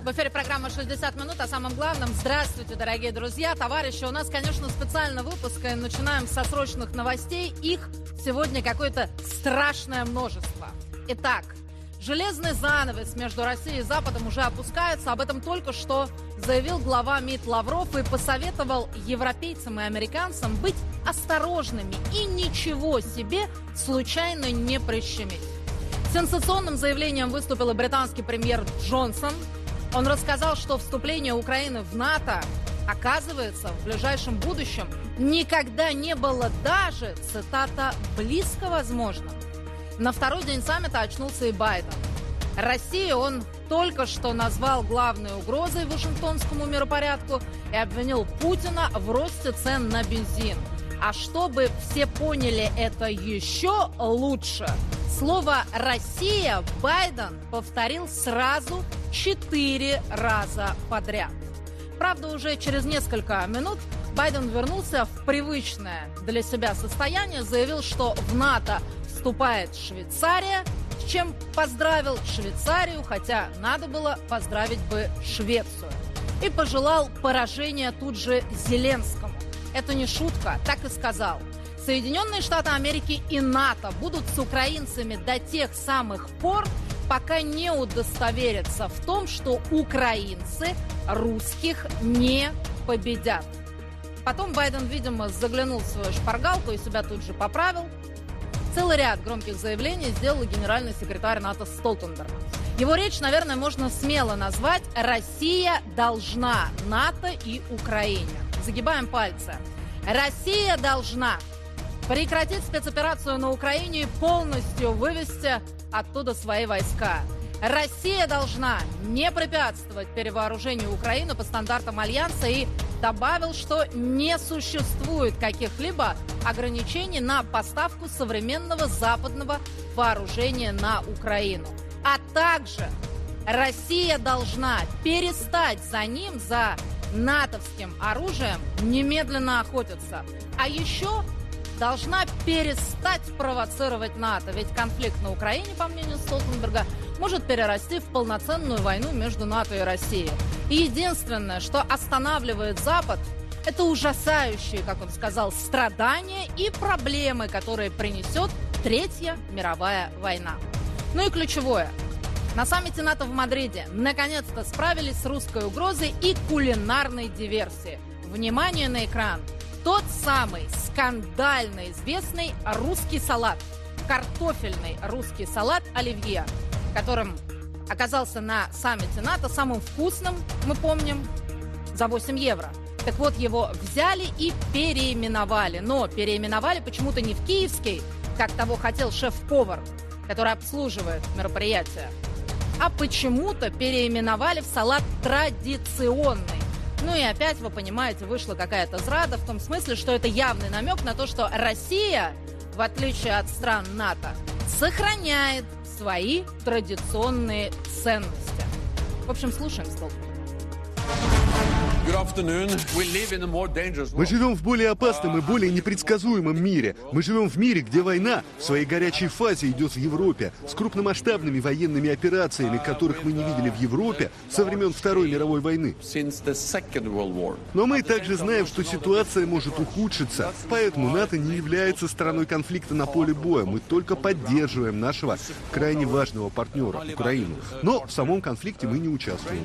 В эфире программа «60 минут» о самом главном. Здравствуйте, дорогие друзья, товарищи. У нас, конечно, специальный выпуск, и начинаем со срочных новостей. Их сегодня какое-то страшное множество. Итак, железный занавес между Россией и Западом уже опускается. Об этом только что заявил глава МИД Лавров и посоветовал европейцам и американцам быть осторожными и ничего себе случайно не прищемить. С сенсационным заявлением выступил и британский премьер Джонсон. Он рассказал, что вступление Украины в НАТО, оказывается, в ближайшем будущем никогда не было даже, цитата, близко возможным. На второй день саммита очнулся и Байден. Россию он только что назвал главной угрозой вашингтонскому миропорядку и обвинил Путина в росте цен на бензин. А чтобы все поняли это еще лучше, слово «Россия» Байден повторил сразу 4 раза подряд. Правда, уже через несколько минут Байден вернулся в привычное для себя состояние, заявил, что в НАТО вступает Швейцария, с чем поздравил Швейцарию, хотя надо было поздравить бы Швецию. И пожелал поражения тут же Зеленскому. Это не шутка, так и сказал. Соединенные Штаты Америки и НАТО будут с украинцами до тех самых пор, пока не удостоверятся в том, что украинцы русских не победят. Потом Байден, видимо, заглянул в свою шпаргалку и себя тут же поправил. Целый ряд громких заявлений сделал генеральный секретарь НАТО Столтенберг. Его речь, наверное, можно смело назвать «Россия должна НАТО и Украине». Загибаем пальцы. Россия должна прекратить спецоперацию на Украине и полностью вывести оттуда свои войска. Россия должна не препятствовать перевооружению Украины по стандартам Альянса и добавил, что не существует каких-либо ограничений на поставку современного западного вооружения на Украину. А также Россия должна перестать за ним, за натовским оружием, немедленно охотиться. А еще должна перестать провоцировать НАТО, ведь конфликт на Украине, по мнению Столтенберга, может перерасти в полноценную войну между НАТО и Россией. И единственное, что останавливает Запад, это ужасающие, как он сказал, страдания и проблемы, которые принесет Третья мировая война. Ну и ключевое. На саммите НАТО в Мадриде наконец-то справились с русской угрозой и кулинарной диверсией. Внимание на экран. Тот самый скандально известный русский салат, картофельный русский салат оливье, которым оказался на саммите НАТО самым вкусным, мы помним, за 8 евро. Так вот, его взяли и переименовали. Но переименовали почему-то не в киевский, как того хотел шеф-повар, который обслуживает мероприятие, а почему-то переименовали в салат традиционный. Ну и опять, вы понимаете, вышла какая-то зрада в том смысле, что это явный намек на то, что Россия, в отличие от стран НАТО, сохраняет свои традиционные ценности. В общем, слушаем Столтенберга. Мы живем в более опасном и более непредсказуемом мире. Мы живем в мире, где война в своей горячей фазе идет в Европе, с крупномасштабными военными операциями, которых мы не видели в Европе со времен Второй мировой войны. Но мы также знаем, что ситуация может ухудшиться, поэтому НАТО не является стороной конфликта на поле боя. Мы только поддерживаем нашего крайне важного партнера, Украину. Но в самом конфликте мы не участвуем.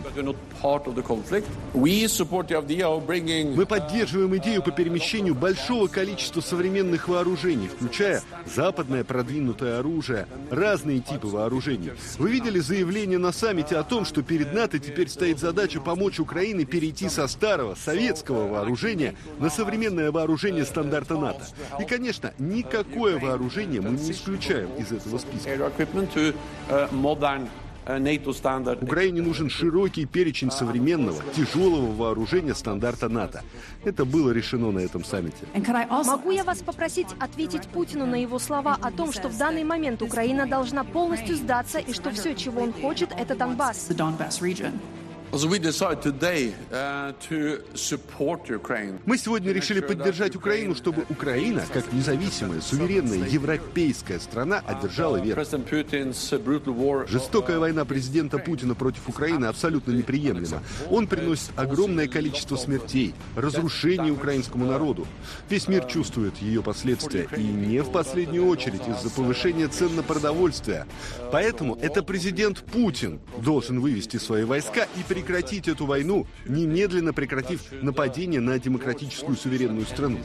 Мы поддерживаем идею по перемещению большого количества современных вооружений, включая западное продвинутое оружие, разные типы вооружений. Вы видели заявление на саммите о том, что перед НАТО теперь стоит задача помочь Украине перейти со старого советского вооружения на современное вооружение стандарта НАТО. И, конечно, никакое вооружение мы не исключаем из этого списка. Украине нужен широкий перечень современного, тяжелого вооружения стандарта НАТО. Это было решено на этом саммите. Могу я вас попросить ответить Путину на его слова о том, что в данный момент Украина должна полностью сдаться и что все, чего он хочет, это Донбасс? Мы сегодня решили поддержать Украину, чтобы Украина, как независимая, суверенная, европейская страна, одержала верх. Жестокая война президента Путина против Украины абсолютно неприемлема. Он приносит огромное количество смертей, разрушений украинскому народу. Весь мир чувствует ее последствия, и не в последнюю очередь из-за повышения цен на продовольствие. Поэтому это президент Путин должен вывести свои войска и прекратить эту войну, немедленно прекратив нападение на демократическую суверенную страну.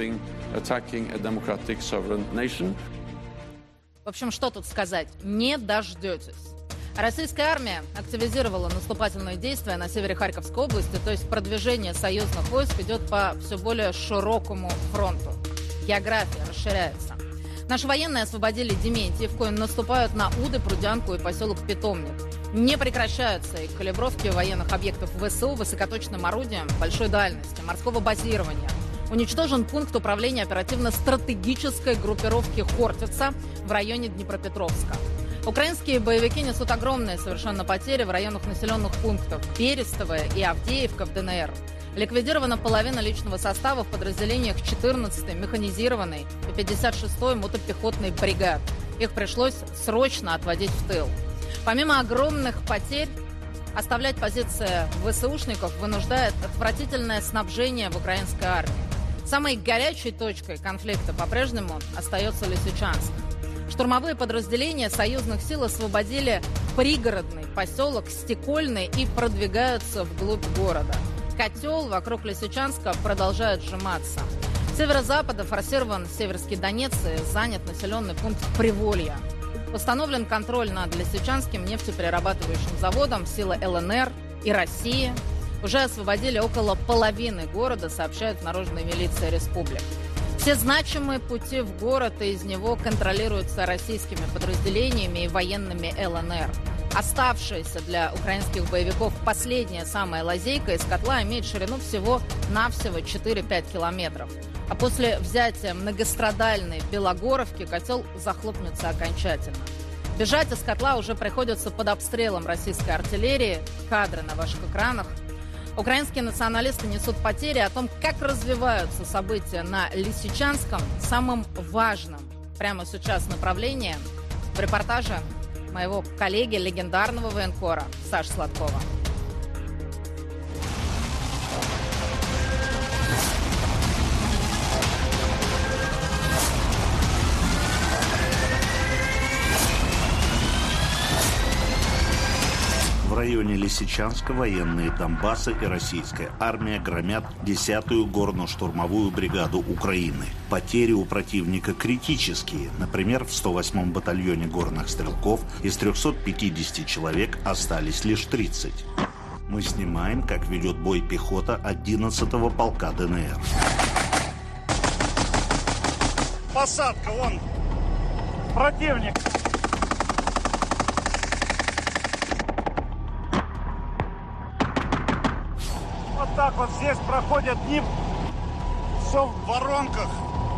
В общем, что тут сказать? Не дождетесь. Российская армия активизировала наступательные действия на севере Харьковской области, то есть продвижение союзных войск идет по все более широкому фронту. География расширяется. Наши военные освободили Дементьевку и наступают на Уды, Прудянку и поселок Питомник. Не прекращаются и калибровки военных объектов ВСУ высокоточным орудием большой дальности, морского базирования. Уничтожен пункт управления оперативно-стратегической группировки «Хортица» в районе Днепропетровска. Украинские боевики несут огромные совершенно потери в районах населенных пунктов Берестово и Авдеевка в ДНР. Ликвидирована половина личного состава в подразделениях 14-й механизированной и 56-й мотопехотной бригад. Их пришлось срочно отводить в тыл. Помимо огромных потерь, оставлять позиции ВСУшников вынуждает отвратительное снабжение в украинской армии. Самой горячей точкой конфликта по-прежнему остается Лисичанск. Штурмовые подразделения союзных сил освободили пригородный поселок Стекольный и продвигаются вглубь города. Котел вокруг Лисичанска продолжает сжиматься. С северо-запада форсирован Северский Донец и занят населенный пункт Приволье. Установлен контроль над Лисичанским нефтеперерабатывающим заводом. Силы ЛНР и России уже освободили около половины города, сообщают в Наружной милиции республик. Все значимые пути в город и из него контролируются российскими подразделениями и военными ЛНР. Оставшаяся для украинских боевиков последняя самая лазейка из котла имеет ширину всего-навсего 4-5 километров. А после взятия многострадальной Белогоровки котел захлопнется окончательно. Бежать из котла уже приходится под обстрелом российской артиллерии. Кадры на ваших экранах. Украинские националисты несут потери. О том, как развиваются события на Лисичанском, самым важным прямо сейчас направлении, в репортаже моего коллеги, легендарного военкора Саши Сладкова. В районе Лисичанска военные Донбасса и российская армия громят 10-ю горно-штурмовую бригаду Украины. Потери у противника критические. Например, в 108-м батальоне горных стрелков из 350 человек остались лишь 30. Мы снимаем, как ведет бой пехота 11-го полка ДНР. Посадка, вон! Противник! Вот так вот здесь проходят дни, все в воронках.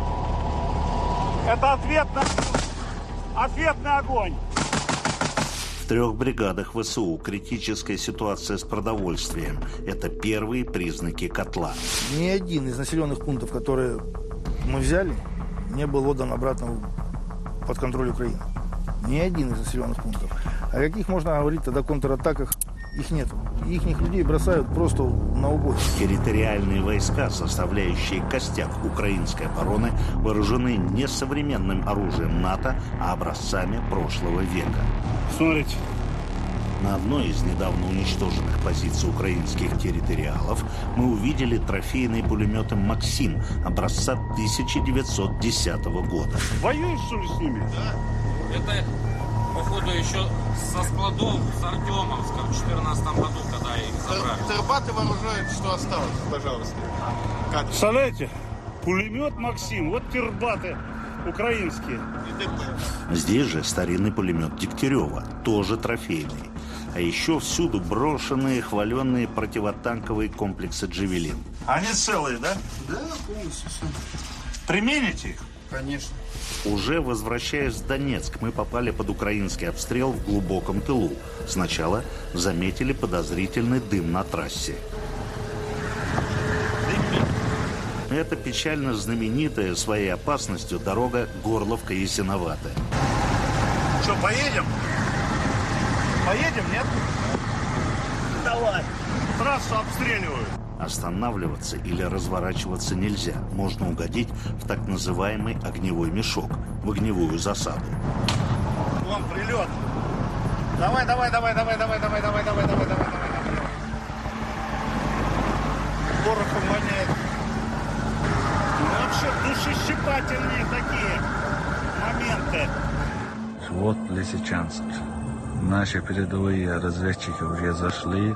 Это ответный огонь. В 3 бригадах ВСУ критическая ситуация с продовольствием. Это первые признаки котла. Ни один из населенных пунктов, которые мы взяли, не был отдан обратно под контроль Украины. Ни один из населенных пунктов. О каких можно говорить тогда контратаках? Их нет. Ихних людей бросают просто на убой. Территориальные войска, составляющие костяк украинской обороны, вооружены не современным оружием НАТО, а образцами прошлого века. Смотрите. На одной из недавно уничтоженных позиций украинских территориалов мы увидели трофейные пулеметы «Максим» образца 1910 года. Воюешь, что ли, с ними? Да. Это, походу, еще со складов с Артемовска в 2014 году, когда их забрали. Тербаты вооружают, что осталось, пожалуйста. Представляете? Пулемет «Максим». Вот тербаты украинские. Здесь же старинный пулемет Дегтярева, тоже трофейный. А еще всюду брошенные, хваленные противотанковые комплексы «Джавелин». Они целые, да? Да, полностью все. Примените их? Конечно. Уже возвращаясь в Донецк, мы попали под украинский обстрел в глубоком тылу. Сначала заметили подозрительный дым на трассе. Это печально знаменитая своей опасностью дорога Горловка-Ясиноватая. Что, поедем? Поедем, нет? Давай. Трассу обстреливают. Останавливаться или разворачиваться нельзя. Можно угодить в так называемый огневой мешок, в огневую засаду. Вон прилет. Давай. Порохом воняет. Вообще душещипательные такие моменты. Вот Лисичанск. Наши передовые разведчики уже зашли.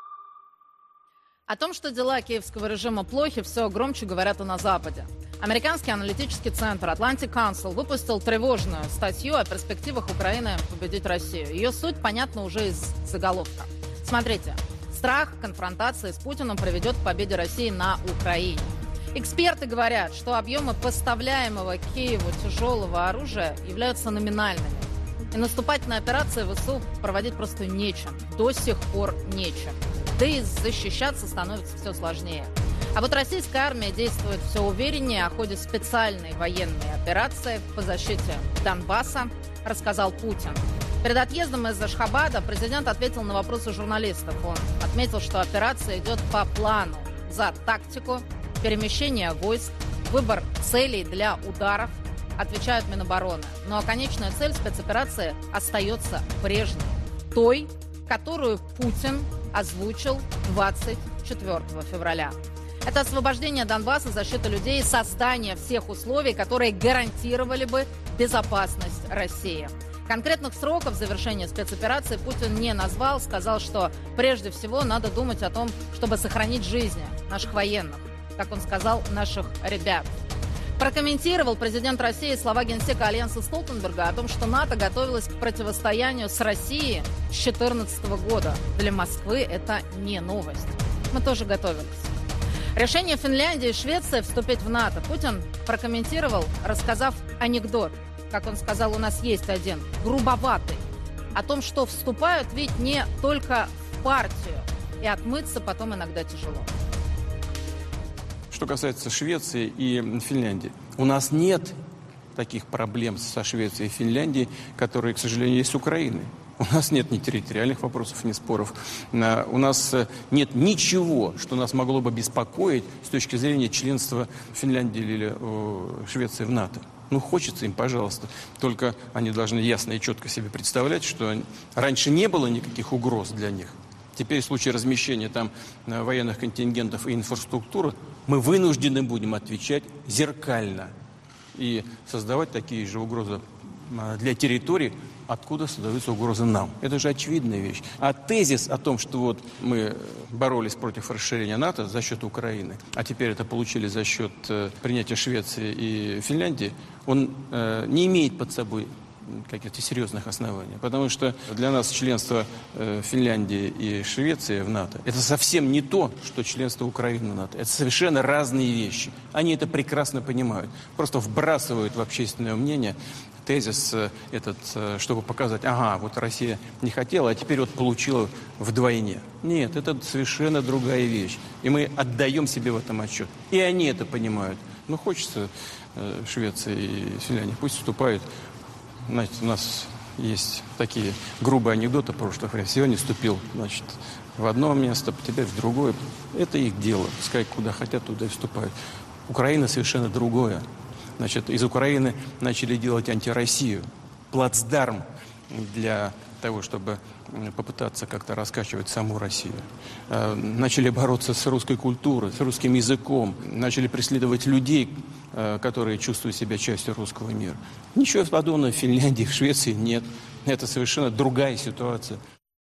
О том, что дела киевского режима плохи, все громче говорят и на Западе. Американский аналитический центр Atlantic Council выпустил тревожную статью о перспективах Украины победить Россию. Ее суть понятна уже из заголовка. Смотрите. Страх конфронтации с Путиным приведет к победе России на Украине. Эксперты говорят, что объемы поставляемого Киеву тяжелого оружия являются номинальными. И наступательные операции ВСУ проводить просто нечем. До сих пор нечем. Да и защищаться становится все сложнее. А вот российская армия действует все увереннее. О ходе специальной военной операции по защите Донбасса рассказал Путин. Перед отъездом из Ашхабада президент ответил на вопросы журналистов. Он отметил, что операция идет по плану. За тактику, перемещение войск, выбор целей для ударов отвечают Минобороны. Ну а конечная цель спецоперации остается прежней. Той, которую Путин озвучил 24 февраля. Это освобождение Донбасса, защита людей и создание всех условий, которые гарантировали бы безопасность России. Конкретных сроков завершения спецоперации Путин не назвал, сказал, что прежде всего надо думать о том, чтобы сохранить жизни наших военных, как он сказал, наших ребят. Прокомментировал президент России слова генсека Альянса Столтенберга о том, что НАТО готовилось к противостоянию с Россией с 2014 года. Для Москвы это не новость. Мы тоже готовились. Решение Финляндии и Швеции вступить в НАТО Путин прокомментировал, рассказав анекдот. Как он сказал, у нас есть один, грубоватый. О том, что вступают ведь не только в партию. И отмыться потом иногда тяжело. Что касается Швеции и Финляндии, у нас нет таких проблем со Швецией и Финляндией, которые, к сожалению, есть с Украиной. У нас нет ни территориальных вопросов, ни споров. У нас нет ничего, что нас могло бы беспокоить с точки зрения членства Финляндии или Швеции в НАТО. Ну, хочется им, пожалуйста. Только они должны ясно и четко себе представлять, что раньше не было никаких угроз для них. Теперь в случае размещения там военных контингентов и инфраструктуры мы вынуждены будем отвечать зеркально и создавать такие же угрозы для территорий, откуда создаются угрозы нам. Это же очевидная вещь. А тезис о том, что вот мы боролись против расширения НАТО за счет Украины, а теперь это получили за счет принятия Швеции и Финляндии, он не имеет под собой каких-то серьезных оснований. Потому что для нас членство Финляндии и Швеции в НАТО – это совсем не то, что членство Украины в НАТО. Это совершенно разные вещи. Они это прекрасно понимают. Просто вбрасывают в общественное мнение тезис этот, чтобы показать, ага, вот Россия не хотела, а теперь вот получила вдвойне. Нет, это совершенно другая вещь. И мы отдаем себе в этом отчет. И они это понимают. Ну, хочется Швеция и Финляндия, пусть вступают. Знаете, у нас есть такие грубые анекдоты прошлых времен. Сегодня вступил, значит, в одно место, теперь в другое. Это их дело. Пускай куда хотят, туда и вступают. Украина совершенно другое. Значит, из Украины начали делать антироссию. Плацдарм для того, чтобы попытаться как-то раскачивать саму Россию. Начали бороться с русской культурой, с русским языком. Начали преследовать людей, которые чувствуют себя частью русского мира. Ничего подобного в Финляндии, в Швеции нет. Это совершенно другая ситуация.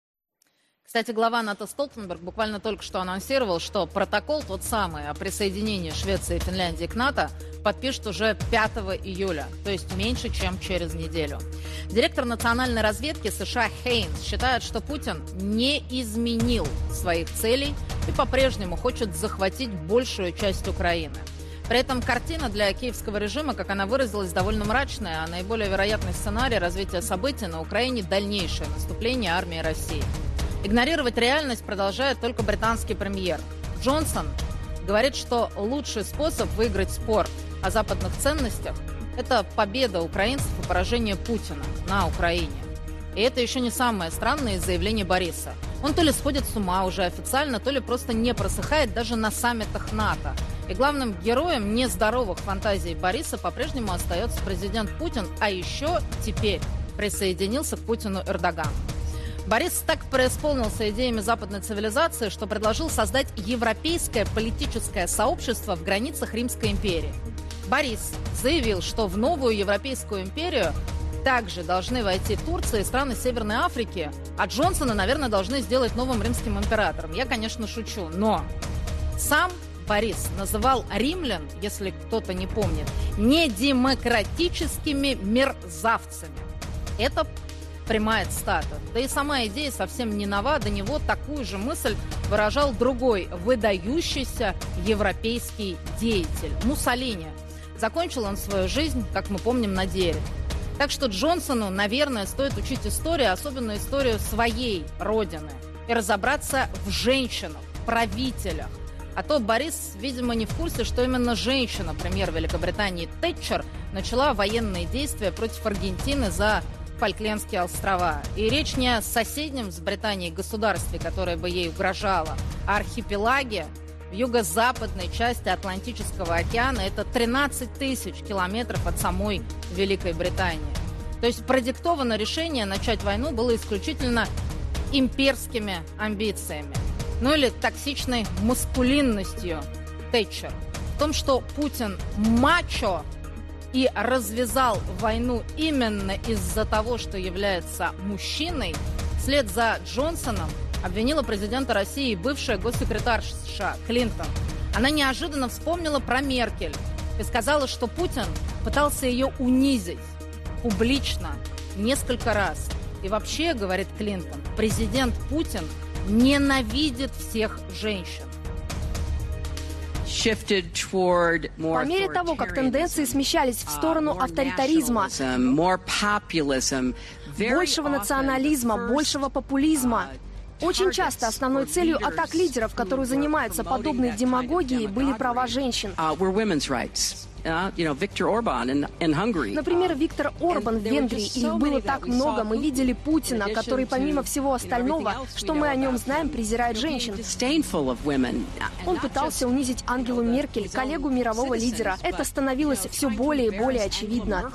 Кстати, глава НАТО Столтенберг буквально только что анонсировал, что протокол тот самый о присоединении Швеции и Финляндии к НАТО подпишет уже 5 июля, то есть меньше, чем через неделю. Директор национальной разведки США Хейнс считает, что Путин не изменил своих целей и по-прежнему хочет захватить большую часть Украины. При этом картина для киевского режима, как она выразилась, довольно мрачная, а наиболее вероятный сценарий развития событий на Украине – дальнейшее наступление армии России. Игнорировать реальность продолжает только британский премьер. Джонсон говорит, что лучший способ выиграть спор о западных ценностях – это победа украинцев и поражение Путина на Украине. И это еще не самое странное из заявлений Бориса. Он то ли сходит с ума уже официально, то ли просто не просыхает даже на саммитах НАТО. И главным героем нездоровых фантазий Бориса по-прежнему остается президент Путин, а еще теперь присоединился к Путину Эрдоган. Борис так преисполнился идеями западной цивилизации, что предложил создать европейское политическое сообщество в границах Римской империи. Борис заявил, что в новую Европейскую империю также должны войти Турция и страны Северной Африки, а Джонсона, наверное, должны сделать новым римским императором. Я, конечно, шучу, но сам Борис называл римлян, если кто-то не помнит, недемократическими мерзавцами. Это прямая цитата. Да и сама идея совсем не нова. До него такую же мысль выражал другой выдающийся европейский деятель – Муссолини. Закончил он свою жизнь, как мы помним, на дереве. Так что Джонсону, наверное, стоит учить историю, особенно историю своей родины, и разобраться в женщинах, правителях. А то Борис, видимо, не в курсе, что именно женщина, премьер Великобритании Тэтчер, начала военные действия против Аргентины за Фольклендские острова. И речь не о соседнем с Британией государстве, которое бы ей угрожало, а архипелаге в юго-западной части Атлантического океана. Это 13 тысяч километров от самой Великой Британии. То есть продиктовано решение начать войну было исключительно имперскими амбициями. Ну или токсичной маскулинностью Тэтчер. В том, что Путин мачо и развязал войну именно из-за того, что является мужчиной, вслед за Джонсоном обвинила президента России бывшая госсекретарь США Клинтон. Она неожиданно вспомнила про Меркель и сказала, что Путин пытался ее унизить публично несколько раз. И вообще, говорит Клинтон, президент Путин ненавидит всех женщин. По мере того, как тенденции смещались в сторону авторитаризма, большего национализма, большего популизма, очень часто основной целью атак лидеров, которые занимаются подобной демагогией, были права женщин. Например, Виктор Орбан в Венгрии. Их было так много. Мы видели Путина, который, помимо всего остального, что мы о нем знаем, презирает женщин. Он пытался унизить Ангелу Меркель, коллегу мирового лидера. Это становилось все более и более очевидно.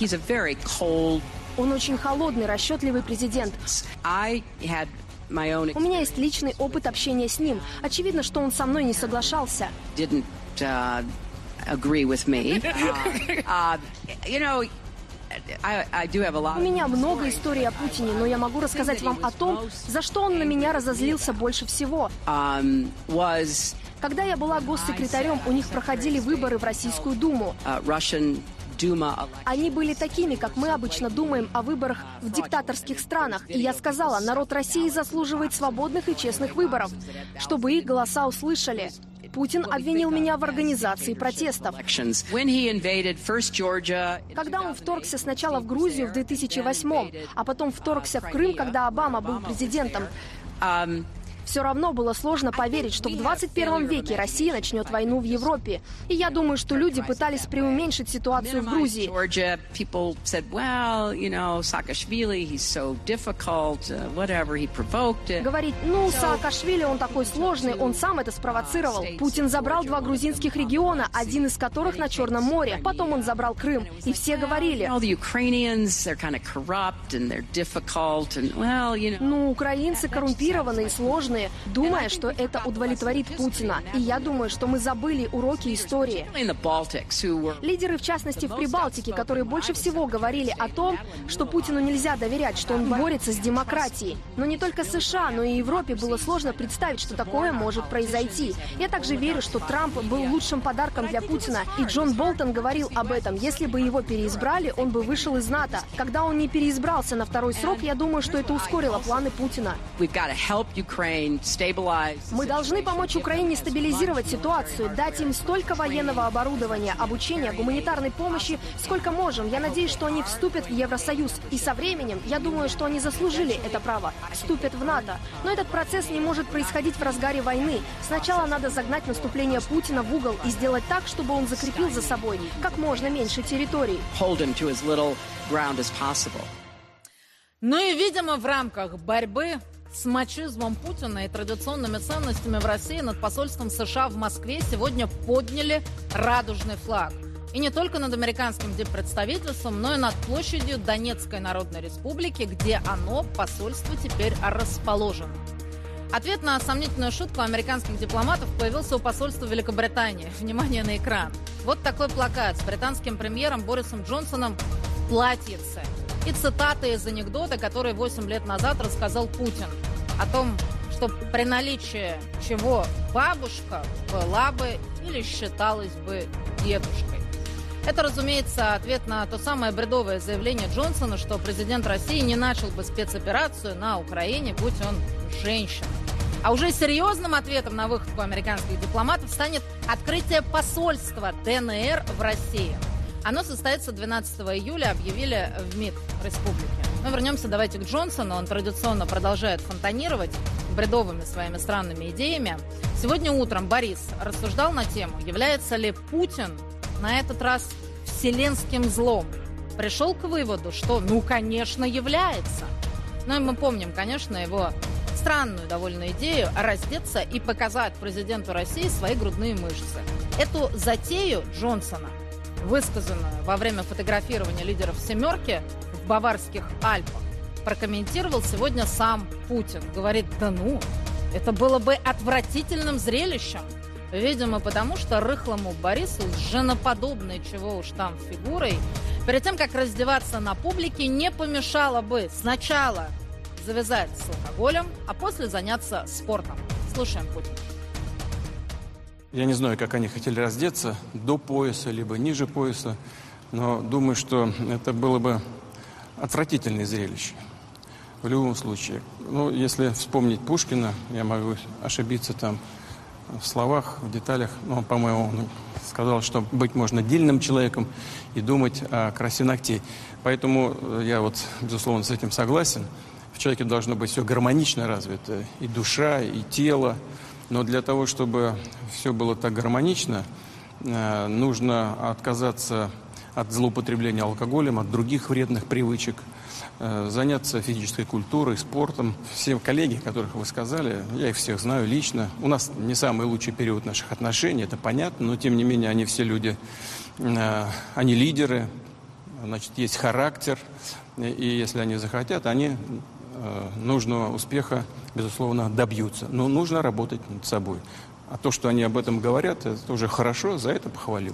Он очень холодный, расчетливый президент. У меня есть личный опыт общения с ним. Очевидно, что он со мной не соглашался. У меня много историй о Путине, но я могу рассказать вам о том, за что он на меня разозлился больше всего. Когда я была госсекретарем, у них проходили выборы в Российскую Думу. Они были такими, как мы обычно думаем о выборах в диктаторских странах. И я сказала, народ России заслуживает свободных и честных выборов, чтобы их голоса услышали. Путин обвинил меня в организации протестов. Когда он вторгся сначала в Грузию в 2008-м, а потом вторгся в Крым, когда Обама был президентом, все равно было сложно поверить, что в 21 веке Россия начнет войну в Европе. И я думаю, что люди пытались преуменьшить ситуацию в Грузии. Говорить, Саакашвили, он такой сложный, он сам это спровоцировал. Путин забрал 2 грузинских региона, один из которых на Черном море. Потом он забрал Крым. И все говорили, украинцы коррумпированные и сложные, думая, что это удовлетворит Путина. И я думаю, что мы забыли уроки истории. Лидеры, в частности, в Прибалтике, которые больше всего говорили о том, что Путину нельзя доверять, что он борется с демократией. Но не только США, но и Европе было сложно представить, что такое может произойти. Я также верю, что Трамп был лучшим подарком для Путина. И Джон Болтон говорил об этом. Если бы его переизбрали, он бы вышел из НАТО. Когда он не переизбрался на 2-й срок, я думаю, что это ускорило планы Путина. Мы должны помочь Украине стабилизировать ситуацию, дать им столько военного оборудования, обучения, гуманитарной помощи, сколько можем. Я надеюсь, что они вступят в Евросоюз. И со временем, я думаю, что они заслужили это право, вступят в НАТО. Но этот процесс не может происходить в разгаре войны. Сначала надо загнать наступление Путина в угол и сделать так, чтобы он закрепил за собой как можно меньше территорий. Ну и, видимо, в рамках борьбы с мачизмом Путина и традиционными ценностями в России над посольством США в Москве сегодня подняли радужный флаг. И не только над американским диппредставительством, но и над площадью Донецкой Народной Республики, где оно, посольство, теперь расположено. Ответ на сомнительную шутку американских дипломатов появился у посольства Великобритании. Внимание на экран. Вот такой плакат с британским премьером Борисом Джонсоном в платьице. И цитаты из анекдота, который 8 лет назад рассказал Путин. О том, что при наличии чего бабушка была бы или считалась бы дедушкой. Это, разумеется, ответ на то самое бредовое заявление Джонсона, что президент России не начал бы спецоперацию на Украине, будь он женщиной. А уже серьезным ответом на выходку американских дипломатов станет открытие посольства ДНР в России. Оно состоится 12 июля, объявили в МИД республики. Но вернемся давайте к Джонсону. Он традиционно продолжает фонтанировать бредовыми своими странными идеями. Сегодня утром Борис рассуждал на тему, является ли Путин на этот раз вселенским злом. Пришел к выводу, что, конечно, является. Но и мы помним, конечно, его странную довольно идею раздеться и показать президенту России свои грудные мышцы. Эту затею Джонсона, высказанную во время фотографирования лидеров «семерки» в Баварских Альпах, прокомментировал сегодня сам Путин. Говорит, это было бы отвратительным зрелищем. Видимо, потому что рыхлому Борису с женоподобной, чего уж там, фигурой, перед тем, как раздеваться на публике, не помешало бы сначала завязать с алкоголем, а после заняться спортом. Слушаем Путина. Я не знаю, как они хотели раздеться, до пояса, либо ниже пояса, но думаю, что это было бы отвратительное зрелище. В любом случае. Если вспомнить Пушкина, я могу ошибиться там в словах, в деталях, но, по-моему, он сказал, что быть можно дельным человеком и думать о красе ногтей. Поэтому я безусловно, с этим согласен. В человеке должно быть все гармонично развито, и душа, и тело. Но для того, чтобы все было так гармонично, нужно отказаться от злоупотребления алкоголем, от других вредных привычек, заняться физической культурой, спортом. Все коллеги, которых вы сказали, я их всех знаю лично. У нас не самый лучший период наших отношений, это понятно, но тем не менее они все люди, они лидеры, есть характер, и если они захотят, они нужного успеха, безусловно, добьются. Но нужно работать над собой. А то, что они об этом говорят, это уже хорошо, за это похвалил.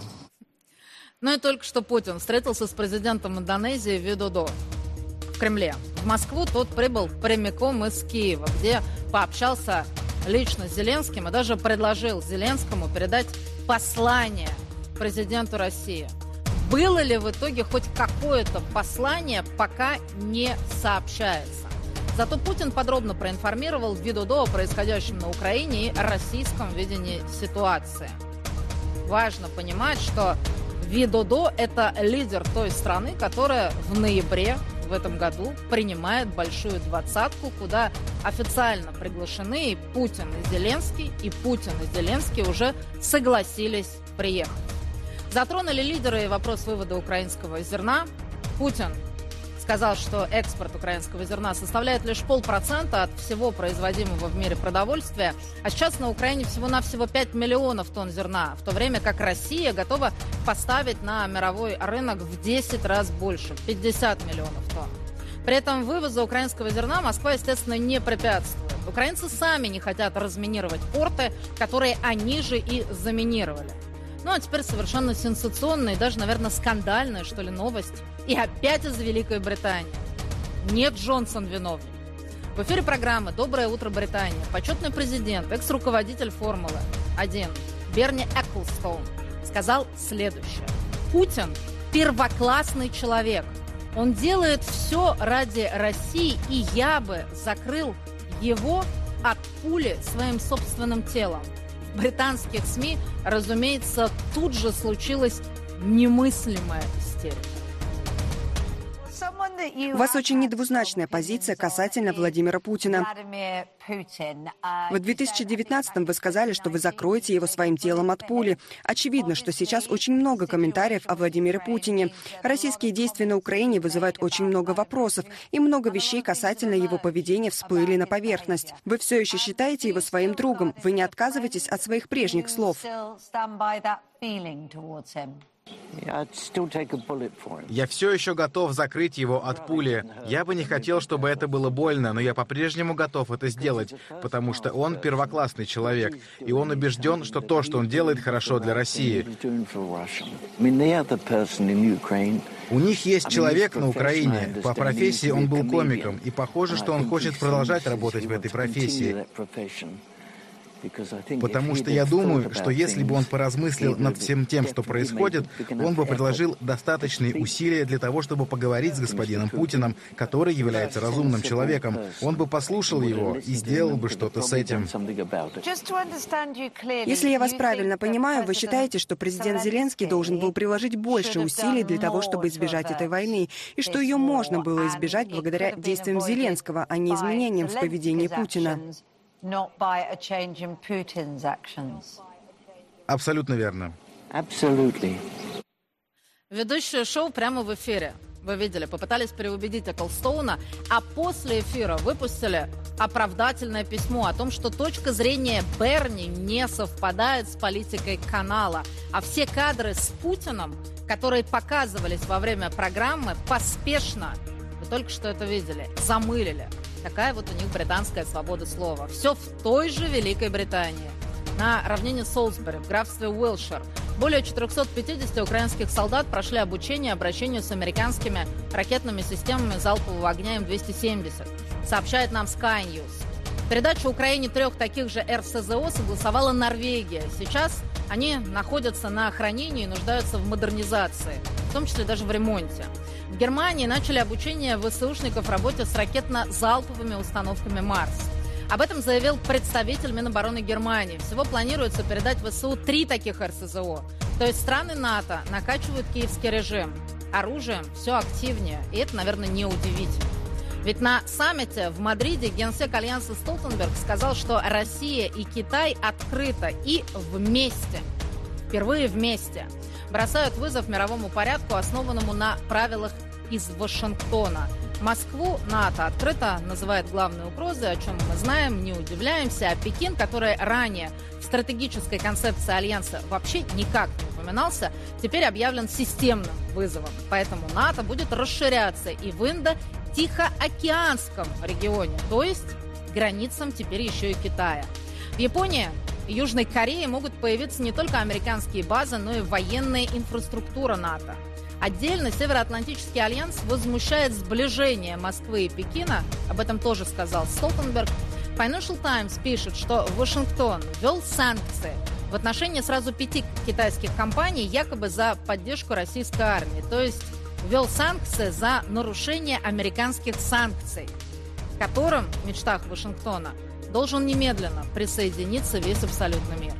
И только что Путин встретился с президентом Индонезии Видодо в Кремле. В Москву тот прибыл прямиком из Киева, где пообщался лично с Зеленским и даже предложил Зеленскому передать послание президенту России. Было ли в итоге хоть какое-то послание, пока не сообщается. Зато Путин подробно проинформировал Видодо о происходящем на Украине и о российском видении ситуации. Важно понимать, что Видодо – это лидер той страны, которая в ноябре в этом году принимает большую двадцатку, куда официально приглашены и Путин, и Зеленский, и Путин, и Зеленский уже согласились приехать. Затронули лидеры вопрос вывода украинского зерна. Путин сказал, что экспорт украинского зерна составляет лишь 0,5% от всего производимого в мире продовольствия, а сейчас на Украине всего-навсего 5 миллионов тонн зерна, в то время как Россия готова поставить на мировой рынок в 10 раз больше – 50 миллионов тонн. При этом вывозу украинского зерна Москва, естественно, не препятствует. Украинцы сами не хотят разминировать порты, которые они же и заминировали. А теперь совершенно сенсационная и даже, наверное, скандальная, что ли, новость. И опять из Великой Британии. Нет, Джонсон виновник. В эфире программы «Доброе утро, Британия» почетный президент, экс-руководитель Формулы-1 Берни Эклстоун сказал следующее. Путин – первоклассный человек. Он делает все ради России, и я бы закрыл его от пули своим собственным телом. В британских СМИ, разумеется, тут же случилась немыслимая истерика. У вас очень недвузначная позиция касательно Владимира Путина. В 2019-м вы сказали, что вы закроете его своим телом от пули. Очевидно, что сейчас очень много комментариев о Владимире Путине. Российские действия на Украине вызывают очень много вопросов, и много вещей касательно его поведения всплыли на поверхность. Вы все еще считаете его своим другом. Вы не отказываетесь от своих прежних слов. Я все еще готов закрыть его от пули. Я бы не хотел, чтобы это было больно, но я по-прежнему готов это сделать, потому что он первоклассный человек, и он убежден, что то, что он делает, хорошо для России. У них есть человек на Украине. По профессии он был комиком, и похоже, что он хочет продолжать работать в этой профессии. Потому что я думаю, что если бы он поразмыслил над всем тем, что происходит, он бы предложил достаточные усилия для того, чтобы поговорить с господином Путиным, который является разумным человеком. Он бы послушал его и сделал бы что-то с этим. Если я вас правильно понимаю, вы считаете, что президент Зеленский должен был приложить больше усилий для того, чтобы избежать этой войны, и что ее можно было избежать благодаря действиям Зеленского, а не изменениям в поведении Путина? Абсолютно верно. Ведущие шоу прямо в эфире. Вы видели, попытались переубедить Эклстоуна, а после эфира выпустили оправдательное письмо о том, что точка зрения Берни не совпадает с политикой канала. А все кадры с Путиным, которые показывались во время программы, поспешно, вы только что это видели, замылили. Такая вот у них британская свобода слова. Все в той же Великой Британии. На равнине Солсбери, в графстве Уилтшир, более 450 украинских солдат прошли обучение обращению с американскими ракетными системами залпового огня М-270, сообщает нам Sky News. Передачу Украине 3 таких же РСЗО согласовала Норвегия. Сейчас они находятся на хранении и нуждаются в модернизации, в том числе даже в ремонте. В Германии начали обучение ВСУшников работе с ракетно-залповыми установками «Марс». Об этом заявил представитель Минобороны Германии. Всего планируется передать ВСУ 3 таких РСЗО. То есть страны НАТО накачивают киевский режим. Оружием все активнее. И это, наверное, неудивительно. Ведь на саммите в Мадриде генсек Альянса Столтенберг сказал, что Россия и Китай открыто и вместе, впервые вместе, бросают вызов мировому порядку, основанному на правилах из Вашингтона. Москву НАТО открыто называет главной угрозой, о чем мы знаем, не удивляемся. А Пекин, который ранее в стратегической концепции Альянса вообще никак не упоминался, теперь объявлен системным вызовом. Поэтому НАТО будет расширяться и в Индо-Тихоокеанском регионе, то есть границам теперь еще и Китая. В Японии и Южной Корее могут появиться не только американские базы, но и военная инфраструктура НАТО. Отдельно Североатлантический альянс возмущает сближение Москвы и Пекина. Об этом тоже сказал Столтенберг. Financial Times пишет, что Вашингтон ввел санкции в отношении сразу 5 китайских компаний якобы за поддержку российской армии. То есть ввел санкции за нарушение американских санкций, к которым в мечтах Вашингтона должен немедленно присоединиться весь абсолютный мир.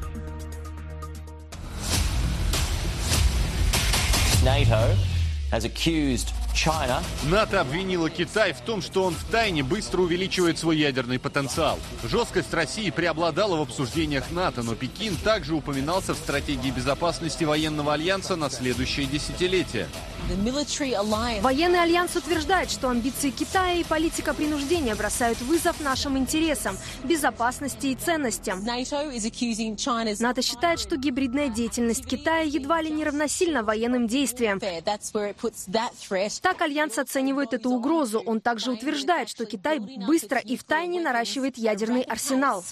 НАТО обвинила Китай в том, что он втайне быстро увеличивает свой ядерный потенциал. Жесткость России преобладала в обсуждениях НАТО, но Пекин также упоминался в стратегии безопасности военного альянса на следующее десятилетие. Военный альянс утверждает, что амбиции Китая и политика принуждения бросают вызов нашим интересам, безопасности и ценностям. НАТО считает, что гибридная деятельность Китая едва ли не равносильна военным действиям. Так альянс оценивает эту угрозу. Он также утверждает, что Китай быстро и втайне наращивает ядерный арсенал.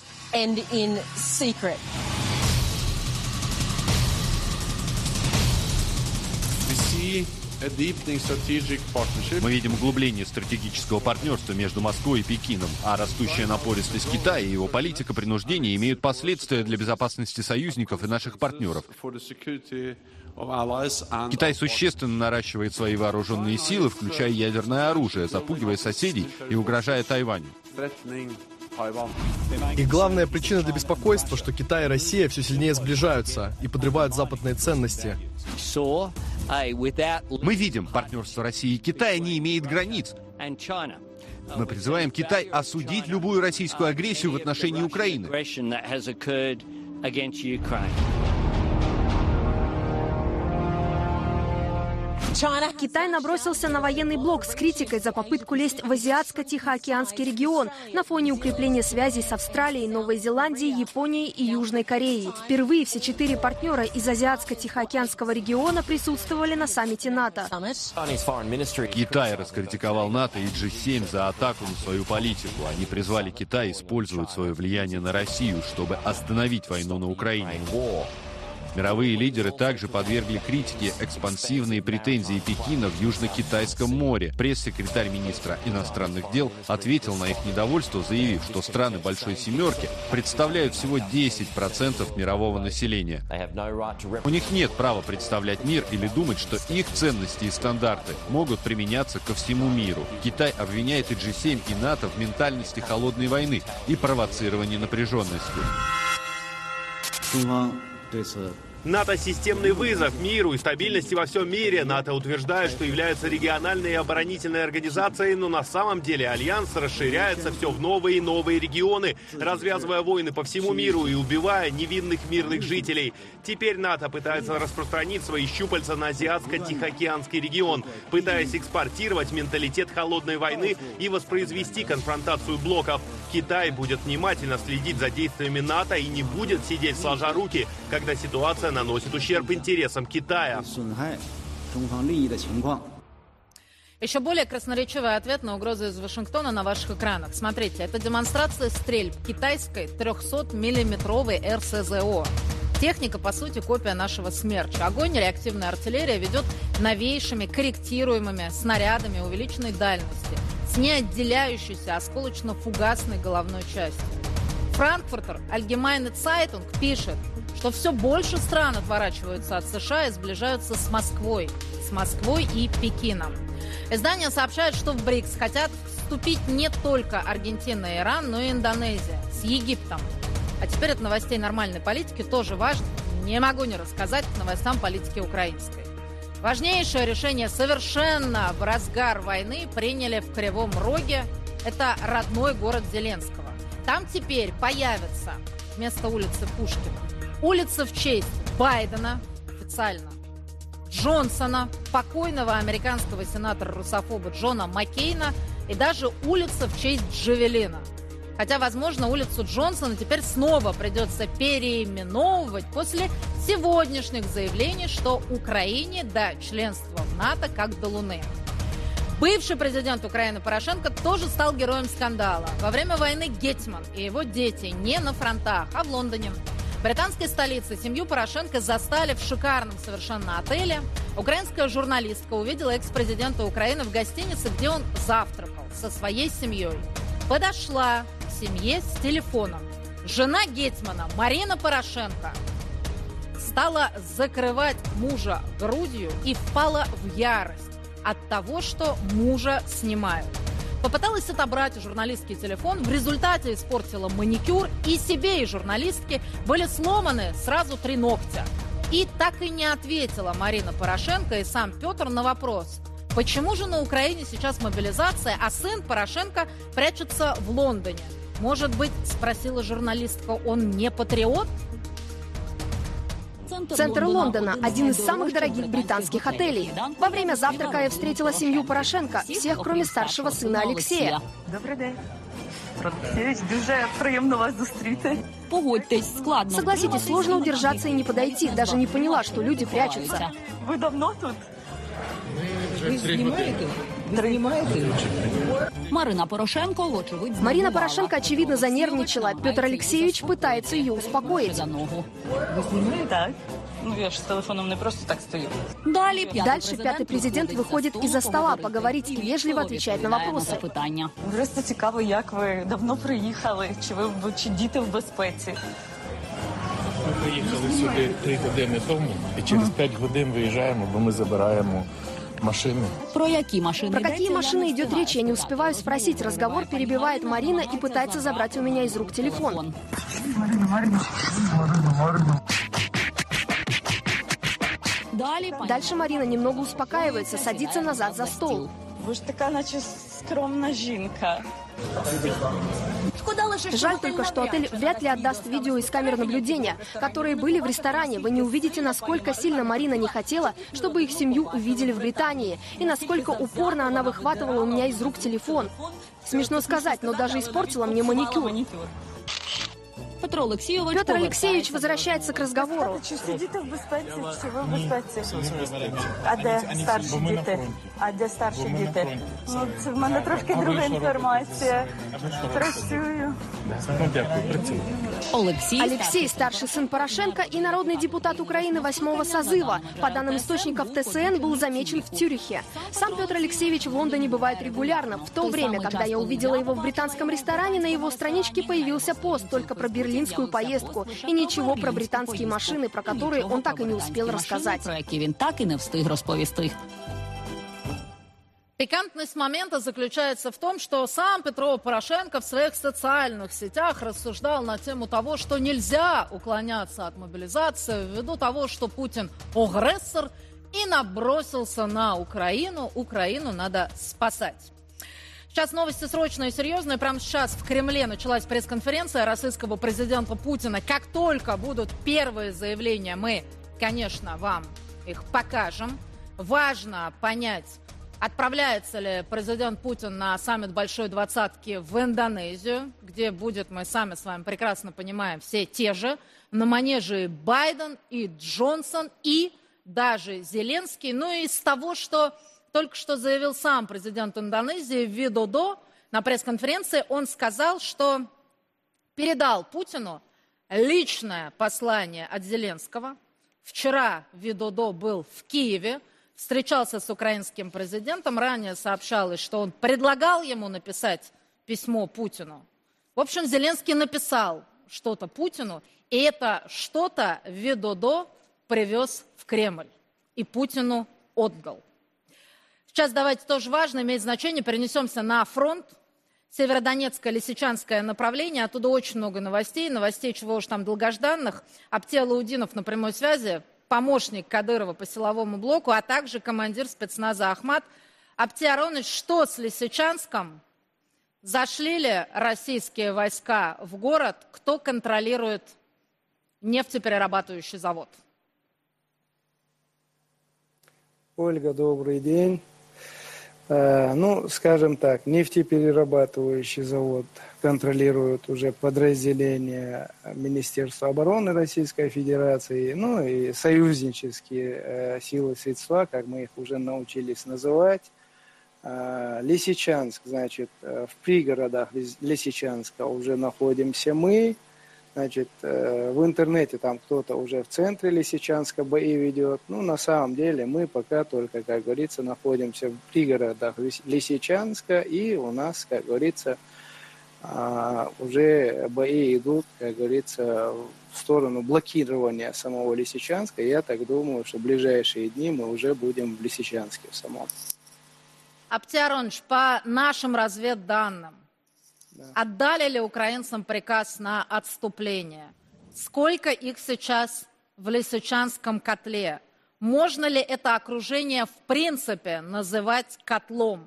Мы видим углубление стратегического партнерства между Москвой и Пекином, а растущая напористость Китая и его политика принуждения имеют последствия для безопасности союзников и наших партнеров. Китай существенно наращивает свои вооруженные силы, включая ядерное оружие, запугивая соседей и угрожая Тайваню. И главная причина для беспокойства, что Китай и Россия все сильнее сближаются и подрывают западные ценности. Мы видим, партнерство России и Китая не имеет границ. Мы призываем Китай осудить любую российскую агрессию в отношении Украины. Китай набросился на военный блок с критикой за попытку лезть в Азиатско-Тихоокеанский регион на фоне укрепления связей с Австралией, Новой Зеландией, Японией и Южной Кореей. Впервые все 4 партнера из Азиатско-Тихоокеанского региона присутствовали на саммите НАТО. Китай раскритиковал НАТО и G7 за атаку на свою политику. Они призвали Китай использовать свое влияние на Россию, чтобы остановить войну на Украине. Мировые лидеры также подвергли критике экспансивные претензии Пекина в Южно-Китайском море. Пресс-секретарь министра иностранных дел ответил на их недовольство, заявив, что страны Большой Семерки представляют всего 10% мирового населения. У них нет права представлять мир или думать, что их ценности и стандарты могут применяться ко всему миру. Китай обвиняет и G7, и НАТО в ментальности холодной войны и провоцировании напряженности. НАТО – системный вызов миру и стабильности во всем мире. НАТО утверждает, что является региональной и оборонительной организацией, но на самом деле альянс расширяется все в новые и новые регионы, развязывая войны по всему миру и убивая невинных мирных жителей. Теперь НАТО пытается распространить свои щупальца на Азиатско-Тихоокеанский регион, пытаясь экспортировать менталитет холодной войны и воспроизвести конфронтацию блоков. Китай будет внимательно следить за действиями НАТО и не будет сидеть сложа руки, когда ситуация наносит ущерб интересам Китая. Еще более красноречивый ответ на угрозы из Вашингтона на ваших экранах. Смотрите, это демонстрация стрельб китайской 300-миллиметровой РСЗО. Техника, по сути, копия нашего «Смерча». Огонь реактивная артиллерия ведет новейшими корректируемыми снарядами увеличенной дальности с неотделяющейся осколочно-фугасной головной частью. Франкфуртер Allgemeine Zeitung пишет, что все больше стран отворачиваются от США и сближаются с Москвой и Пекином. Издание сообщает, что в БРИКС хотят вступить не только Аргентина и Иран, но и Индонезия с Египтом. А теперь от новостей нормальной политики тоже важно. Не могу не рассказать к новостям политики украинской. Важнейшее решение совершенно в разгар войны приняли в Кривом Роге. Это родной город Зеленского. Там теперь появится вместо улицы Пушкина улица в честь Байдена, официально, Джонсона, покойного американского сенатора-русофоба Джона Маккейна и даже улица в честь Джавелина. Хотя, возможно, улицу Джонсона теперь снова придется переименовывать после сегодняшних заявлений, что Украине до членства в НАТО как до Луны. Бывший президент Украины Порошенко тоже стал героем скандала. Во время войны Гетьман и его дети не на фронтах, а в Лондоне. В британской столице семью Порошенко застали в шикарном совершенно отеле. Украинская журналистка увидела экс-президента Украины в гостинице, где он завтракал со своей семьей. Подошла к семье с телефоном. Жена Гетьмана Марина Порошенко стала закрывать мужа грудью и впала в ярость от того, что мужа снимают. Попыталась отобрать у журналистки телефон, в результате испортила маникюр, и себе, и журналистке были сломаны сразу 3 ногтя. И так и не ответила Марина Порошенко и сам Петр на вопрос, почему же на Украине сейчас мобилизация, а сын Порошенко прячется в Лондоне. Может быть, спросила журналистка, он не патриот? Центр Лондона – один из самых дорогих британских отелей. Во время завтрака я встретила семью Порошенко, всех, кроме старшего сына Алексея. Добрий день. Дуже приємно вас зустріти. Погодьтесь, складно. Согласитесь, сложно удержаться и не подойти. Даже не поняла, что люди прячутся. Вы давно тут? Вы снимаете? Марина Порошенко, очевидно, занервничала. Петр Алексеевич пытается ее успокоить. Вы снимаете? Так. Ну, я же с телефоном не просто так стою. Дальше пятый президент выходит из-за стола поговорить и вежливо отвечает на вопросы. Просто цікаво, як ви давно приїхали, чи діти в безпеці? Ми приїхали сюди 3 години тому, і через 5 годин виїжджаємо, бо ми забираємо Машины. Про какие машины идет речь? Я не успеваю спросить. Разговор перебивает Марина и пытается забрать у меня из рук телефон. Дальше Марина немного успокаивается, садится назад за стол. Вы же такая, значит, скромная жінка. Жаль только, что отель вряд ли отдаст видео из камер наблюдения, которые были в ресторане. Вы не увидите, насколько сильно Марина не хотела, чтобы их семью увидели в Британии, и насколько упорно она выхватывала у меня из рук телефон. Смешно сказать, но даже испортила мне маникюр. Петр Алексеевич возвращается к разговору. Чи сидите в безпеці, чи ви в безпеці? А де старші діти? А де старші діти? Ну, це в мене трошки друга інформація. Працюю. Алексей, старший сын Порошенко и народный депутат Украины 8-го созыва. По данным источников ТСН, был замечен в Цюрихе. Сам Петр Алексеевич в Лондоне бывает регулярно. В то время, когда я увидела его в британском ресторане, на его страничке появился пост только про берлинскую поездку и ничего про британские машины, про которые он так и не успел рассказать. Пикантность момента заключается в том, что сам Петро Порошенко в своих социальных сетях рассуждал на тему того, что нельзя уклоняться от мобилизации ввиду того, что Путин агрессор, и набросился на Украину. Украину надо спасать. Сейчас новости срочные и серьезные. Прямо сейчас в Кремле началась пресс-конференция российского президента Путина. Как только будут первые заявления, мы, конечно, вам их покажем. Важно понять, отправляется ли президент Путин на саммит Большой Двадцатки в Индонезию, где будет, мы сами с вами прекрасно понимаем, все те же. На манеже и Байден, и Джонсон, и даже Зеленский. Ну и из того, что только что заявил сам президент Индонезии Видодо на пресс-конференции, он сказал, что передал Путину личное послание от Зеленского. Вчера Видодо был в Киеве, встречался с украинским президентом. Ранее сообщалось, что он предлагал ему написать письмо Путину. В общем, Зеленский написал что-то Путину, и это что-то Видодо привез в Кремль и Путину отдал. Сейчас давайте тоже важно, имеет значение, перенесемся на фронт. Северодонецкое, Лисичанское направление, оттуда очень много новостей, чего уж там долгожданных. Аптия Лаудинов на прямой связи, помощник Кадырова по силовому блоку, а также командир спецназа Ахмат. Аптия Аронович, что с Лисичанском? Зашли ли российские войска в город? Кто контролирует нефтеперерабатывающий завод? Ольга, добрый день. Ну, скажем так, нефтеперерабатывающий завод контролирует уже подразделения Министерства обороны Российской Федерации, ну и союзнические силы, средства, как мы их уже научились называть. Лисичанск, значит, в пригородах Лисичанска уже находимся мы. Значит, в интернете там кто-то уже в центре Лисичанска бои ведет. Ну, на самом деле мы пока только, как говорится, находимся в пригородах Лисичанска, и у нас, как говорится, уже бои идут, как говорится, в сторону блокирования самого Лисичанска. Я так думаю, что в ближайшие дни мы уже будем в Лисичанске в самом. Аптия Аронович, по нашим разведданным, отдали ли украинцам приказ на отступление? Сколько их сейчас в Лисичанском котле? Можно ли это окружение в принципе называть котлом?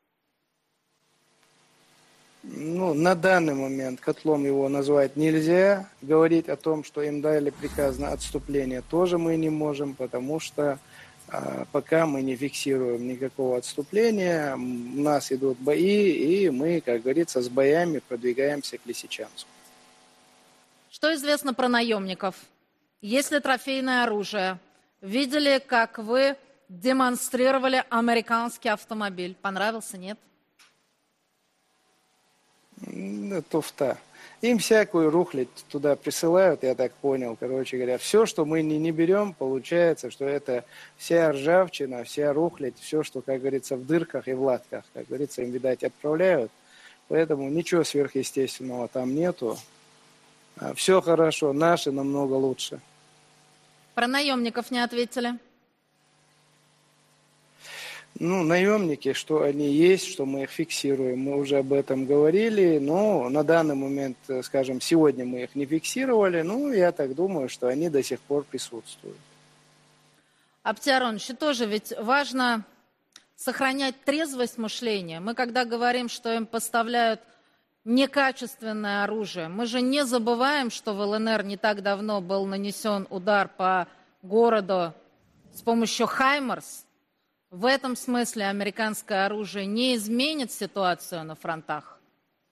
Ну, на данный момент котлом его назвать нельзя. Говорить о том, что им дали приказ на отступление, тоже мы не можем, потому что пока мы не фиксируем никакого отступления, у нас идут бои, и мы, как говорится, с боями продвигаемся к Лисичанску. Что известно про наемников? Есть ли трофейное оружие? Видели, как вы демонстрировали американский автомобиль? Понравился, нет? Туфта. Им всякую рухлядь туда присылают, я так понял. Короче говоря, все, что мы не берем, получается, что это вся ржавчина, вся рухлядь, все, что, как говорится, в дырках и в латках, как говорится, им, видать, отправляют. Поэтому ничего сверхъестественного там нету. Все хорошо, наши намного лучше. Про наемников не ответили? Ну, наемники, что они есть, что мы их фиксируем, мы уже об этом говорили, но на данный момент, скажем, сегодня мы их не фиксировали, ну, я так думаю, что они до сих пор присутствуют. Апти Аронович, тоже ведь важно сохранять трезвость мышления. Мы когда говорим, что им поставляют некачественное оружие, мы же не забываем, что в ЛНР не так давно был нанесен удар по городу с помощью «Хаймарс». В этом смысле американское оружие не изменит ситуацию на фронтах?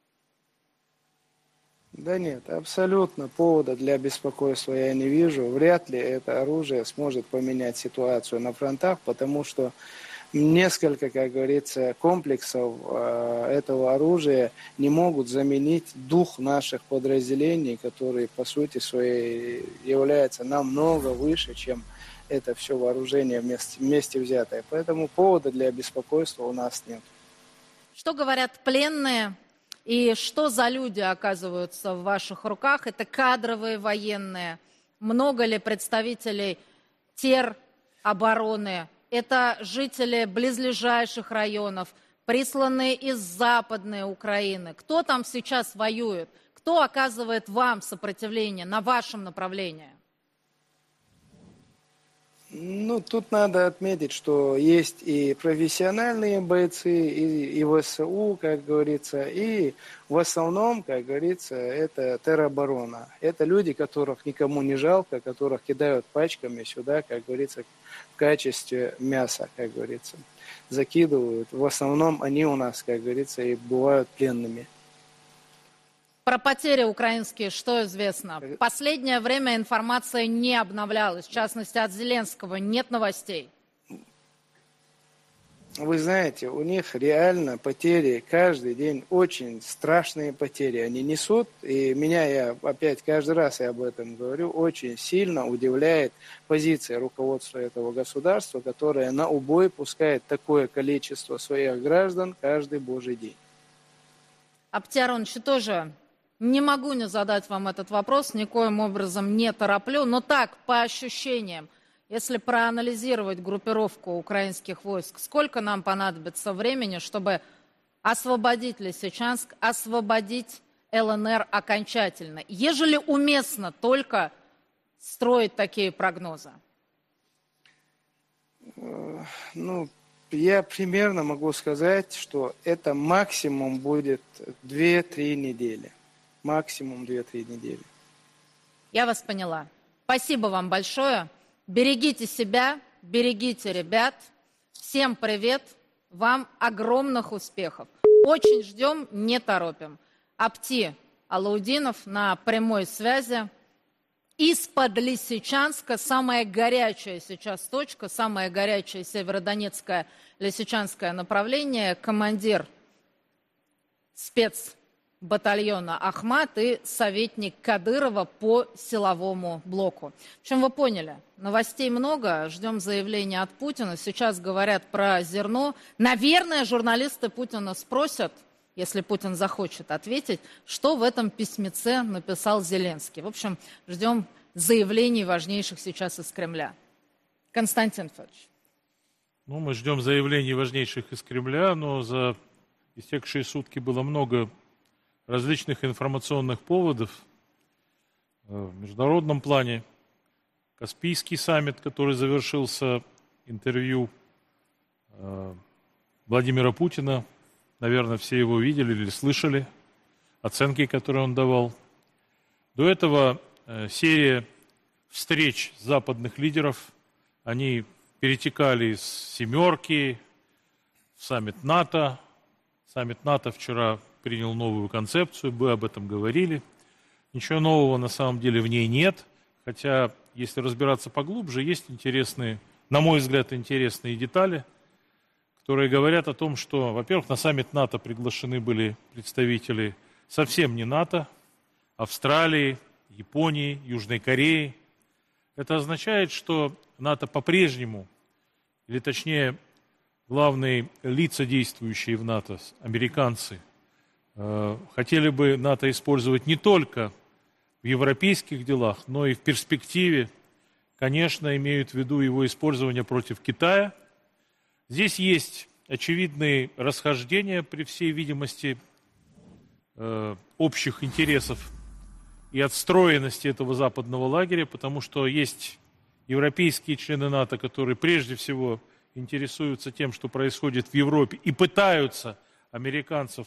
Да нет, абсолютно повода для беспокойства я не вижу. Вряд ли это оружие сможет поменять ситуацию на фронтах, потому что несколько, как говорится, комплексов этого оружия не могут заменить дух наших подразделений, которые по сути своей являются намного выше, чем это все вооружение вместе взятое. Поэтому повода для беспокойства у нас нет. Что говорят пленные и что за люди оказываются в ваших руках? Это кадровые военные. Много ли представителей теробороны? Это жители близлежащих районов, присланные из Западной Украины. Кто там сейчас воюет? Кто оказывает вам сопротивление на вашем направлении? Ну, тут надо отметить, что есть и профессиональные бойцы, и ВСУ, как говорится, и в основном, как говорится, это тероборона. Это люди, которых никому не жалко, которых кидают пачками сюда, как говорится, в качестве мяса, как говорится, закидывают. В основном они у нас, как говорится, и бывают пленными. Про потери украинские что известно? В последнее время информация не обновлялась, в частности от Зеленского. Нет новостей. Вы знаете, у них реально потери каждый день, очень страшные потери они несут. И меня, я опять каждый раз я об этом говорю, очень сильно удивляет позиция руководства этого государства, которое на убой пускает такое количество своих граждан каждый божий день. Апти Аронович, тоже не могу не задать вам этот вопрос, никоим образом не тороплю, но так, по ощущениям, если проанализировать группировку украинских войск, сколько нам понадобится времени, чтобы освободить Лисичанск, освободить ЛНР окончательно? Ежели уместно только строить такие прогнозы? Ну, я примерно могу сказать, что это максимум будет 2-3 недели. Максимум 2-3 недели. Я вас поняла. Спасибо вам большое. Берегите себя, берегите ребят. Всем привет. Вам огромных успехов. Очень ждем, не торопим. Апти Алаудинов на прямой связи. Из-под Лисичанска, самая горячая сейчас точка, самое горячее северодонецкое Лисичанское направление, командир спецбатальона Ахмат и советник Кадырова по силовому блоку. В общем, вы поняли, новостей много, ждем заявления от Путина. Сейчас говорят про зерно. Наверное, журналисты Путина спросят, если Путин захочет ответить, что в этом письмеце написал Зеленский. В общем, ждем заявлений важнейших сейчас из Кремля. Константин Федорович. Ну, мы ждем заявлений важнейших из Кремля, но за истекшие сутки было много различных информационных поводов. В международном плане Каспийский саммит, который завершился, интервью Владимира Путина. Наверное, все его видели или слышали, оценки, которые он давал. До этого серия встреч западных лидеров, они перетекали из «семерки» в саммит НАТО. Саммит НАТО вчера принял новую концепцию, мы об этом говорили. Ничего нового на самом деле в ней нет, хотя, если разбираться поглубже, есть интересные, на мой взгляд, интересные детали, которые говорят о том, что, во-первых, на саммит НАТО приглашены были представители совсем не НАТО, Австралии, Японии, Южной Кореи. Это означает, что НАТО по-прежнему, или точнее, главные лица, действующие в НАТО, американцы, хотели бы НАТО использовать не только в европейских делах, но и в перспективе, конечно, имеют в виду его использование против Китая. Здесь есть очевидные расхождения, при всей видимости, общих интересов и отстроенности этого западного лагеря, потому что есть европейские члены НАТО, которые прежде всего интересуются тем, что происходит в Европе, и пытаются американцев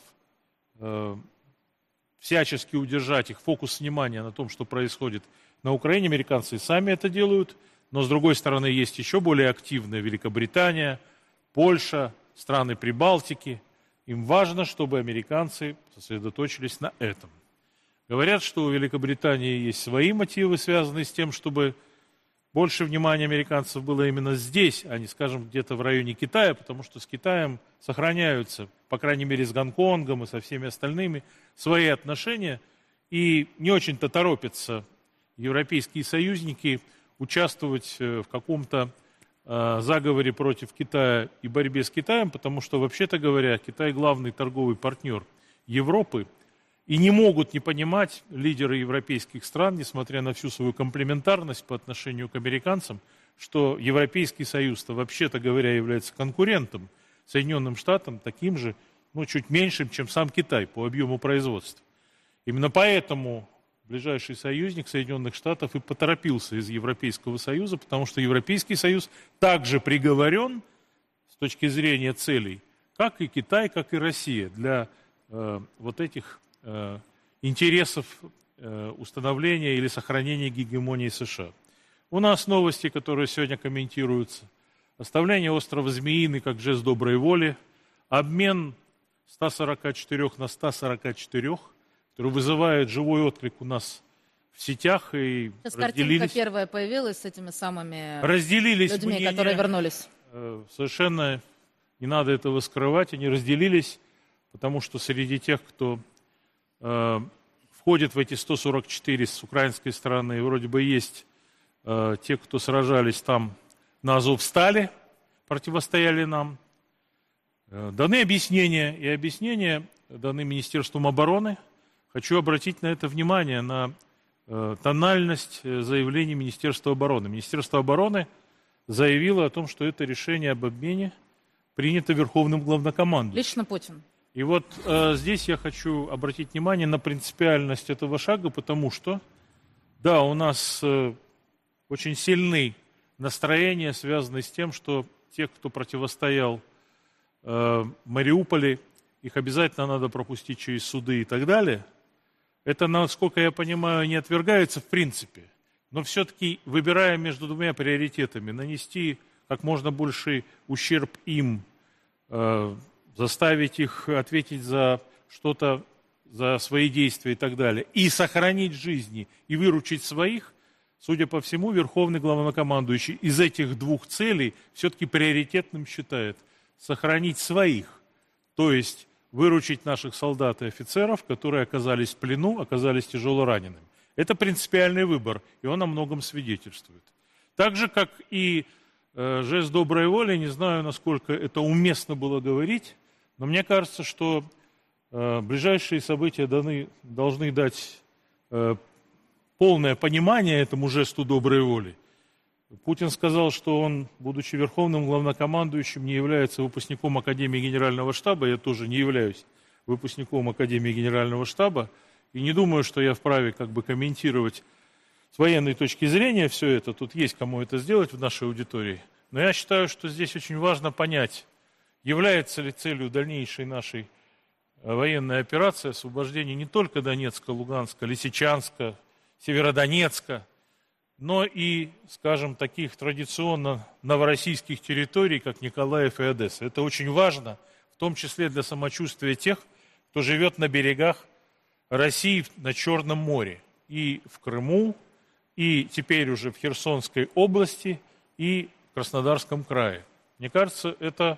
всячески удержать их фокус внимания на том, что происходит на Украине. Американцы сами это делают, но с другой стороны есть еще более активная Великобритания, Польша, страны Прибалтики. Им важно, чтобы американцы сосредоточились на этом. Говорят, что у Великобритании есть свои мотивы, связанные с тем, чтобы больше внимания американцев было именно здесь, а не, скажем, где-то в районе Китая, потому что с Китаем сохраняются, по крайней мере, с Гонконгом и со всеми остальными, свои отношения, и не очень-то торопятся европейские союзники участвовать в каком-то заговоре против Китая и борьбе с Китаем, потому что, вообще-то говоря, Китай главный торговый партнер Европы, и не могут не понимать лидеры европейских стран, несмотря на всю свою комплементарность по отношению к американцам, что Европейский Союз-то, вообще-то говоря, является конкурентом Соединенным Штатам, таким же, чуть меньшим, чем сам Китай по объему производства. Именно поэтому ближайший союзник Соединенных Штатов и поторопился из Европейского Союза, потому что Европейский Союз также приговорен с точки зрения целей, как и Китай, как и Россия, для вот этих интересов установления или сохранения гегемонии США. У нас новости, которые сегодня комментируются. Оставление острова Змеиный как жест доброй воли, обмен 144 на 144, который вызывает живой отклик у нас в сетях. И сейчас картинка первая появилась с этими самыми людьми, мнения, которые вернулись. Совершенно не надо этого скрывать, они разделились, потому что среди тех, кто входит в эти 144 с украинской стороны, вроде бы есть те, кто сражались там на Азовстале, противостояли нам. Даны объяснения, и объяснения даны Министерством обороны. Хочу обратить на это внимание, на тональность заявлений Министерства обороны. Министерство обороны заявило о том, что это решение об обмене принято Верховным главнокомандующим. Лично Путин. И вот здесь я хочу обратить внимание на принципиальность этого шага, потому что, да, у нас очень сильны настроения, связанные с тем, что те, кто противостоял в Мариуполе, их обязательно надо пропустить через суды и так далее. Это, насколько я понимаю, не отвергается в принципе. Но все-таки, выбирая между двумя приоритетами, нанести как можно больший ущерб им, заставить их ответить за что-то, за свои действия и так далее, и сохранить жизни, и выручить своих, судя по всему, Верховный главнокомандующий из этих двух целей все-таки приоритетным считает сохранить своих, то есть выручить наших солдат и офицеров, которые оказались в плену, оказались тяжело ранеными. Это принципиальный выбор, и он о многом свидетельствует. Так же, как и жест доброй воли, не знаю, насколько это уместно было говорить, но мне кажется, что ближайшие события должны дать полное понимание этому жесту доброй воли. Путин сказал, что он, будучи верховным главнокомандующим, не является выпускником Академии Генерального штаба. Я тоже не являюсь выпускником Академии Генерального штаба. И не думаю, что я вправе комментировать с военной точки зрения все это. Тут есть кому это сделать в нашей аудитории. Но я считаю, что здесь очень важно понять, является ли целью дальнейшей нашей военной операции освобождение не только Донецка, Луганска, Лисичанска, Северодонецка, но и, скажем, таких традиционно новороссийских территорий, как Николаев и Одесса. Это очень важно, в том числе для самочувствия тех, кто живет на берегах России на Черном море, и в Крыму, и теперь уже в Херсонской области, и в Краснодарском крае. Мне кажется, это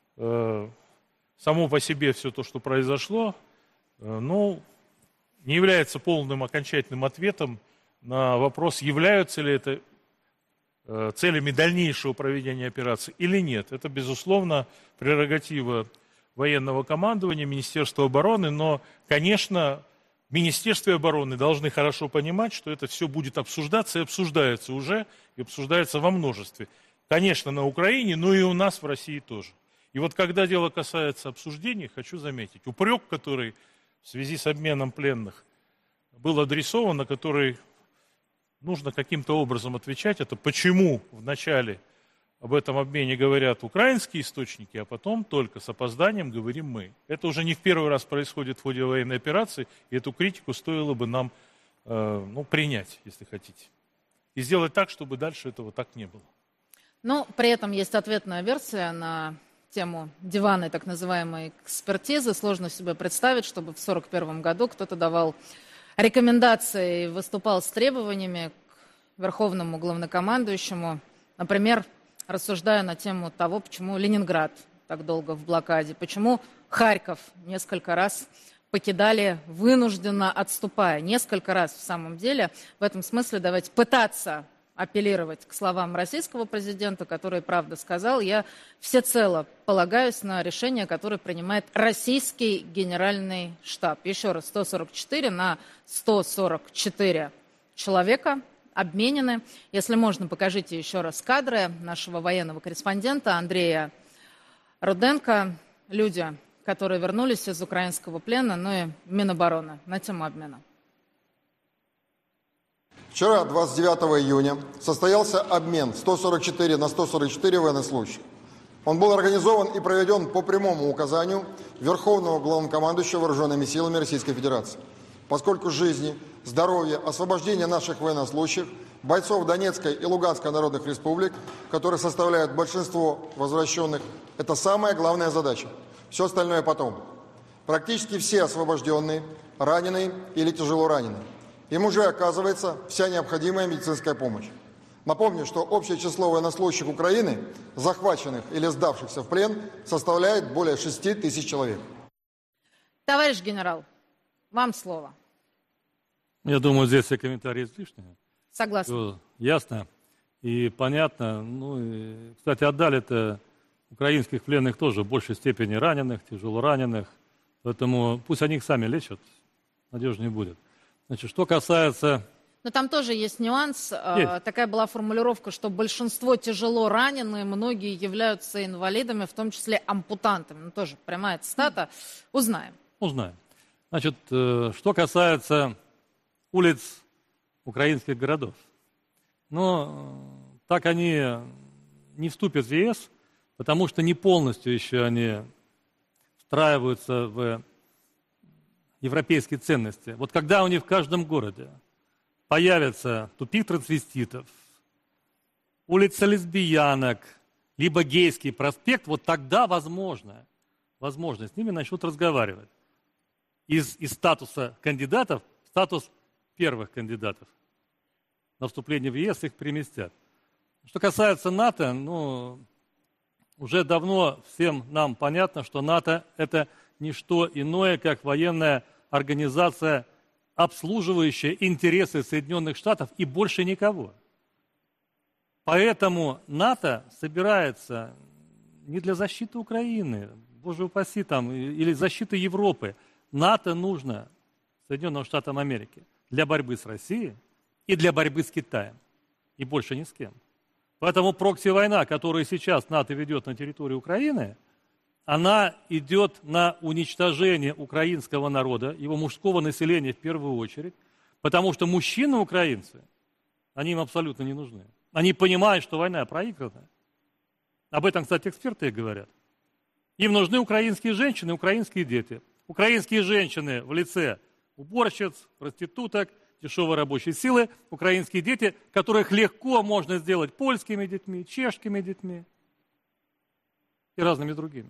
само по себе все то, что произошло, не является полным окончательным ответом на вопрос, являются ли это целями дальнейшего проведения операции или нет. Это, безусловно, прерогатива военного командования, Министерства обороны, но, конечно, в Министерстве обороны должны хорошо понимать, что это все будет обсуждаться и обсуждается уже, и обсуждается во множестве. конечно, на Украине, но и у нас в России тоже. И вот когда дело касается обсуждений, хочу заметить, упрек, который в связи с обменом пленных был адресован, на который нужно каким-то образом отвечать, это почему вначале об этом обмене говорят украинские источники, а потом только с опозданием говорим мы. Это уже не в первый раз происходит в ходе военной операции, и эту критику стоило бы нам принять, если хотите. И сделать так, чтобы дальше этого так не было. Но при этом есть ответная версия на тему диванной так называемой экспертизы. Сложно себе представить, чтобы в 1941 году кто-то давал рекомендации и выступал с требованиями к верховному главнокомандующему, например, рассуждая на тему того, почему Ленинград так долго в блокаде, почему Харьков несколько раз покидали, вынужденно отступая. Несколько раз, в самом деле. В этом смысле давайте пытаться апеллировать к словам российского президента, который, правда, сказал: я всецело полагаюсь на решение, которое принимает российский генеральный штаб. Еще раз, 144 на 144 человека обменены. Если можно, покажите еще раз кадры нашего военного корреспондента Андрея Руденко. Люди, которые вернулись из украинского плена, ну и Минобороны на тему обмена. Вчера, 29 июня, состоялся обмен 144 на 144 военнослужащих. Он был организован и проведен по прямому указанию Верховного Главнокомандующего Вооруженными силами Российской Федерации. Поскольку жизни, здоровье, освобождение наших военнослужащих, бойцов Донецкой и Луганской народных республик, которые составляют большинство возвращенных, это самая главная задача. Все остальное потом. Практически все освобожденные, раненые или тяжело раненые. Им уже оказывается вся необходимая медицинская помощь. Напомню, что общее число военнослужащих Украины, захваченных или сдавшихся в плен, составляет более 6 тысяч человек. Товарищ генерал, вам слово. Я думаю, здесь все комментарии излишние. Согласна. Все ясно и понятно. Ну, и, кстати, отдали-то украинских пленных тоже в большей степени раненых, тяжело раненых. Поэтому пусть они их сами лечат, надежнее будет. Значит, что касается... Но там тоже есть нюанс. Такая была формулировка, что большинство тяжело раненые, многие являются инвалидами, в том числе ампутантами. Ну, тоже прямая цитата. Узнаем. Узнаем. Значит, что касается улиц украинских городов. Но так они не вступят в ЕС, потому что не полностью еще они встраиваются в европейские ценности. Вот когда у них в каждом городе появится тупик трансвеститов, улица лесбиянок, либо гейский проспект, вот тогда возможно, с ними начнут разговаривать. Из статуса кандидатов в статус первых кандидатов. На вступление в ЕС их переместят. Что касается НАТО, ну, уже давно всем нам понятно, что НАТО – это не что иное, как военная организация, обслуживающая интересы Соединенных Штатов и больше никого. Поэтому НАТО собирается не для защиты Украины, боже упаси, там, или защиты Европы. НАТО нужно Соединенным Штатам Америки для борьбы с Россией и для борьбы с Китаем. И больше ни с кем. Поэтому прокси-война, которую сейчас НАТО ведет на территории Украины, она идет на уничтожение украинского народа, его мужского населения в первую очередь, потому что мужчины-украинцы, они им абсолютно не нужны. Они понимают, что война проиграна. Об этом, кстати, эксперты говорят. Им нужны украинские женщины, украинские дети. Украинские женщины в лице уборщиц, проституток, дешевой рабочей силы, украинские дети, которых легко можно сделать польскими детьми, чешскими детьми и разными другими.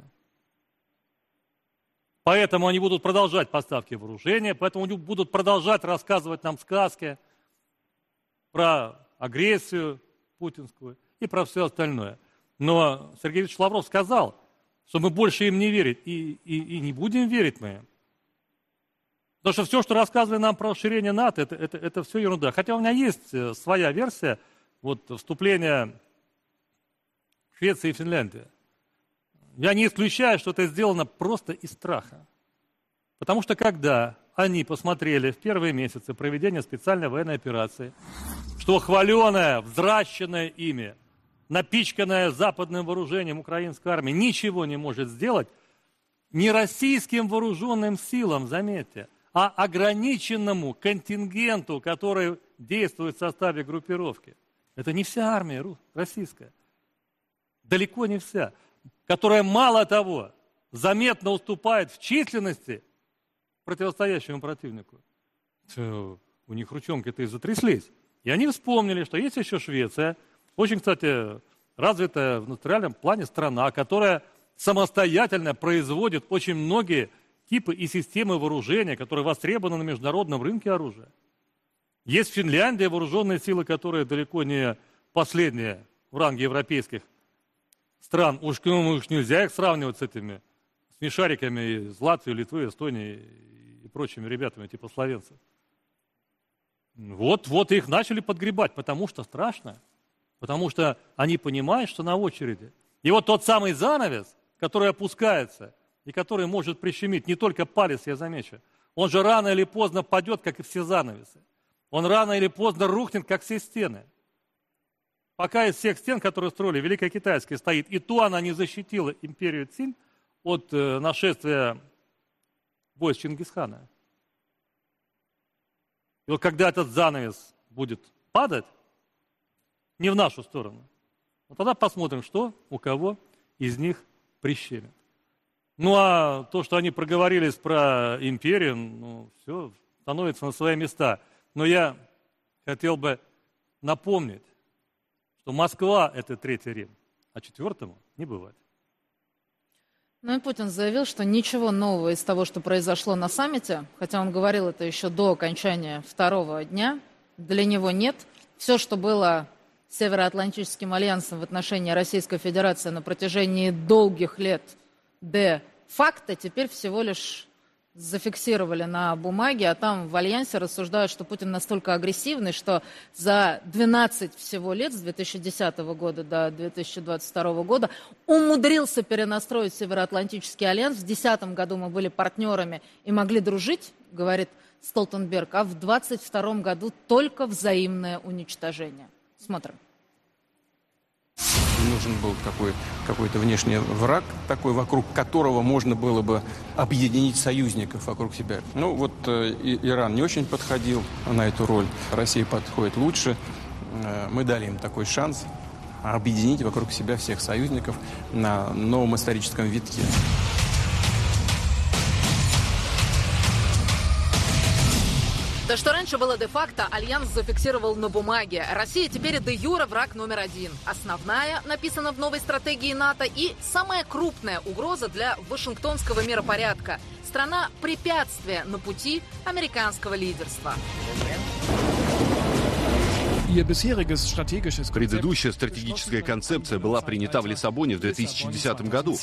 Поэтому они будут продолжать поставки вооружения, поэтому они будут продолжать рассказывать нам сказки про агрессию путинскую и про все остальное. Но Сергей Викторович Лавров сказал, что мы больше им не верим, и не будем верить мы им. Потому что все, что рассказывали нам про расширение НАТО, это все ерунда. Хотя у меня есть своя версия вступления Швеции и Финляндии. Я не исключаю, что это сделано просто из страха. Потому что когда они посмотрели в первые месяцы проведения специальной военной операции, что хваленая, взращенная ими напичканная западным вооружением украинская армия, ничего не может сделать, не российским вооруженным силам, заметьте, а ограниченному контингенту, который действует в составе группировки. Это не вся армия российская, далеко не вся, которая, мало того, заметно уступает в численности противостоящему противнику. У них ручонки-то и затряслись. И они вспомнили, что есть еще Швеция, очень, кстати, развитая в индустриальном плане страна, которая самостоятельно производит очень многие типы и системы вооружения, которые востребованы на международном рынке оружия. Есть Финляндия, вооруженные силы, которые далеко не последние в ранге европейских стран. Уж нельзя их сравнивать с этими смешариками из Латвии, Литвы, Эстонии и прочими ребятами типа словенцев. Вот их начали подгребать, потому что страшно. Потому что они понимают, что на очереди. И вот тот самый занавес, который опускается и который может прищемить не только палец, я замечу, он же рано или поздно падет, как и все занавесы. Он рано или поздно рухнет, как все стены. Пока из всех стен, которые строили, Великая Китайская стоит, и то она не защитила империю Цинь от нашествия войск Чингисхана. И вот когда этот занавес будет падать, не в нашу сторону, вот тогда посмотрим, что у кого из них прищемит. Ну а то, что они проговорились про империю, все становится на свои места. Но я хотел бы напомнить, что Москва – это Третий Рим, а четвертому не бывать. Ну и Путин заявил, что ничего нового из того, что произошло на саммите, хотя он говорил это еще до окончания второго дня, для него нет. Все, что было Североатлантическим альянсом в отношении Российской Федерации на протяжении долгих лет де-факто, теперь всего лишь зафиксировали на бумаге, а там в альянсе рассуждают, что Путин настолько агрессивный, что за 12 всего лет, с 2010 года до 2022 года, умудрился перенастроить Североатлантический альянс. В 2010 году мы были партнерами и могли дружить, говорит Столтенберг, а в 2022 году только взаимное уничтожение. Смотрим. Нужен был какой-то внешний враг, такой, вокруг которого можно было бы объединить союзников вокруг себя. Ну вот Иран не очень подходил на эту роль, Россия подходит лучше. Мы дали им такой шанс объединить вокруг себя всех союзников на новом историческом витке. То, что раньше было де-факто, Альянс зафиксировал на бумаге. Россия теперь де-юре враг номер один. Основная, написана в новой стратегии НАТО, и самая крупная угроза для Вашингтонского миропорядка. Страна препятствия на пути американского лидерства. Предыдущая стратегическая концепция была принята в Лиссабоне в 2010 году.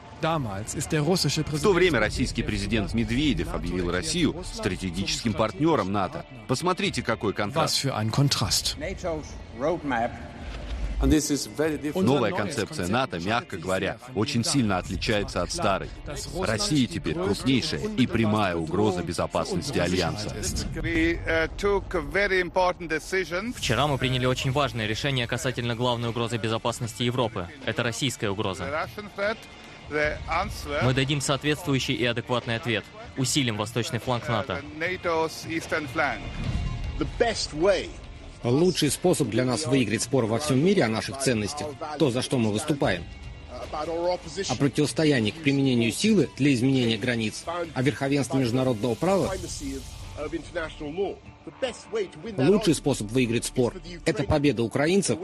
В то время российский президент Медведев объявил Россию стратегическим партнером НАТО. Посмотрите, какой контраст. Новая концепция НАТО, мягко говоря, очень сильно отличается от старой. Россия теперь крупнейшая и прямая угроза безопасности Альянса. Вчера мы приняли очень важное решение касательно главной угрозы безопасности Европы. Это российская угроза. Мы дадим соответствующий и адекватный ответ. Усилим восточный фланг НАТО. Лучший способ для нас выиграть спор во всем мире о наших ценностях – то, за что мы выступаем. О противостоянии к применению силы для изменения границ, о верховенстве международного права. Лучший способ выиграть спор – это победа украинцев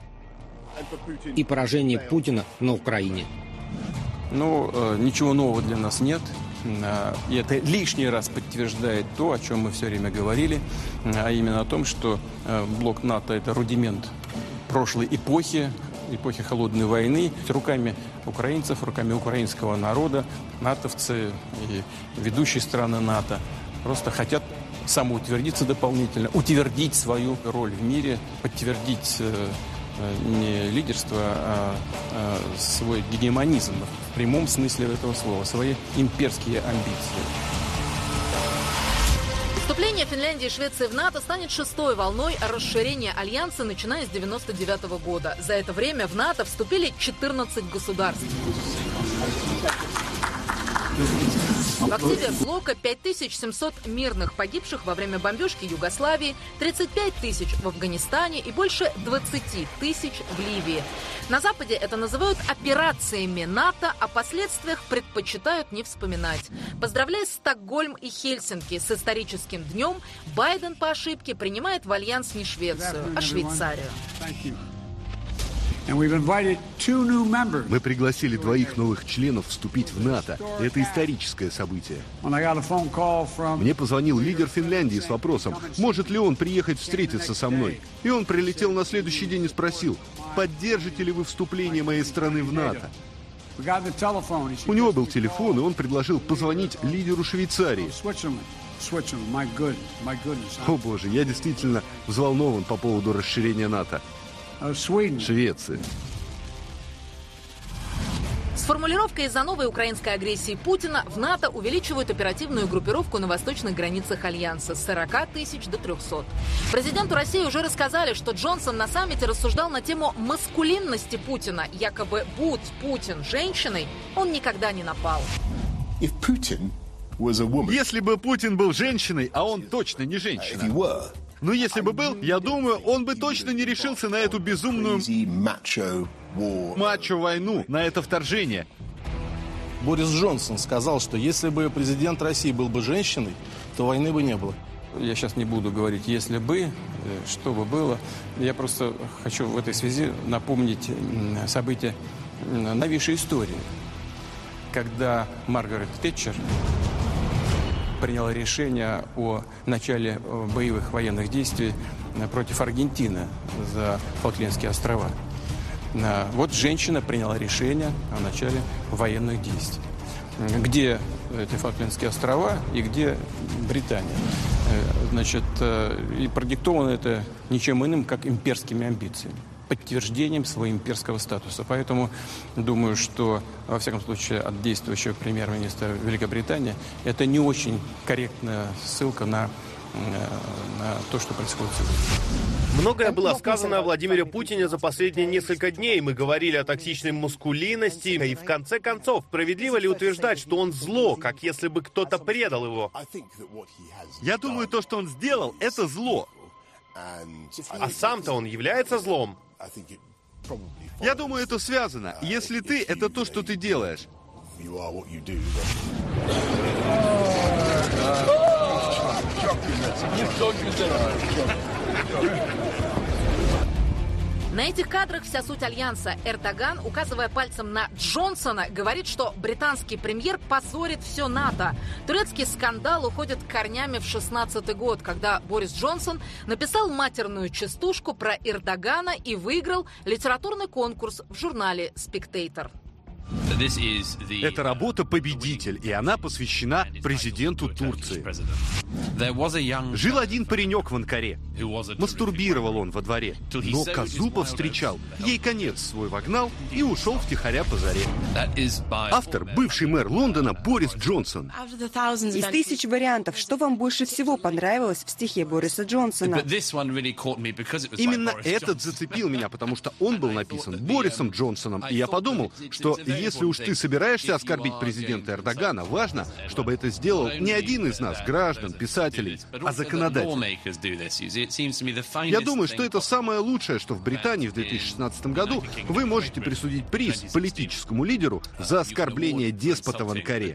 и поражение Путина на Украине. Ну, ничего нового для нас нет. И это лишний раз подтверждает то, о чем мы все время говорили, а именно о том, что блок НАТО – это рудимент прошлой эпохи Холодной войны. Руками украинцев, руками украинского народа, натовцы и ведущие страны НАТО просто хотят самоутвердиться дополнительно, утвердить свою роль в мире, подтвердить не лидерство, а свой гегемонизм в прямом смысле этого слова, свои имперские амбиции. Выступление Вступление Финляндии и Швеции в НАТО станет шестой волной расширения Альянса, начиная с 1999 года. За это время в НАТО вступили 14 государств. В активе блока 5700 мирных погибших во время бомбежки Югославии, 35 тысяч в Афганистане и больше 20 тысяч в Ливии. На Западе это называют операциями НАТО, о последствиях предпочитают не вспоминать. Поздравляя Стокгольм и Хельсинки с историческим днем, Байден по ошибке принимает в альянс не Швецию, а Швейцарию. Мы пригласили 2 новых членов вступить в НАТО. Это историческое событие. Мне позвонил лидер Финляндии с вопросом, может ли он приехать встретиться со мной. И он прилетел на следующий день и спросил, поддержите ли вы вступление моей страны в НАТО. У него был телефон, и он предложил позвонить лидеру Швейцарии. О боже, я действительно взволнован по поводу расширения НАТО. Швеция. С формулировкой «из-за новой украинской агрессии Путина» в НАТО увеличивают оперативную группировку на восточных границах Альянса с 40 тысяч до 300. Президенту России уже рассказали, что Джонсон на саммите рассуждал на тему маскулинности Путина. Якобы, будь Путин женщиной, он никогда не напал. Если бы Путин был женщиной, а он точно не женщина. Но если бы был, я думаю, он бы точно не решился на эту безумную мачо-войну, на это вторжение. Борис Джонсон сказал, что если бы президент России был бы женщиной, то войны бы не было. Я сейчас не буду говорить, если бы, что бы было. Я просто хочу в этой связи напомнить события новейшей истории, когда Маргарет Тэтчер приняла решение о начале боевых военных действий против Аргентины за Фолклендские острова. Вот женщина приняла решение о начале военных действий. Где эти Фолклендские острова и где Британия? Значит, и продиктовано это ничем иным, как имперскими амбициями, подтверждением своего имперского статуса. Поэтому думаю, что, во всяком случае, от действующего премьер-министра Великобритании это не очень корректная ссылка на то, что происходит сегодня. Многое было сказано о Владимире Путине за последние несколько дней. Мы говорили о токсичной маскулинности. И в конце концов, справедливо ли утверждать, что он зло, как если бы кто-то предал его? Я думаю, то, что он сделал, это зло. А сам-то он является злом? Я думаю, это связано. Если ты — это то, что ты делаешь. На этих кадрах вся суть Альянса. Эрдоган, указывая пальцем на Джонсона, говорит, что британский премьер позорит все НАТО. Турецкий скандал уходит корнями в 16-й год, когда Борис Джонсон написал матерную частушку про Эрдогана и выиграл литературный конкурс в журнале «Спектейтор». Это работа «Победитель», и она посвящена президенту Турции. Жил один паренек в Анкаре. Мастурбировал он во дворе, но козу повстречал, ей конец свой вогнал и ушел втихаря по заре. Автор — бывший мэр Лондона Борис Джонсон. Из тысяч вариантов, что вам больше всего понравилось в стихе Бориса Джонсона? Именно этот зацепил меня, потому что он был написан Борисом Джонсоном, и я подумал, что если уж ты собираешься оскорбить президента Эрдогана, важно, чтобы это сделал не один из нас, граждан, писателей, а законодатель. Я думаю, что это самое лучшее, что в Британии в 2016 году вы можете присудить приз политическому лидеру за оскорбление деспота в Анкаре.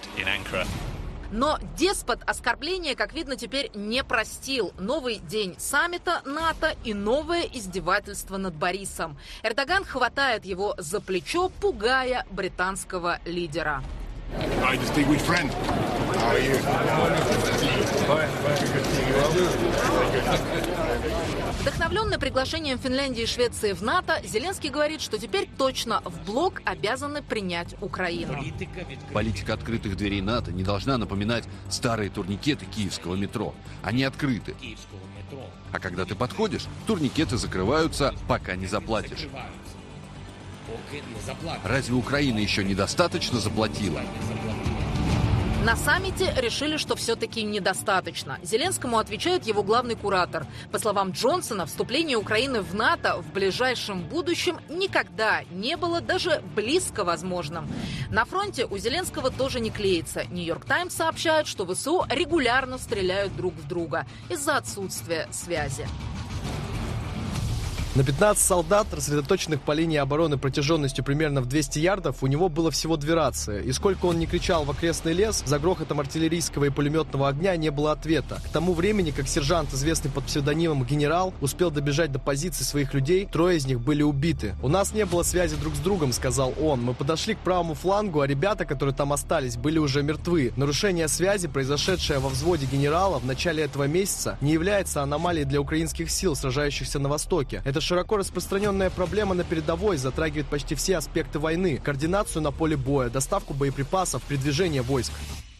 Но деспот оскорбления, как видно, теперь не простил. Новый день саммита НАТО и новое издевательство над Борисом. Эрдоган хватает его за плечо, пугая британского лидера. Вдохновленный приглашением Финляндии и Швеции в НАТО, Зеленский говорит, что теперь точно в блок обязаны принять Украину. Политика открытых дверей НАТО не должна напоминать старые турникеты киевского метро. Они открыты. А когда ты подходишь, турникеты закрываются, пока не заплатишь. Разве Украина еще недостаточно заплатила? На саммите решили, что все-таки недостаточно. Зеленскому отвечает его главный куратор. По словам Джонсона, вступление Украины в НАТО в ближайшем будущем никогда не было даже близко возможным. На фронте у Зеленского тоже не клеится. Нью-Йорк Таймс сообщает, что ВСУ регулярно стреляют друг в друга из-за отсутствия связи. На 15 солдат, рассредоточенных по линии обороны протяженностью примерно в 200 ярдов, у него было всего 2 рации. И сколько он ни кричал в окрестный лес, за грохотом артиллерийского и пулеметного огня не было ответа. К тому времени, как сержант, известный под псевдонимом «Генерал», успел добежать до позиций своих людей, 3 из них были убиты. «У нас не было связи друг с другом», — сказал он. «Мы подошли к правому флангу, а ребята, которые там остались, были уже мертвы. Нарушение связи, произошедшее во взводе «Генерала» в начале этого месяца, не является аномалией для украинских сил, сражающихся на Востоке. Это широко распространенная проблема на передовой, затрагивает почти все аспекты войны: координацию на поле боя, доставку боеприпасов, передвижение войск».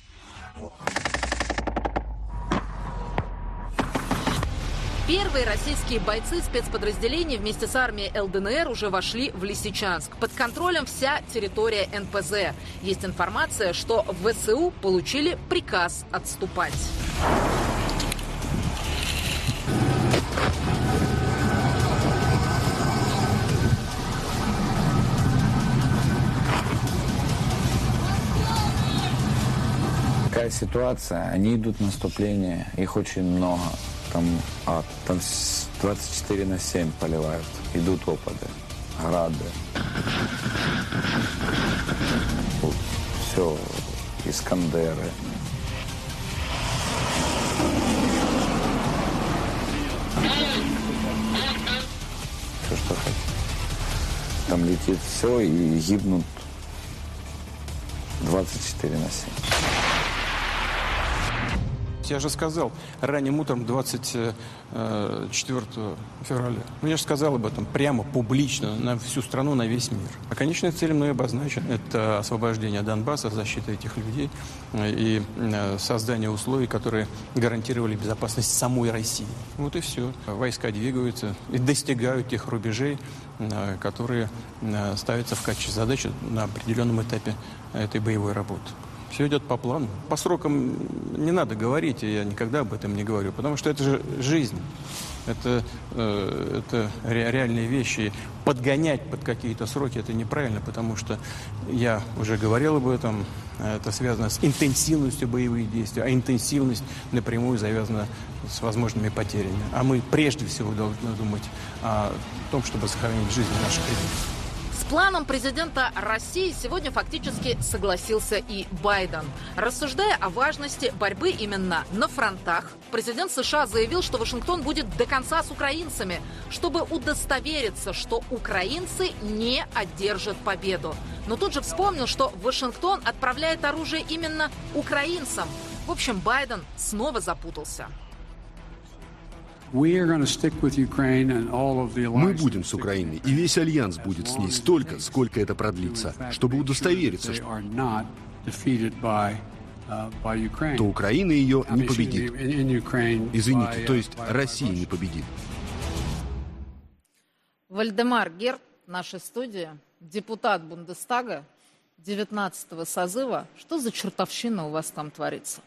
Первые российские бойцы спецподразделений вместе с армией ЛДНР уже вошли в Лисичанск. Под контролем вся территория НПЗ. Есть информация, что в ВСУ получили приказ отступать. Такая ситуация, они идут в наступление, их очень много. Там 24/7 поливают, идут опады, грады. Все, Искандеры. Все, что хотят. Там летит все и гибнут 24/7. Я же сказал ранним утром 24 февраля. Я же сказал об этом прямо, публично, на всю страну, на весь мир. А конечная цель мной обозначена. Это освобождение Донбасса, защита этих людей и создание условий, которые гарантировали безопасность самой России. Вот и все. Войска двигаются и достигают тех рубежей, которые ставятся в качестве задачи на определенном этапе этой боевой работы. Все идет по плану. По срокам не надо говорить, и я никогда об этом не говорю, потому что это же жизнь. Это реальные вещи. Подгонять под какие-то сроки – это неправильно, потому что я уже говорил об этом. Это связано с интенсивностью боевых действий, а интенсивность напрямую завязана с возможными потерями. А мы прежде всего должны думать о том, чтобы сохранить жизнь наших людей. С планом президента России сегодня фактически согласился и Байден. Рассуждая о важности борьбы именно на фронтах, президент США заявил, что Вашингтон будет до конца с украинцами, чтобы удостовериться, что украинцы не одержат победу. Но тут же вспомнил, что Вашингтон отправляет оружие именно украинцам. В общем, Байден снова запутался. Мы будем с Украиной, и весь альянс будет с ней столько, сколько это продлится, чтобы удостовериться, что Украина ее не победит. Извините, то есть Россия не победит. Вальдемар Герд в нашей студии, депутат Бундестага 19-го созыва. Что за чертовщина у вас там творится?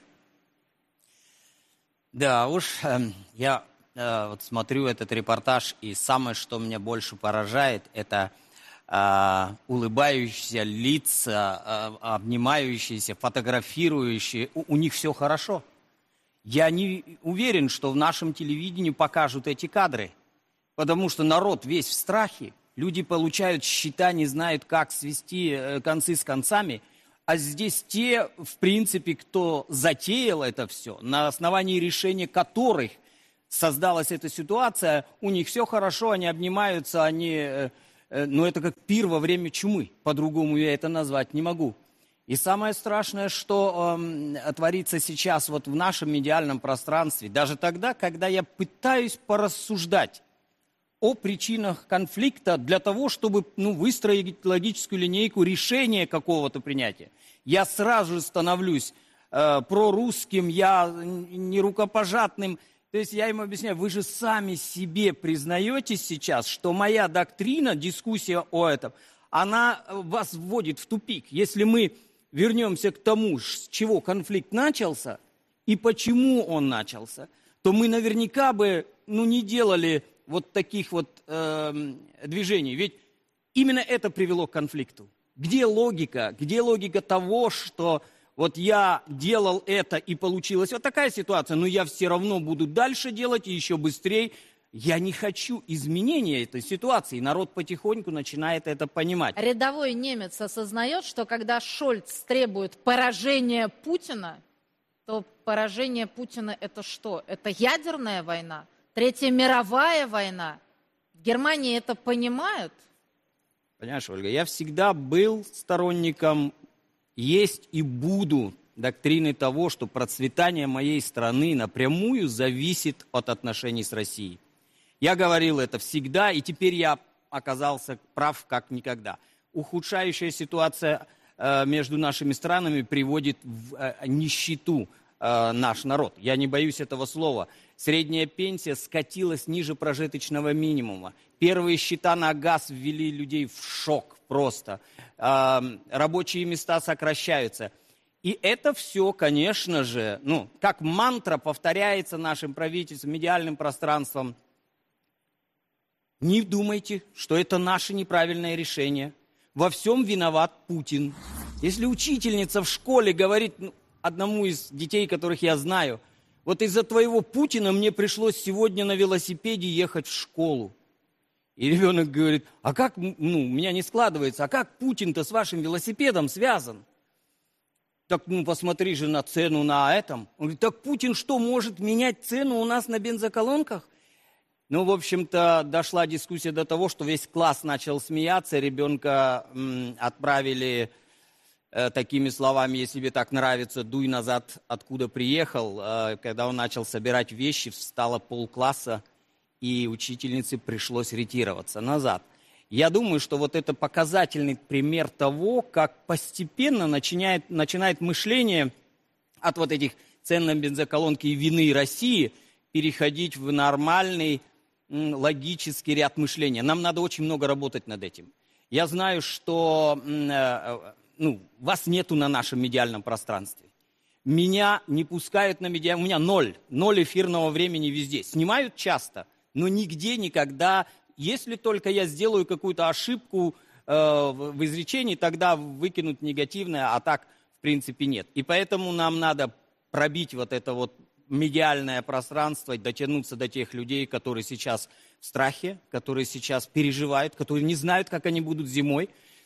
Да уж, я вот смотрю этот репортаж, и самое, что меня больше поражает, это улыбающиеся лица, обнимающиеся, фотографирующие. У них все хорошо. Я не уверен, что в нашем телевидении покажут эти кадры, потому что народ весь в страхе. Люди получают счета, не знают, как свести концы с концами. А здесь те, в принципе, кто затеял это все, на основании решения которых создалась эта ситуация, у них все хорошо, они обнимаются, но это как пир во время чумы, по-другому я это назвать не могу. И самое страшное, что творится сейчас вот в нашем медиальном пространстве, даже тогда, когда я пытаюсь порассуждать о причинах конфликта для того, чтобы выстроить логическую линейку решения какого-то принятия. Я сразу же становлюсь прорусским, я нерукопожатным. То есть я им объясняю, вы же сами себе признаетесь сейчас, что моя доктрина, дискуссия о этом, она вас вводит в тупик. Если мы вернемся к тому, с чего конфликт начался и почему он начался, то мы наверняка бы не делали вот таких вот движений. Ведь именно это привело к конфликту. Где логика? Где логика того, что вот я делал это и получилась вот такая ситуация, но я все равно буду дальше делать и еще быстрее. Я не хочу изменения этой ситуации. Народ потихоньку начинает это понимать. Рядовой немец осознает, что когда Шольц требует поражения Путина, то поражение Путина это что? Это ядерная война? Третья мировая война? В Германии это понимают? Понимаешь, Ольга, я всегда был сторонником, есть и буду доктрины того, что процветание моей страны напрямую зависит от отношений с Россией. Я говорил это всегда, и теперь я оказался прав как никогда. Ухудшающая ситуация между нашими странами приводит в нищету наш народ. Я не боюсь этого слова. Средняя пенсия скатилась ниже прожиточного минимума. Первые счета на газ ввели людей в шок просто. Рабочие места сокращаются. И это все, конечно же, как мантра повторяется нашим правительством, медиальным пространством. Не думайте, что это наше неправильное решение. Во всем виноват Путин. Если учительница в школе говорит одному из детей, которых я знаю, вот из-за твоего Путина мне пришлось сегодня на велосипеде ехать в школу. И ребенок говорит, а как, у меня не складывается, а как Путин-то с вашим велосипедом связан? Так, посмотри же на цену на этом. Он говорит, так Путин что, может менять цену у нас на бензоколонках? В общем-то, дошла дискуссия до того, что весь класс начал смеяться, ребенка отправили такими словами, если тебе так нравится, дуй назад, откуда приехал. Когда он начал собирать вещи, встало полкласса, и учительнице пришлось ретироваться назад. Я думаю, что вот это показательный пример того, как постепенно начинает мышление от вот этих цен на бензоколонки и вины России переходить в нормальный логический ряд мышления. Нам надо очень много работать над этим. Я знаю, что вас нету на нашем медиальном пространстве. Меня не пускают на медиа... У меня ноль эфирного времени везде. Снимают часто, но нигде никогда. Если только я сделаю какую-то ошибку в изречении, тогда выкинут негативное, а так, в принципе, нет. И поэтому нам надо пробить вот это вот медиальное пространство, дотянуться до тех людей, которые сейчас в страхе, которые сейчас переживают, которые не знают, как они будут зимой,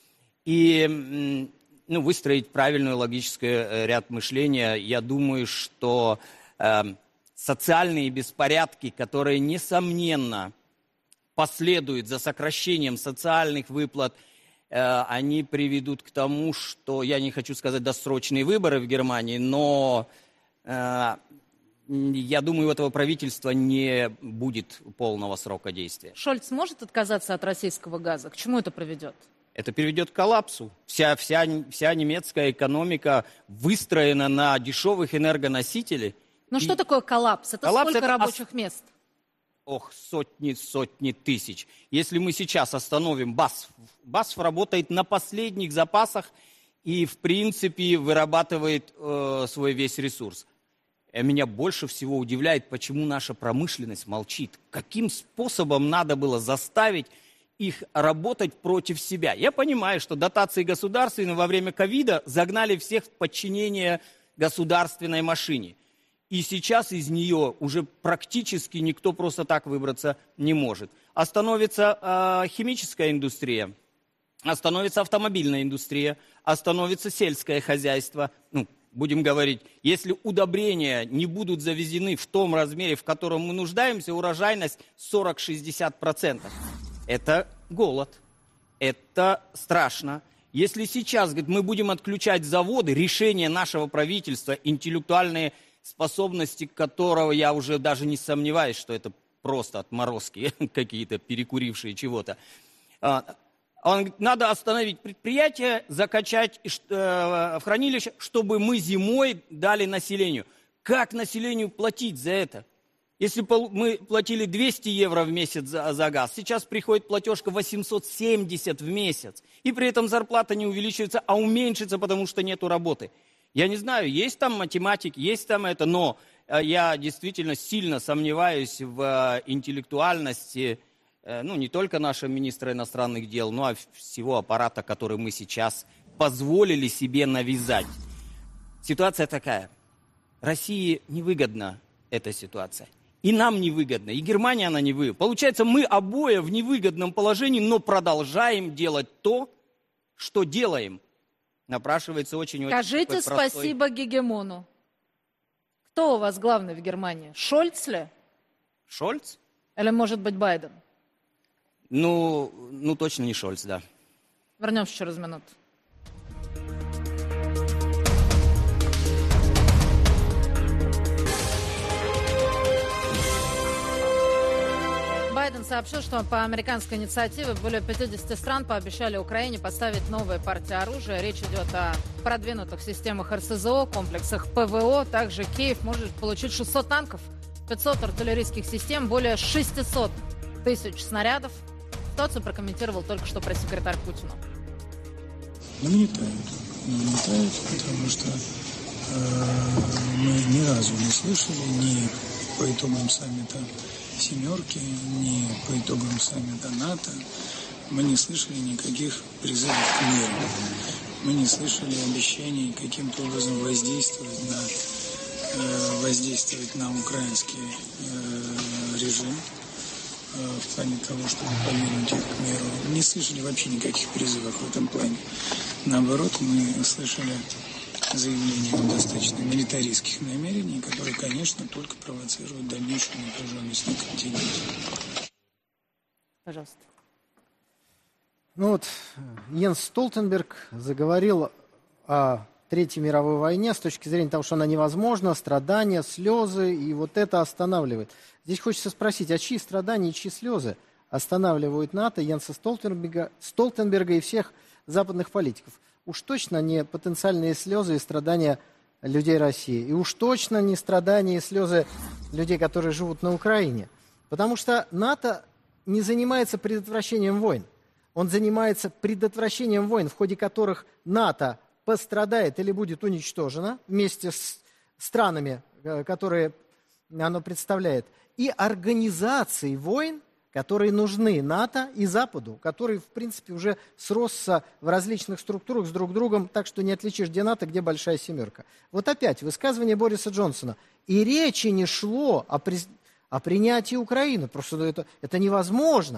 и выстроить правильный логический ряд мышления. Я думаю, что социальные беспорядки, которые, несомненно, последуют за сокращением социальных выплат, они приведут к тому, что, я не хочу сказать досрочные выборы в Германии, но я думаю, у этого правительства не будет полного срока действия. Шольц может отказаться от российского газа? К чему это приведет? Это приведет к коллапсу. Вся немецкая экономика выстроена на дешевых энергоносителях. Но что такое коллапс? Это сколько рабочих мест? Сотни тысяч. Если мы сейчас остановим BASF работает на последних запасах и, в принципе, вырабатывает свой весь ресурс. Меня больше всего удивляет, почему наша промышленность молчит. Каким способом надо было заставить их работать против себя? Я понимаю, что дотации государственные во время ковида загнали всех в подчинение государственной машине. И сейчас из нее уже практически никто просто так выбраться не может. Остановится химическая индустрия, остановится автомобильная индустрия, остановится сельское хозяйство. Будем говорить, если удобрения не будут завезены в том размере, в котором мы нуждаемся, урожайность 40-60%. Это голод. Это страшно. Если сейчас, мы будем отключать заводы, решение нашего правительства, интеллектуальные способности которого я уже даже не сомневаюсь, что это просто отморозки какие-то, перекурившие чего-то. Он говорит, надо остановить предприятие, закачать в хранилище, чтобы мы зимой дали населению. Как населению платить за это? Если мы платили 200 евро в месяц за газ, сейчас приходит платежка 870 в месяц. И при этом зарплата не увеличивается, а уменьшится, потому что нету работы. Я не знаю, есть там математик, есть там это, но я действительно сильно сомневаюсь в интеллектуальности, не только нашего министра иностранных дел, но и всего аппарата, который мы сейчас позволили себе навязать. Ситуация такая. России невыгодна эта ситуация. И нам невыгодно, и Германии она невыгодна. Получается, мы обои в невыгодном положении, но продолжаем делать то, что делаем. Напрашивается очень-очень Скажите простой... спасибо гегемону. Кто у вас главный в Германии? Шольц ли? Шольц? Или, может быть, Байден? Ну, точно не Шольц, да. Вернемся через минуту. Байден сообщил, что по американской инициативе более 50 стран пообещали Украине поставить новые партии оружия. Речь идет о продвинутых системах РСЗО, комплексах ПВО. Также Киев может получить 600 танков, 500 артиллерийских систем, более 600 тысяч снарядов. Ситуацию прокомментировал только что пресс-секретарь Путина. Нагнетают, потому что мы ни разу не слышали ни по итогам саммита «семерки», ни по итогам саммита НАТО, мы не слышали никаких призывов к миру. Мы не слышали обещаний каким-то образом воздействовать на украинский режим в плане того, чтобы повернуть их к миру. Не слышали вообще никаких призывов в этом плане. Наоборот, мы слышали заявления о достаточно милитаристских намерений, которые, конечно, только провоцируют дальнейшую напряженность на континенте. Пожалуйста. Йенс Столтенберг заговорил о Третьей мировой войне с точки зрения того, что она невозможна, страдания, слезы, и вот это останавливает. Здесь хочется спросить, а чьи страдания и чьи слезы останавливают НАТО, Йенса Столтенберга и всех западных политиков? Уж точно не потенциальные слезы и страдания людей России. И уж точно не страдания и слезы людей, которые живут на Украине. Потому что НАТО не занимается предотвращением войн. Он занимается предотвращением войн, в ходе которых НАТО пострадает или будет уничтожено вместе с странами, которые оно представляет, и организацией войн, которые нужны НАТО и Западу, который, в принципе, уже сросся в различных структурах с друг другом, так что не отличишь, где НАТО, где Большая Семерка. Вот опять высказывание Бориса Джонсона. И речи не шло о принятии Украины. Просто это невозможно.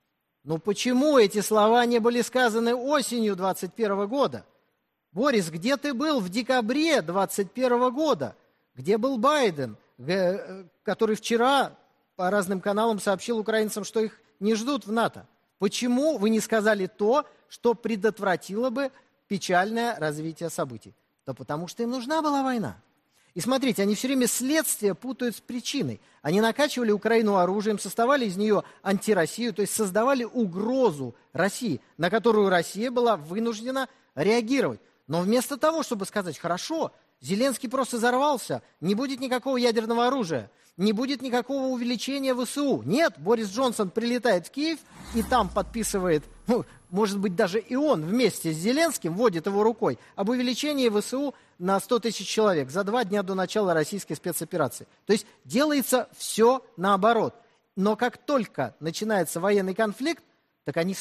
Но почему эти слова не были сказаны осенью 2021 года? Борис, где ты был в декабре 2021 года? Где был Байден, который вчера по разным каналам сообщил украинцам, что их не ждут в НАТО? Почему вы не сказали то, что предотвратило бы печальное развитие событий? Да потому что им нужна была война. И смотрите, они все время следствие путают с причиной. Они накачивали Украину оружием, создавали из нее антироссию, то есть создавали угрозу России, на которую Россия была вынуждена реагировать. Но вместо того, чтобы сказать, хорошо, Зеленский просто взорвался, не будет никакого ядерного оружия, не будет никакого увеличения ВСУ. Нет, Борис Джонсон прилетает в Киев и там подписывает, может быть, даже и он вместе с Зеленским вводит его рукой об увеличении ВСУ на 100 тысяч человек за 2 дня до начала российской спецоперации. То есть делается все наоборот. Но как только начинается военный конфликт, так они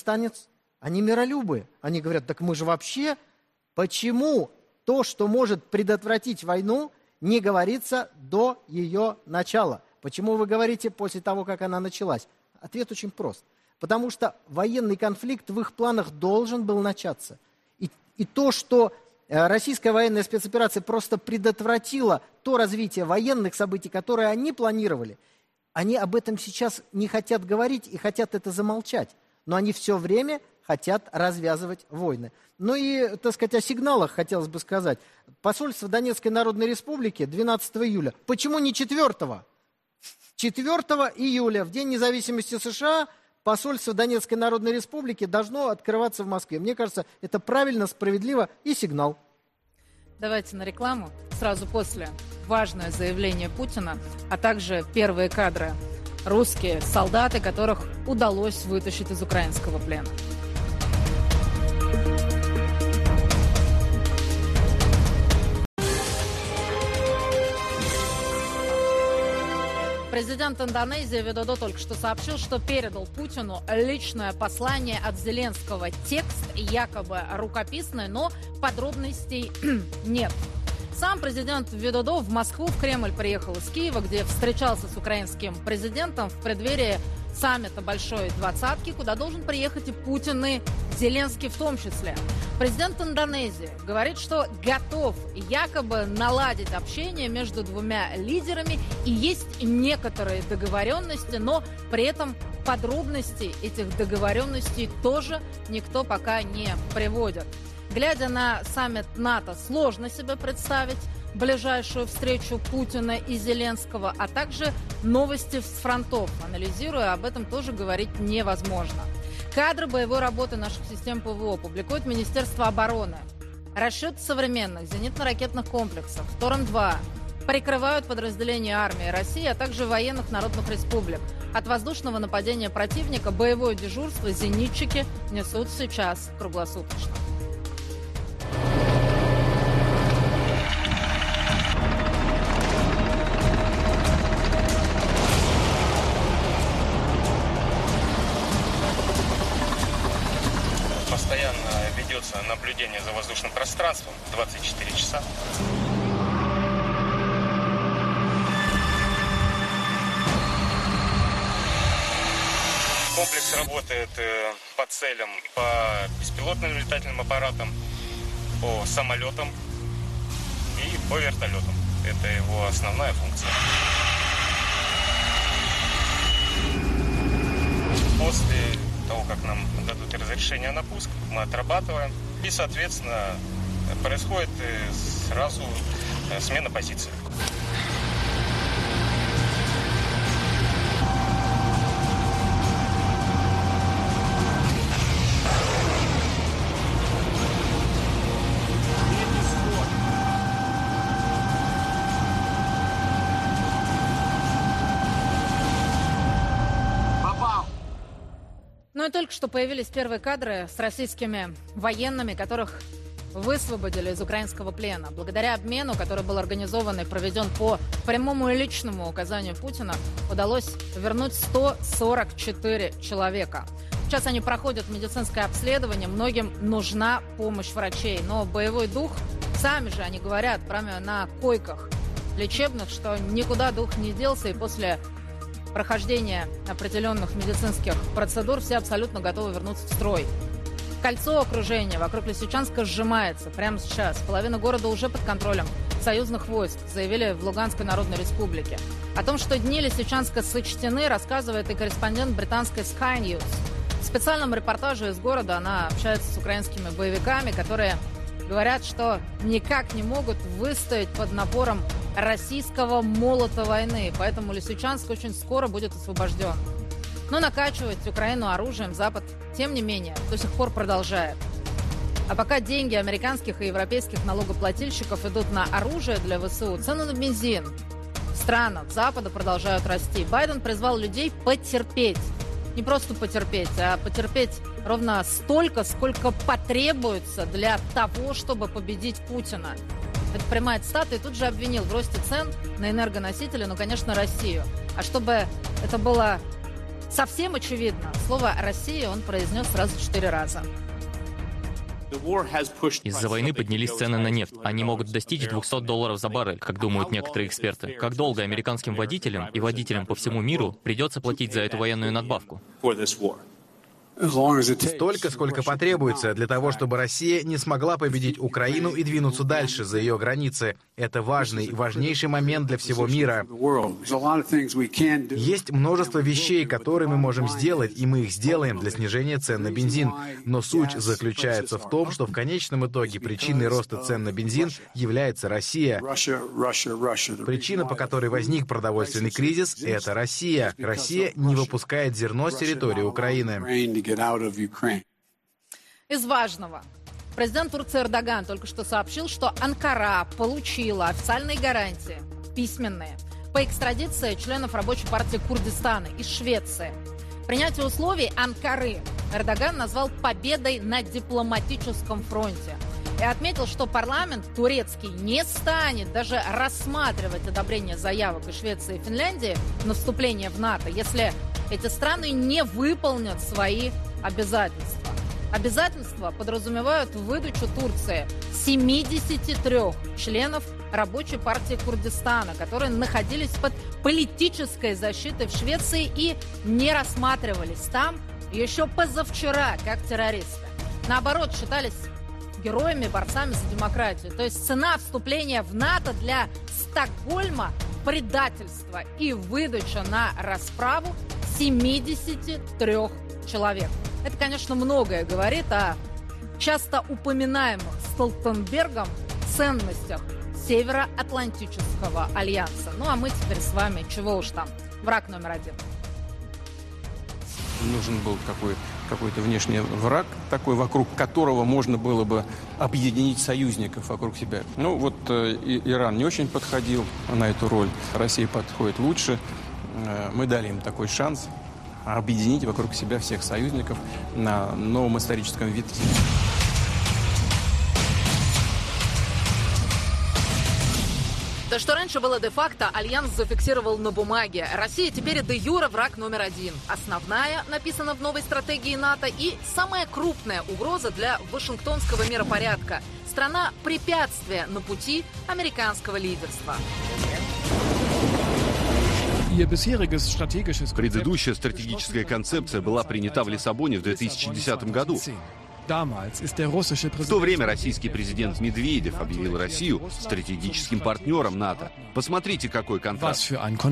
миролюбы. Они говорят, так мы же вообще... Почему то, что может предотвратить войну, не говорится до ее начала? Почему вы говорите после того, как она началась? Ответ очень прост. Потому что военный конфликт в их планах должен был начаться. И то, что российская военная спецоперация просто предотвратила то развитие военных событий, которые они планировали, они об этом сейчас не хотят говорить и хотят это замолчать. Но они все время хотят развязывать войны. Ну и, так сказать, о сигналах хотелось бы сказать. Посольство Донецкой Народной Республики 12 июля. Почему не 4-го? 4 июля, в День независимости США, посольство Донецкой Народной Республики должно открываться в Москве. Мне кажется, это правильно, справедливо и сигнал. Давайте на рекламу. Сразу после важное заявление Путина, а также первые кадры. Русские солдаты, которых удалось вытащить из украинского плена. Президент Индонезии Видодо только что сообщил, что передал Путину личное послание от Зеленского. Текст якобы рукописный, но подробностей нет. Сам президент Видодо в Москву, в Кремль приехал из Киева, где встречался с украинским президентом в преддверии саммита Большой Двадцатки, куда должен приехать и Путин, и Зеленский в том числе. Президент Индонезии говорит, что готов якобы наладить общение между двумя лидерами, и есть некоторые договоренности, но при этом подробностей этих договоренностей тоже никто пока не приводит. Глядя на саммит НАТО, сложно себе представить ближайшую встречу Путина и Зеленского, а также новости с фронтов. Анализируя, об этом тоже говорить невозможно. Кадры боевой работы наших систем ПВО публикует Министерство обороны. Расчет современных зенитно-ракетных комплексов «Торрент-2» прикрывают подразделения армии России, а также военных народных республик. От воздушного нападения противника боевое дежурство зенитчики несут сейчас круглосуточно. Постоянно ведется наблюдение за воздушным пространством 24 часа. Комплекс работает по целям, по беспилотным летательным аппаратам, по самолетам и по вертолетам. Это его основная функция. После того, как нам дадут разрешение на пуск, мы отрабатываем. И, соответственно, происходит сразу смена позиции. Ну и только что появились первые кадры с российскими военными, которых высвободили из украинского плена. Благодаря обмену, который был организован и проведен по прямому и личному указанию Путина, удалось вернуть 144 человека. Сейчас они проходят медицинское обследование, многим нужна помощь врачей. Но боевой дух, сами же они говорят, прямо на койках лечебных, что никуда дух не делся, и после прохождения определенных медицинских процедур все абсолютно готовы вернуться в строй. Кольцо окружения вокруг Лисичанска сжимается прямо сейчас. Половина города уже под контролем союзных войск, заявили в Луганской Народной Республике. О том, что дни Лисичанска сочтены, рассказывает и корреспондент британской Sky News. В специальном репортаже из города она общается с украинскими боевиками, которые говорят, что никак не могут выстоять под напором российского молота войны. Поэтому Лисичанск очень скоро будет освобожден. Но накачивать Украину оружием Запад, тем не менее, до сих пор продолжает. А пока деньги американских и европейских налогоплательщиков идут на оружие для ВСУ, цены на бензин в странах Запада продолжают расти. Байден призвал людей потерпеть. Не просто потерпеть, а потерпеть ровно столько, сколько потребуется для того, чтобы победить Путина. Это прямая цитата, и тут же обвинил в росте цен на энергоносители, ну, конечно, Россию. А чтобы это было совсем очевидно, слово «Россия» он произнес сразу 4 раза. Из-за войны поднялись цены на нефть. Они могут достичь $200 за баррель, как думают некоторые эксперты. Как долго американским водителям и водителям по всему миру придется платить за эту военную надбавку? Столько, сколько потребуется для того, чтобы Россия не смогла победить Украину и двинуться дальше за ее границы. Это важный и важнейший момент для всего мира. Есть множество вещей, которые мы можем сделать, и мы их сделаем для снижения цен на бензин. Но суть заключается в том, что в конечном итоге причиной роста цен на бензин является Россия. Причина, по которой возник продовольственный кризис, это Россия. Россия не выпускает зерно с территории Украины. Из важного. Президент Турции Эрдоган только что сообщил, что Анкара получила официальные гарантии, письменные, по экстрадиции членов рабочей партии Курдистана из Швеции. Принятие условий Анкары Эрдоган назвал победой на дипломатическом фронте и отметил, что парламент турецкий не станет даже рассматривать одобрение заявок из Швеции и Финляндии на вступление в НАТО, если эти страны не выполнят свои обязательства. Обязательства подразумевают выдачу Турции 73 членов рабочей партии Курдистана, которые находились под политической защитой в Швеции и не рассматривались там еще позавчера как террористы. Наоборот, считались героями, борцами за демократию. То есть цена вступления в НАТО для Стокгольма – предательство и выдача на расправу 73 человек. Это, конечно, многое говорит о часто упоминаемых Столтенбергом ценностях Североатлантического альянса. Ну а мы теперь с вами, чего уж там, враг номер один. Нужен был какой-то внешний враг, такой, вокруг которого можно было бы объединить союзников вокруг себя. Ну вот Иран не очень подходил на эту роль, Россия подходит лучше. Мы дали им такой шанс объединить вокруг себя всех союзников на новом историческом витке. То, что раньше было де-факто, Альянс зафиксировал на бумаге. Россия теперь де-юре враг номер один. Основная, написана в новой стратегии НАТО, и самая крупная угроза для Вашингтонского миропорядка. Страна препятствия на пути американского лидерства. Предыдущая стратегическая концепция была принята в Лиссабоне в 2010 году. В то время российский президент Медведев объявил Россию стратегическим партнером НАТО. Посмотрите, какой контраст.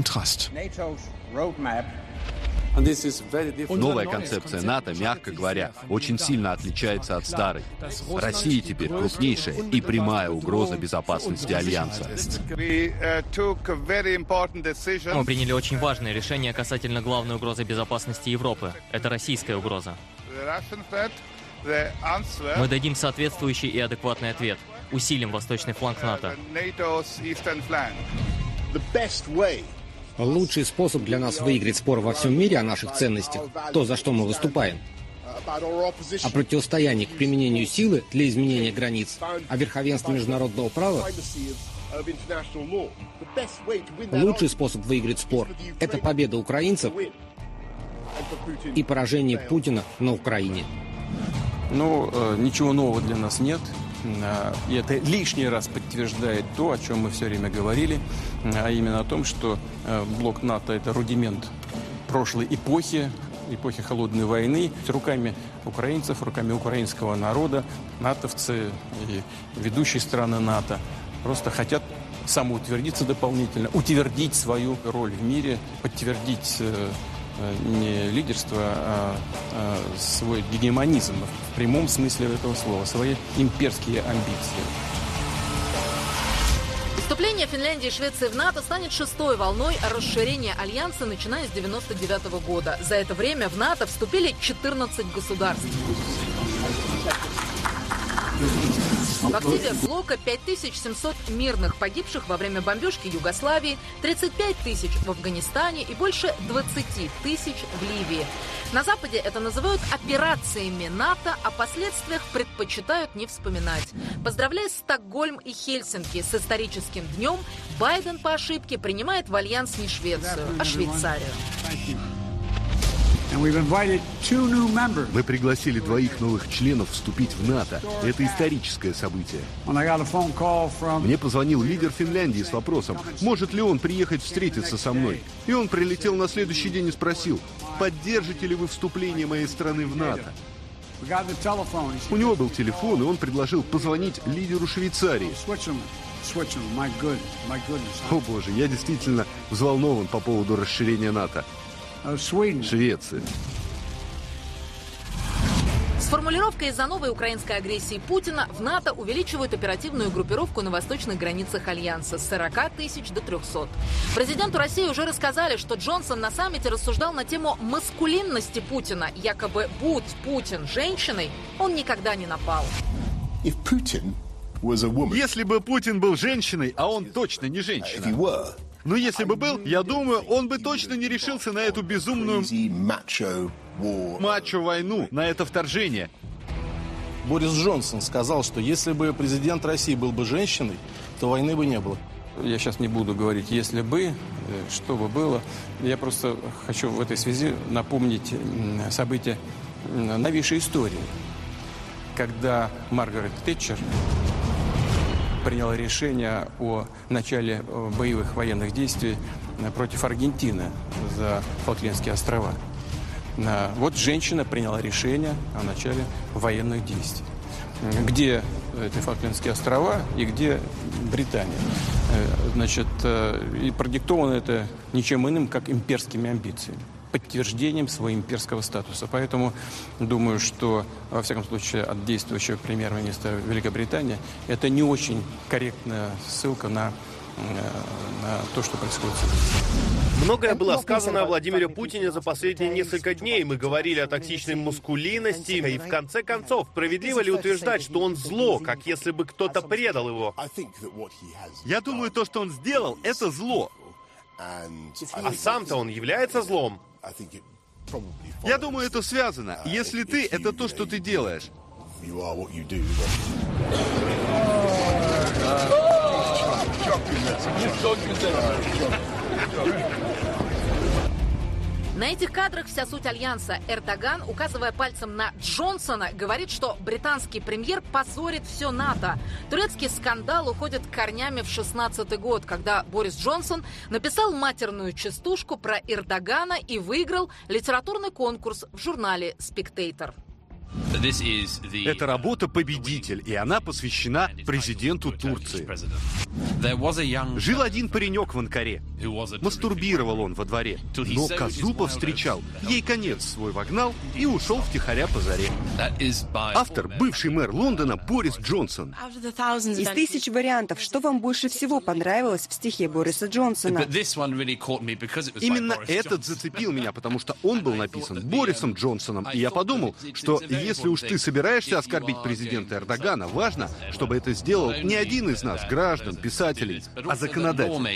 Новая концепция НАТО, мягко говоря, очень сильно отличается от старой. Россия теперь крупнейшая и прямая угроза безопасности Альянса. Мы приняли очень важное решение касательно главной угрозы безопасности Европы. Это российская угроза. Мы дадим соответствующий и адекватный ответ. Усилим восточный фланг НАТО. Лучший способ для нас выиграть спор во всем мире о наших ценностях, то, за что мы выступаем, о противостоянии к применению силы для изменения границ, о верховенстве международного права. Лучший способ выиграть спор – это победа украинцев и поражение Путина на Украине. Ну, ничего нового для нас нет. И это лишний раз подтверждает то, о чем мы все время говорили, а именно о том, что блок НАТО – это рудимент прошлой эпохи Холодной войны. Руками украинцев, руками украинского народа, натовцы и ведущие страны НАТО просто хотят самоутвердиться дополнительно, утвердить свою роль в мире, подтвердить не лидерство, а свой гегемонизм в прямом смысле этого слова, свои имперские амбиции. Вступление Финляндии и Швеции в НАТО станет шестой волной расширения Альянса, начиная с 1999 года. За это время в НАТО вступили 14 государств. В активе блока 5700 мирных погибших во время бомбежки Югославии, 35 тысяч в Афганистане и больше 20 тысяч в Ливии. На Западе это называют операциями НАТО, о последствиях предпочитают не вспоминать. Поздравляя Стокгольм и Хельсинки с историческим днем, Байден по ошибке принимает в Альянс не Швецию, а Швейцарию. Мы пригласили 2 новых членов вступить в НАТО. Это историческое событие. Мне позвонил лидер Финляндии с вопросом, может ли он приехать встретиться со мной. И он прилетел на следующий день и спросил, поддержите ли вы вступление моей страны в НАТО. У него был телефон, и он предложил позвонить лидеру Швейцарии. О боже, я действительно взволнован по поводу расширения НАТО. Швеция. С формулировкой «из-за новой украинской агрессии Путина» в НАТО увеличивают оперативную группировку на восточных границах Альянса с 40 тысяч до 300. Президенту России уже рассказали, что Джонсон на саммите рассуждал на тему маскулинности Путина. Якобы, будь Путин женщиной, он никогда не напал. Если бы Путин был женщиной, а он точно не женщина. Но если бы был, я думаю, он бы точно не решился на эту безумную мачо-войну, на это вторжение. Борис Джонсон сказал, что если бы президент России был бы женщиной, то войны бы не было. Я сейчас не буду говорить, если бы, что бы было. Я просто хочу в этой связи напомнить события новейшей истории, когда Маргарет Тэтчер приняла решение о начале боевых военных действий против Аргентины за Фолклендские острова. Вот женщина приняла решение о начале военных действий. Где эти Фолклендские острова и где Британия? Значит, и продиктовано это ничем иным, как имперскими амбициями, подтверждением своего имперского статуса. Поэтому думаю, что, во всяком случае, от действующего премьер-министра Великобритании это не очень корректная ссылка на то, что происходит сегодня. Многое было сказано о Владимире Путине за последние несколько дней. Мы говорили о токсичной маскулинности. И в конце концов, справедливо ли утверждать, что он зло, как если бы кто-то предал его? Я думаю, то, что он сделал, это зло. А сам-то он является злом? Я думаю, это связано. Если ты — это то, что ты делаешь. На этих кадрах вся суть альянса. Эрдоган, указывая пальцем на Джонсона, говорит, что британский премьер позорит все НАТО. Турецкий скандал уходит корнями в 16-й год, когда Борис Джонсон написал матерную частушку про Эрдогана и выиграл литературный конкурс в журнале «Спектейтор». Это работа «Победитель», и она посвящена президенту Турции. Жил один паренек в Анкаре. Мастурбировал он во дворе, но козу повстречал, ей конец свой вогнал и ушел втихаря по заре. Автор — бывший мэр Лондона Борис Джонсон. Из тысяч вариантов, что вам больше всего понравилось в стихе Бориса Джонсона? Именно этот зацепил меня, потому что он был написан Борисом Джонсоном, и я подумал, что если уж ты собираешься оскорбить президента Эрдогана, важно, чтобы это сделал не один из нас, граждан, писателей, а законодатель.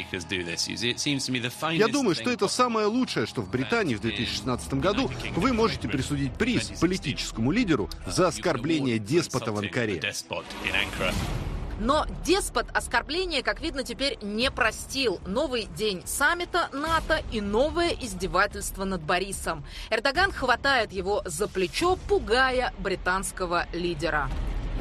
Я думаю, что это самое лучшее, что в Британии в 2016 году вы можете присудить приз политическому лидеру за оскорбление деспота в Анкаре. Но деспот оскорбления, как видно, теперь не простил. Новый день саммита НАТО и новое издевательство над Борисом. Эрдоган хватает его за плечо, пугая британского лидера.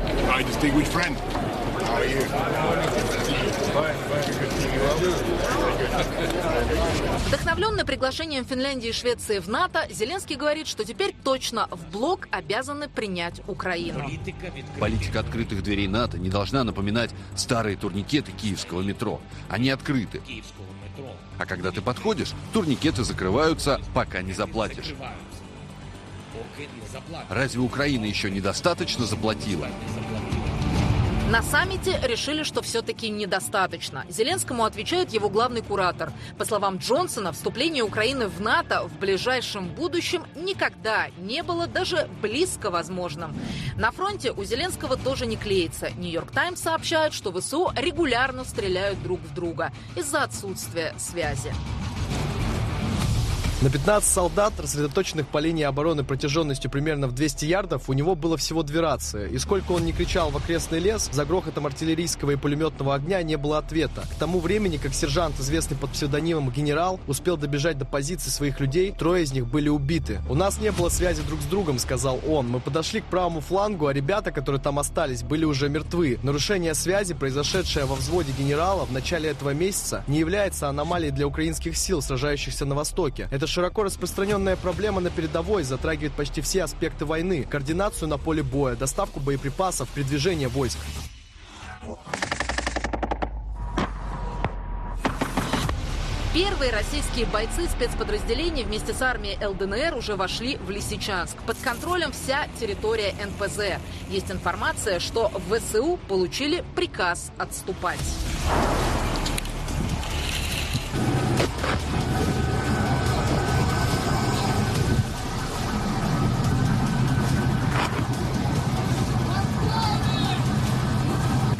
Вдохновленный приглашением Финляндии и Швеции в НАТО, Зеленский говорит, что теперь точно в блок обязаны принять Украину. Политика открытых дверей НАТО не должна напоминать старые турникеты киевского метро. Они открыты. А когда ты подходишь, турникеты закрываются, пока не заплатишь. Разве Украина еще недостаточно заплатила? На саммите решили, что все-таки недостаточно. Зеленскому отвечает его главный куратор. По словам Джонсона, вступление Украины в НАТО в ближайшем будущем никогда не было даже близко возможным. На фронте у Зеленского тоже не клеится. Нью-Йорк Таймс сообщает, что ВСУ регулярно стреляют друг в друга из-за отсутствия связи. На 15 солдат, рассредоточенных по линии обороны протяженностью примерно в 200 ярдов, у него было всего 2 рации. И сколько он ни кричал в окрестный лес, за грохотом артиллерийского и пулеметного огня не было ответа. К тому времени, как сержант, известный под псевдонимом «Генерал», успел добежать до позиций своих людей, 3 из них были убиты. «У нас не было связи друг с другом», — сказал он. «Мы подошли к правому флангу, а ребята, которые там остались, были уже мертвы. Нарушение связи, произошедшее во взводе «Генерала» в начале этого месяца, не является аномалией для украинских сил, сражающихся на Востоке. Это широко распространенная проблема на передовой, затрагивает почти все аспекты войны: координацию на поле боя, доставку боеприпасов, передвижение войск». Первые российские бойцы спецподразделений вместе с армией ЛДНР уже вошли в Лисичанск. Под контролем вся территория НПЗ. Есть информация, что в ВСУ получили приказ отступать.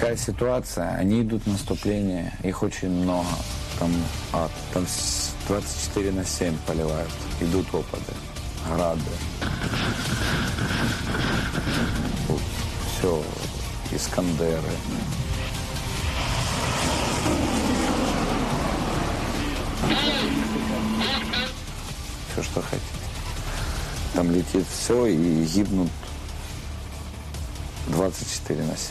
Какая ситуация? Они идут в наступление, их очень много. Там 24/7 поливают, идут опады, грады. Все, Искандеры. Все, что хотите. Там летит все и гибнут 24/7.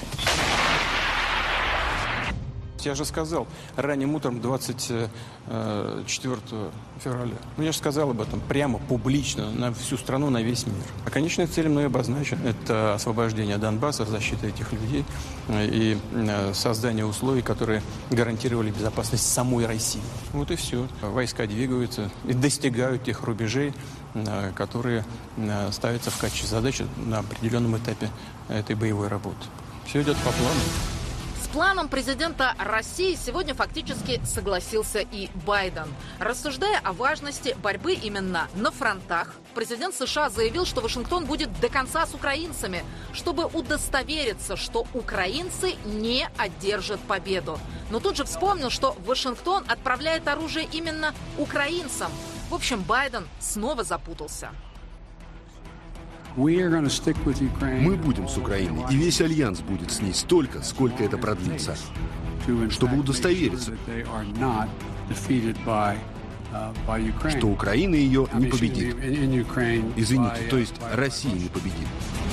Я же сказал ранним утром 24 февраля. Я же сказал об этом прямо, публично, на всю страну, на весь мир. А конечная цель мной обозначена. Это освобождение Донбасса, защита этих людей и создание условий, которые гарантировали безопасность самой России. Вот и все. Войска двигаются и достигают тех рубежей, которые ставятся в качестве задачи на определенном этапе этой боевой работы. Все идет по плану. С планом президента России сегодня фактически согласился и Байден. Рассуждая о важности борьбы именно на фронтах, президент США заявил, что Вашингтон будет до конца с украинцами, чтобы удостовериться, что украинцы не одержат победу. Но тут же вспомнил, что Вашингтон отправляет оружие именно украинцам. В общем, Байден снова запутался. Мы будем с Украиной, и весь Альянс будет с ней столько, сколько это продлится, чтобы удостовериться, что Украина ее не победит. Извините, то есть Россия не победит.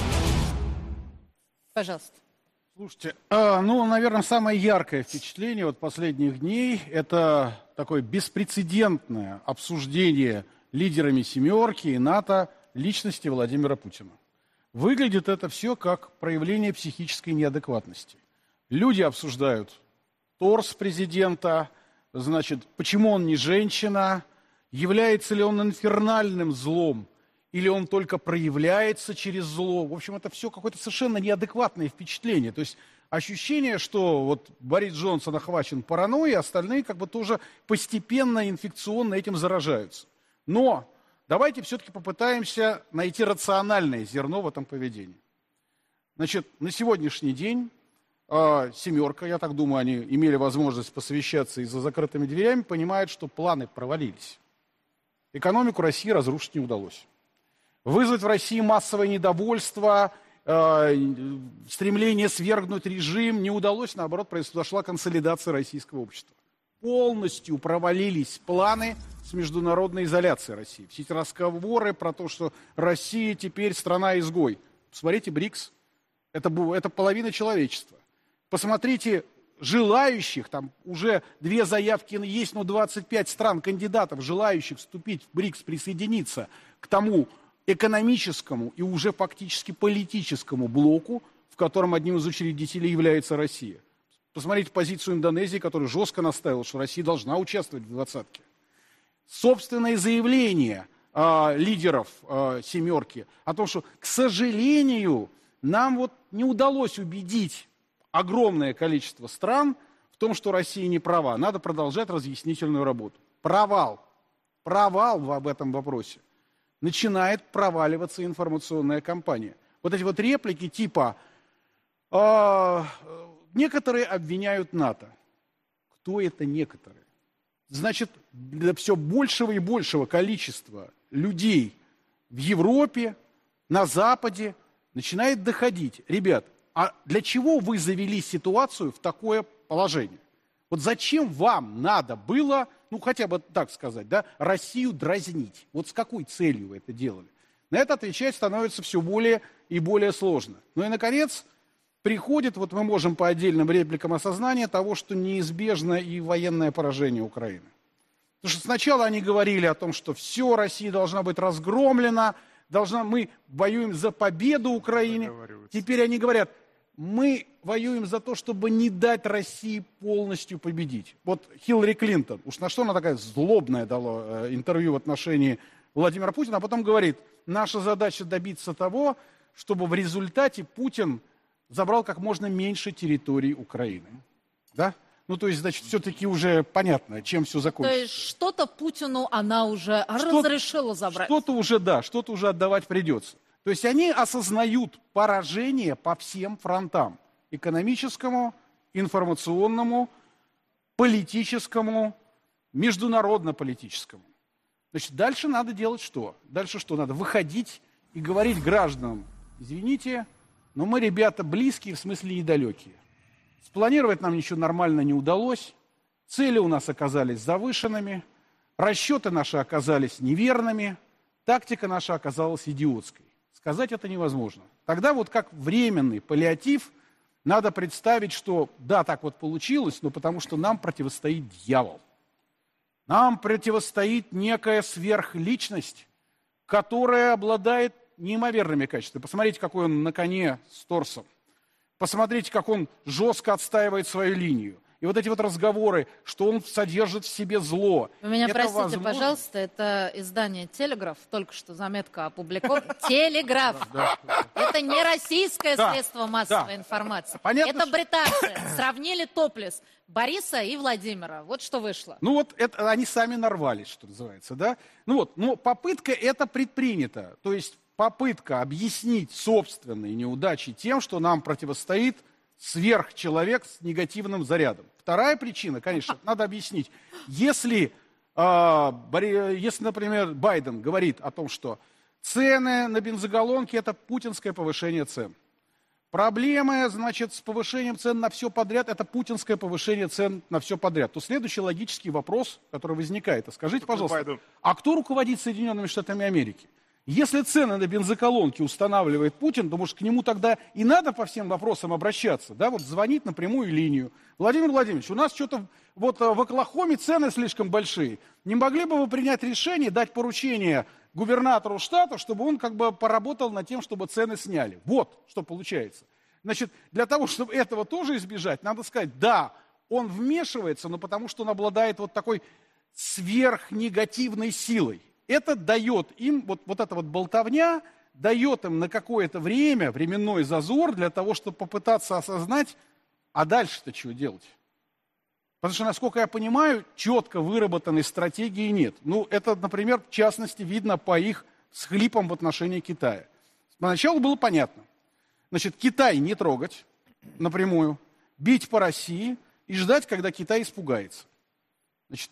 Пожалуйста. Слушайте, наверное, самое яркое впечатление последних дней – это такое беспрецедентное обсуждение лидерами «семерки» и НАТО личности Владимира Путина. Выглядит это все как проявление психической неадекватности. Люди обсуждают торс президента, почему он не женщина, является ли он инфернальным злом, или он только проявляется через зло. В общем, это все какое-то совершенно неадекватное впечатление. То есть ощущение, что Борис Джонсон охвачен паранойей, остальные тоже постепенно, инфекционно этим заражаются. Но давайте все-таки попытаемся найти рациональное зерно в этом поведении. На сегодняшний день «семерка», я так думаю, они имели возможность посовещаться и за закрытыми дверями, понимают, что планы провалились. Экономику России разрушить не удалось. Вызвать в России массовое недовольство, стремление свергнуть режим не удалось, наоборот, произошла консолидация российского общества. Полностью провалились планы с международной изоляцией России. Все эти разговоры про то, что Россия теперь страна-изгой. Посмотрите, БРИКС, это половина человечества. Посмотрите, желающих, там уже 2 заявки есть, 25 стран-кандидатов, желающих вступить в БРИКС, присоединиться к тому экономическому и уже фактически политическому блоку, в котором одним из учредителей является Россия. Посмотрите позицию Индонезии, которая жестко настаивала, что Россия должна участвовать в двадцатке. Собственное заявление лидеров «семерки» о том, что, к сожалению, нам не удалось убедить огромное количество стран в том, что Россия не права. Надо продолжать разъяснительную работу. Провал в этом вопросе. Начинает проваливаться информационная кампания. Эти реплики типа «некоторые обвиняют НАТО». Кто это некоторые? Значит, для все большего и большего количества людей в Европе, на Западе начинает доходить. Ребят, а для чего вы завели ситуацию в такое положение? Зачем вам надо было, хотя бы так сказать, Россию дразнить? С какой целью вы это делали? На это отвечать становится все более и более сложно. И, наконец, приходит, мы можем по отдельным репликам осознания того, что неизбежно и военное поражение Украины. Потому что сначала они говорили о том, что все, Россия должна быть разгромлена, мы воюем за победу Украины. Теперь они говорят, мы воюем за то, чтобы не дать России полностью победить. Хиллари Клинтон, уж на что она такая злобная дала интервью в отношении Владимира Путина, а потом говорит, наша задача добиться того, чтобы в результате Путин забрал как можно меньше территорий Украины. Да? То есть, все-таки уже понятно, чем все закончится. То есть, что-то Путину она уже разрешила забрать. Что-то уже отдавать придется. То есть, они осознают поражение по всем фронтам. Экономическому, информационному, политическому, международно-политическому. Значит, дальше надо делать что? Дальше что? Надо выходить и говорить гражданам: извините, но мы, ребята, близкие, в смысле недалекие. Спланировать нам ничего нормально не удалось, цели у нас оказались завышенными, расчеты наши оказались неверными, тактика наша оказалась идиотской. Сказать это невозможно. Тогда вот как временный паллиатив надо представить, что да, так вот получилось, но потому что нам противостоит дьявол. Нам противостоит некая сверхличность, которая обладает неимоверными качествами. Посмотрите, какой он на коне с торсом. Посмотрите, как он жестко отстаивает свою линию. И вот эти вот разговоры, что он содержит в себе зло. Вы меня простите, пожалуйста, это издание «Телеграф», только что заметка опубликована. «Телеграф». Это не российское средство массовой информации. Это британцы. Сравнили топлес Бориса и Владимира. Вот что вышло. Ну вот это они сами нарвались, что называется, да? Ну вот, но попытка эта предпринята. То есть попытка объяснить собственные неудачи тем, что нам противостоит сверхчеловек с негативным зарядом. Вторая причина, конечно, надо объяснить. Если, например, Байден говорит о том, что цены на бензогалонки – это путинское повышение цен. Проблема, значит, с повышением цен на все подряд – это путинское повышение цен на все подряд. То следующий логический вопрос, который возникает, скажите, пожалуйста, а кто руководит Соединенными Штатами Америки? Если цены на бензоколонки устанавливает Путин, то, может, к нему тогда и надо по всем вопросам обращаться, да, вот звонить на прямую линию. Владимир Владимирович, у нас что-то вот в Оклахоме цены слишком большие. Не могли бы вы принять решение, дать поручение губернатору штата, чтобы он как бы поработал над тем, чтобы цены сняли? Вот что получается. Значит, для того, чтобы этого тоже избежать, надо сказать, да, он вмешивается, но потому что он обладает вот такой сверхнегативной силой. Это дает им, вот эта вот болтовня, дает им на какое-то время, временной зазор для того, чтобы попытаться осознать, а дальше-то что делать? Потому что, насколько я понимаю, четко выработанной стратегии нет. Ну, это, например, в частности, видно по их всхлипам в отношении Китая. Поначалу было понятно. Значит, Китай не трогать напрямую, бить по России и ждать, когда Китай испугается. Значит,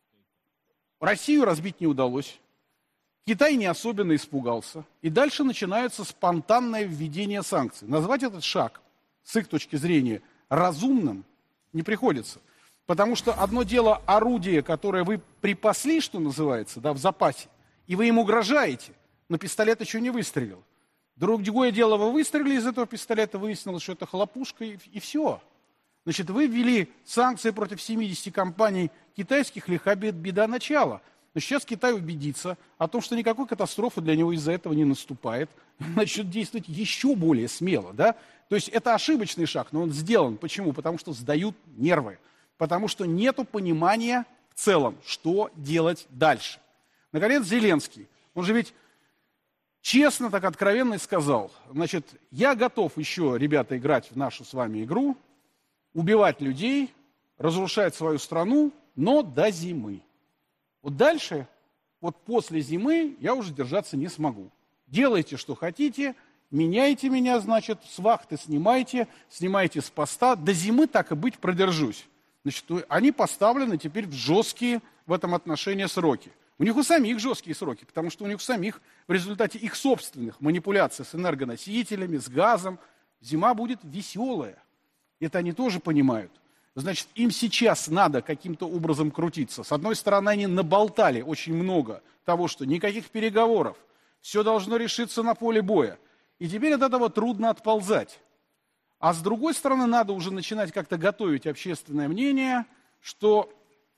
Россию разбить не удалось. Китай не особенно испугался. И дальше начинается спонтанное введение санкций. Назвать этот шаг, с их точки зрения, разумным не приходится. Потому что одно дело орудие, которое вы припасли, что называется, да, в запасе, и вы им угрожаете, но пистолет еще не выстрелил. Другое дело, вы выстрелили из этого пистолета, выяснилось, что это хлопушка, и все. Значит, вы ввели санкции против 70 компаний китайских, лиха беда начала. Но сейчас Китай убедится о том, что никакой катастрофы для него из-за этого не наступает. Начнет действовать еще более смело. Да? То есть это ошибочный шаг, но он сделан. Почему? Потому что сдают нервы. Потому что нет понимания в целом, что делать дальше. Наконец, Зеленский. Он же ведь честно, так откровенно сказал. Значит, я готов еще, ребята, играть в нашу с вами игру, убивать людей, разрушать свою страну, но до зимы. Вот дальше, вот после зимы я уже держаться не смогу. Делайте, что хотите, меняйте меня, значит, с вахты снимайте с поста. До зимы, так и быть, продержусь. Значит, они поставлены теперь в жесткие в этом отношении сроки. У них у самих жесткие сроки, потому что у них у самих в результате их собственных манипуляций с энергоносителями, с газом, зима будет веселая. Это они тоже понимают. Значит, им сейчас надо каким-то образом крутиться. С одной стороны, они наболтали очень много того, что никаких переговоров, все должно решиться на поле боя. И теперь от этого трудно отползать. А с другой стороны, надо уже начинать как-то готовить общественное мнение, что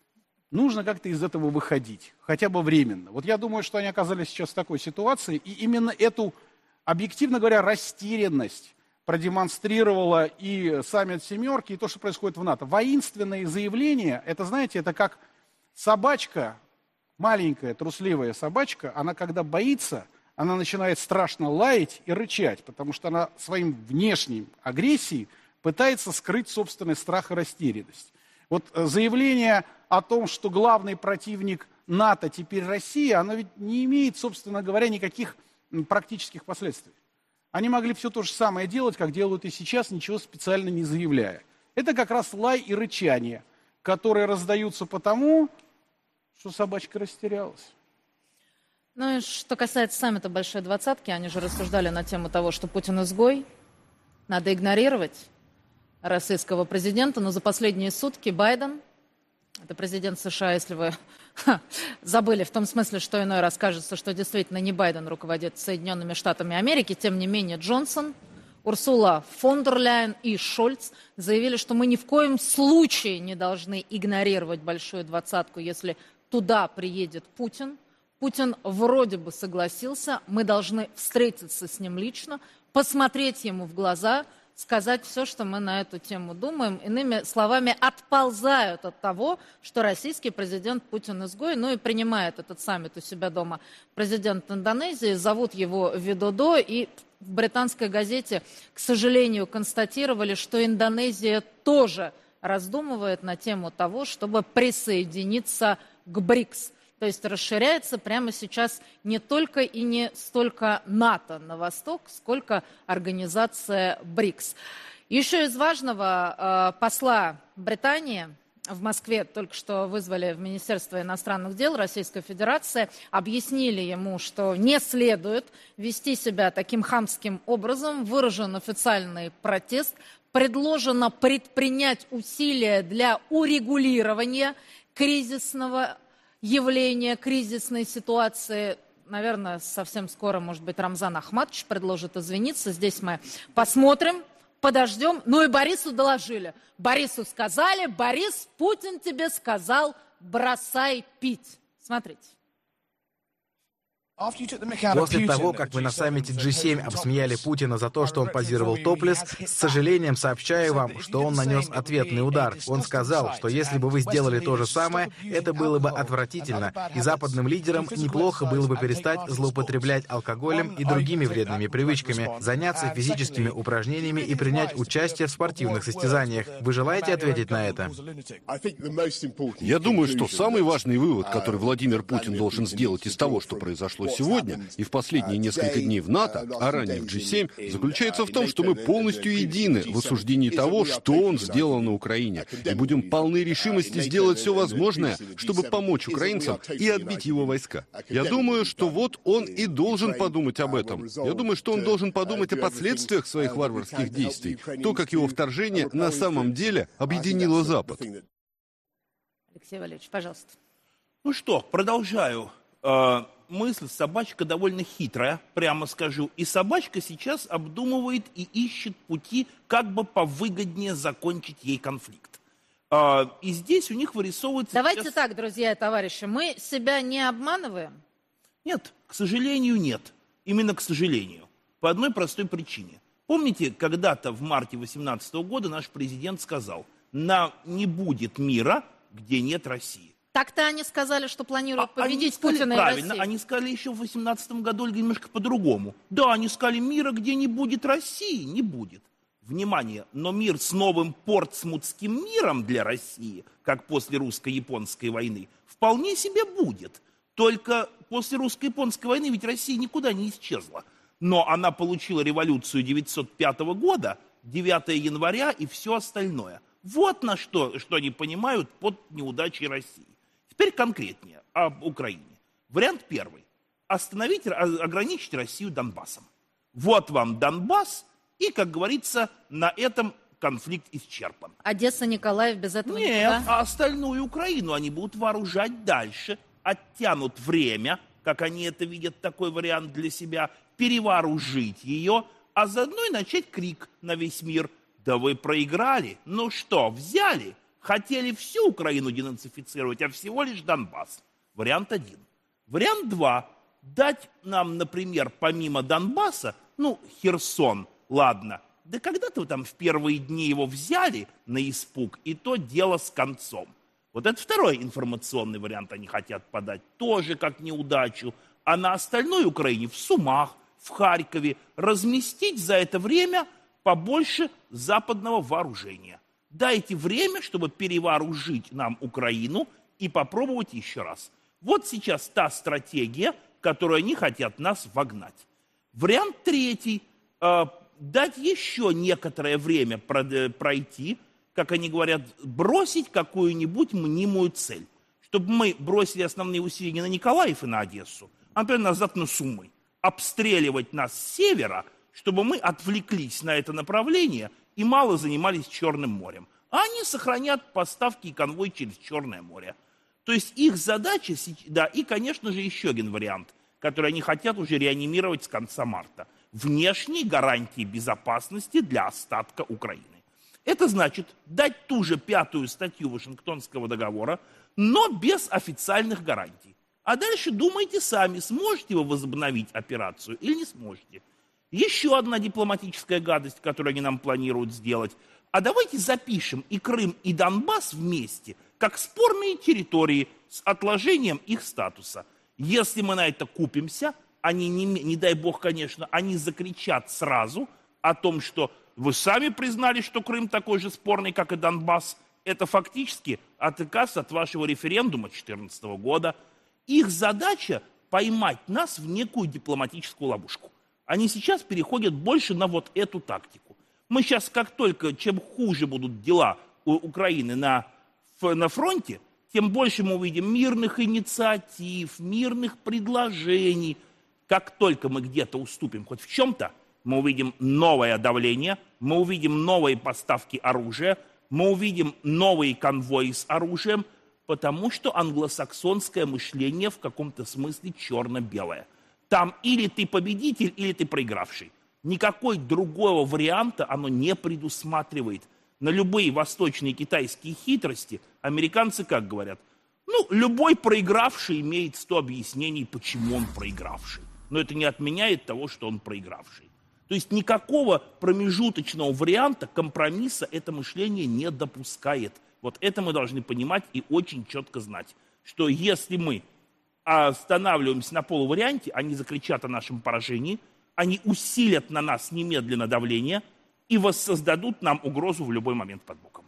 нужно как-то из этого выходить, хотя бы временно. Вот я думаю, что они оказались сейчас в такой ситуации, и именно эту, объективно говоря, растерянность продемонстрировала и саммит «семерки», и то, что происходит в НАТО. Воинственные заявления, это, знаете, это как собачка, маленькая трусливая собачка, она когда боится, она начинает страшно лаять и рычать, потому что она своим внешним агрессией пытается скрыть собственный страх и растерянность. Вот заявление о том, что главный противник НАТО теперь Россия, оно ведь не имеет, собственно говоря, никаких практических последствий. Они могли все то же самое делать, как делают и сейчас, ничего специально не заявляя. Это как раз лай и рычание, которые раздаются потому, что собачка растерялась. Ну и что касается саммита Большой Двадцатки, они же рассуждали на тему того, что Путин изгой, надо игнорировать российского президента, но за последние сутки Байден, это президент США, если вы забыли, в том смысле, что иной раз кажется, что действительно не Байден руководит Соединенными Штатами Америки, тем не менее Джонсон, Урсула фон дер Ляйен и Шольц заявили, что мы ни в коем случае не должны игнорировать Большую Двадцатку, если туда приедет Путин. Путин вроде бы согласился, мы должны встретиться с ним лично, посмотреть ему в глаза, сказать все, что мы на эту тему думаем. Иными словами, отползают от того, что российский президент Путин изгой, ну и принимает этот саммит у себя дома президент Индонезии, зовут его Видодо, и в британской газете, к сожалению, констатировали, что Индонезия тоже раздумывает на тему того, чтобы присоединиться к БРИКС. То есть расширяется прямо сейчас не только и не столько НАТО на восток, сколько организация БРИКС. Еще из важного, посла Британии в Москве только что вызвали в Министерство иностранных дел Российской Федерации, объяснили ему, что не следует вести себя таким хамским образом, выражен официальный протест, предложено предпринять усилия для урегулирования кризисного явления, кризисной ситуации. Наверное, совсем скоро, может быть, Рамзан Ахматович предложит извиниться. Здесь мы посмотрим, подождем. Ну и Борису доложили. Борису сказали: Борис, Путин тебе сказал, бросай пить. Смотрите. После того, как вы на саммите G7 обсмеяли Путина за то, что он позировал топлес, с сожалением сообщаю вам, что он нанес ответный удар. Он сказал, что если бы вы сделали то же самое, это было бы отвратительно, и западным лидерам неплохо было бы перестать злоупотреблять алкоголем и другими вредными привычками, заняться физическими упражнениями и принять участие в спортивных состязаниях. Вы желаете ответить на это? Я думаю, что самый важный вывод, который Владимир Путин должен сделать из того, что произошло сегодня и в последние несколько дней в НАТО, а ранее в G7, заключается в том, что мы полностью едины в осуждении того, что он сделал на Украине, и будем полны решимости сделать все возможное, чтобы помочь украинцам и отбить его войска. Я думаю, что вот он и должен подумать об этом. Я думаю, что он должен подумать о последствиях своих варварских действий, то, как его вторжение на самом деле объединило Запад. Алексей Валерьевич, пожалуйста. Ну что, продолжаю. Мысль собачка довольно хитрая, прямо скажу. И собачка сейчас обдумывает и ищет пути, как бы повыгоднее закончить ей конфликт. И здесь у них вырисовывается... Давайте сейчас... так, друзья и товарищи, мы себя не обманываем? Нет, к сожалению, нет. Именно к сожалению. По одной простой причине. Помните, когда-то в марте 2018 года наш президент сказал: не будет мира, где нет России. Так-то они сказали, что планируют победить сказали, Путина правильно, и Россию. Они сказали еще в 2018 году немножко по-другому. Да, они сказали: мира, где не будет России, не будет. Внимание, но мир с новым портсмутским миром для России, как после русско-японской войны, вполне себе будет. Только после русско-японской войны ведь Россия никуда не исчезла. Но она получила революцию 1905 года, 9 января и все остальное. Вот на что они понимают под неудачей России. Теперь конкретнее об Украине. Вариант первый. Ограничить Россию Донбассом. Вот вам Донбасс, и, как говорится, на этом конфликт исчерпан. Одесса, Николаев без этого Нет, никуда? А остальную Украину они будут вооружать дальше, оттянут время, как они это видят, такой вариант для себя, перевооружить ее, а заодно и начать крик на весь мир. Да вы проиграли. Ну что, взяли? Хотели всю Украину денацифицировать, а всего лишь Донбасс. Вариант один. Вариант два. Дать нам, например, помимо Донбасса, Херсон, ладно. Да когда-то вы там в первые дни его взяли на испуг, и то дело с концом. Вот это второй информационный вариант они хотят подать, тоже как неудачу. А на остальной Украине, в Сумах, в Харькове, разместить за это время побольше западного вооружения. Дайте время, чтобы перевооружить нам Украину и попробовать еще раз. Вот сейчас та стратегия, которую они хотят нас вогнать. Вариант третий. Дать еще некоторое время пройти как они говорят, бросить какую-нибудь мнимую цель. Чтобы мы бросили основные усилия не на Николаев и на Одессу, а, например, назад на Сумы. Обстреливать нас с севера, чтобы мы отвлеклись на это направление и мало занимались Черным морем. А они сохранят поставки и конвой через Черное море. То есть их задача, да, и, конечно же, еще один вариант, который они хотят уже реанимировать с конца марта. Внешние гарантии безопасности для остатка Украины. Это значит дать ту же 5-ю статью Вашингтонского договора, но без официальных гарантий. А дальше думайте сами, сможете вы возобновить операцию или не сможете. Еще одна дипломатическая гадость, которую они нам планируют сделать. А давайте запишем и Крым, и Донбасс вместе, как спорные территории с отложением их статуса. Если мы на это купимся, они, не дай бог, конечно, они закричат сразу о том, что вы сами признали, что Крым такой же спорный, как и Донбасс. Это фактически отказ от вашего референдума 2014 года. Их задача поймать нас в некую дипломатическую ловушку. Они сейчас переходят больше на вот эту тактику. Мы сейчас, как только, чем хуже будут дела у Украины на фронте, тем больше мы увидим мирных инициатив, мирных предложений. Как только мы где-то уступим хоть в чем-то, мы увидим новое давление, мы увидим новые поставки оружия, мы увидим новые конвои с оружием, потому что англосаксонское мышление в каком-то смысле черно-белое. Там или ты победитель, или ты проигравший. Никакой другого варианта оно не предусматривает. На любые восточные китайские хитрости американцы как говорят? Ну, любой проигравший имеет 100 объяснений, почему он проигравший. Но это не отменяет того, что он проигравший. То есть никакого промежуточного варианта, компромисса это мышление не допускает. Вот это мы должны понимать и очень четко знать, что если мы останавливаемся на полуварианте, они закричат о нашем поражении, они усилят на нас немедленно давление и воссоздадут нам угрозу в любой момент под боком.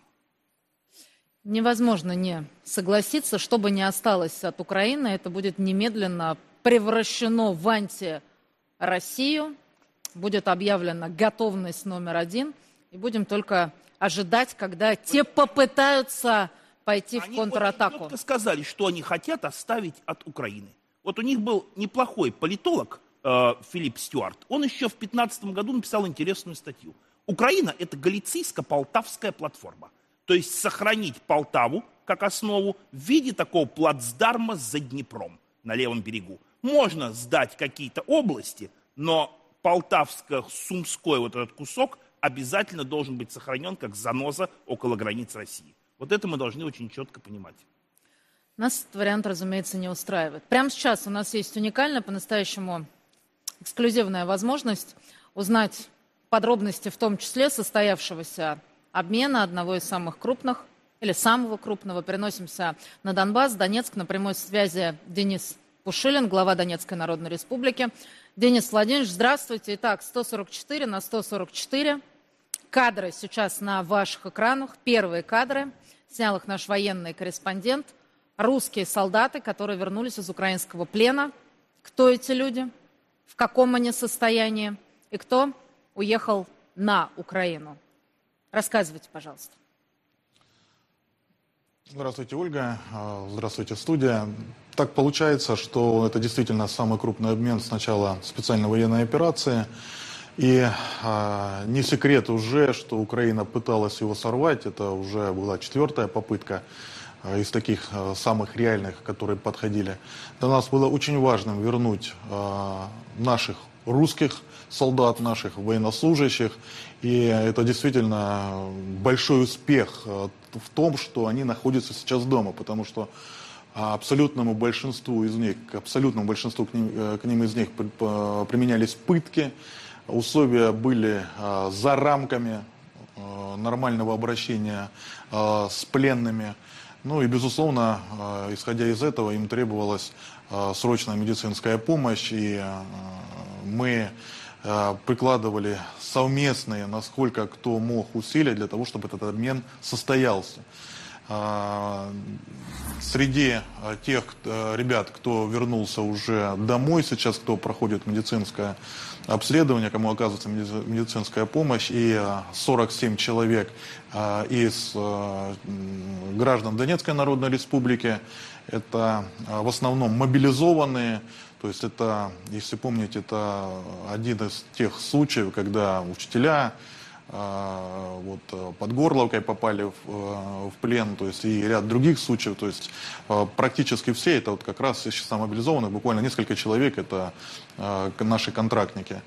Невозможно не согласиться, что бы ни осталось от Украины, это будет немедленно превращено в анти-Россию, будет объявлена готовность номер 1, и будем только ожидать, когда те попытаются пойти в контратаку. Они очень сказали, что они хотят оставить от Украины. Вот у них был неплохой политолог Филипп Стюарт. Он еще в 2015 году написал интересную статью. Украина – это галицийско-полтавская платформа. То есть сохранить Полтаву как основу в виде такого плацдарма за Днепром на левом берегу. Можно сдать какие-то области, но Полтавско-Сумской вот этот кусок обязательно должен быть сохранен как заноза около границ России. Вот это мы должны очень четко понимать. Нас этот вариант, разумеется, не устраивает. Прямо сейчас у нас есть уникальная, по-настоящему эксклюзивная возможность узнать подробности, в том числе состоявшегося обмена одного из самых крупных, или самого крупного. Переносимся на Донбасс, Донецк. На прямой связи Денис Пушилин, глава Донецкой Народной Республики. Денис Владимирович, здравствуйте. Итак, 144 на 144. Кадры сейчас на ваших экранах. Первые кадры. Снял их наш военный корреспондент. Русские солдаты, которые вернулись из украинского плена. Кто эти люди? В каком они состоянии? И кто уехал на Украину? Рассказывайте, пожалуйста. Здравствуйте, Ольга. Здравствуйте, студия. Так получается, что это действительно самый крупный обмен с начала специальной военной операции. И не секрет уже, что Украина пыталась его сорвать. Это уже была 4-я попытка из таких самых реальных, которые подходили. Для нас было очень важным вернуть наших русских солдат, наших военнослужащих. И это действительно большой успех в том, что они находятся сейчас дома, потому что абсолютному большинству из них к ним из них применялись пытки, условия были за рамками нормального обращения с пленными. Ну и, безусловно, исходя из этого, им требовалась срочная медицинская помощь, и мы прикладывали совместные, насколько кто мог, усилия для того, чтобы этот обмен состоялся. Среди тех ребят, кто вернулся уже домой, сейчас кто проходит медицинское обследование, кому оказывается медицинская помощь, и 47 человек из граждан Донецкой Народной Республики, это в основном мобилизованные, то есть это, если помните, это один из тех случаев, когда учителя под Горловкой попали в плен, то есть и ряд других случаев, то есть практически все это вот как раз из числа мобилизованных, буквально несколько человек, это наши контрактники.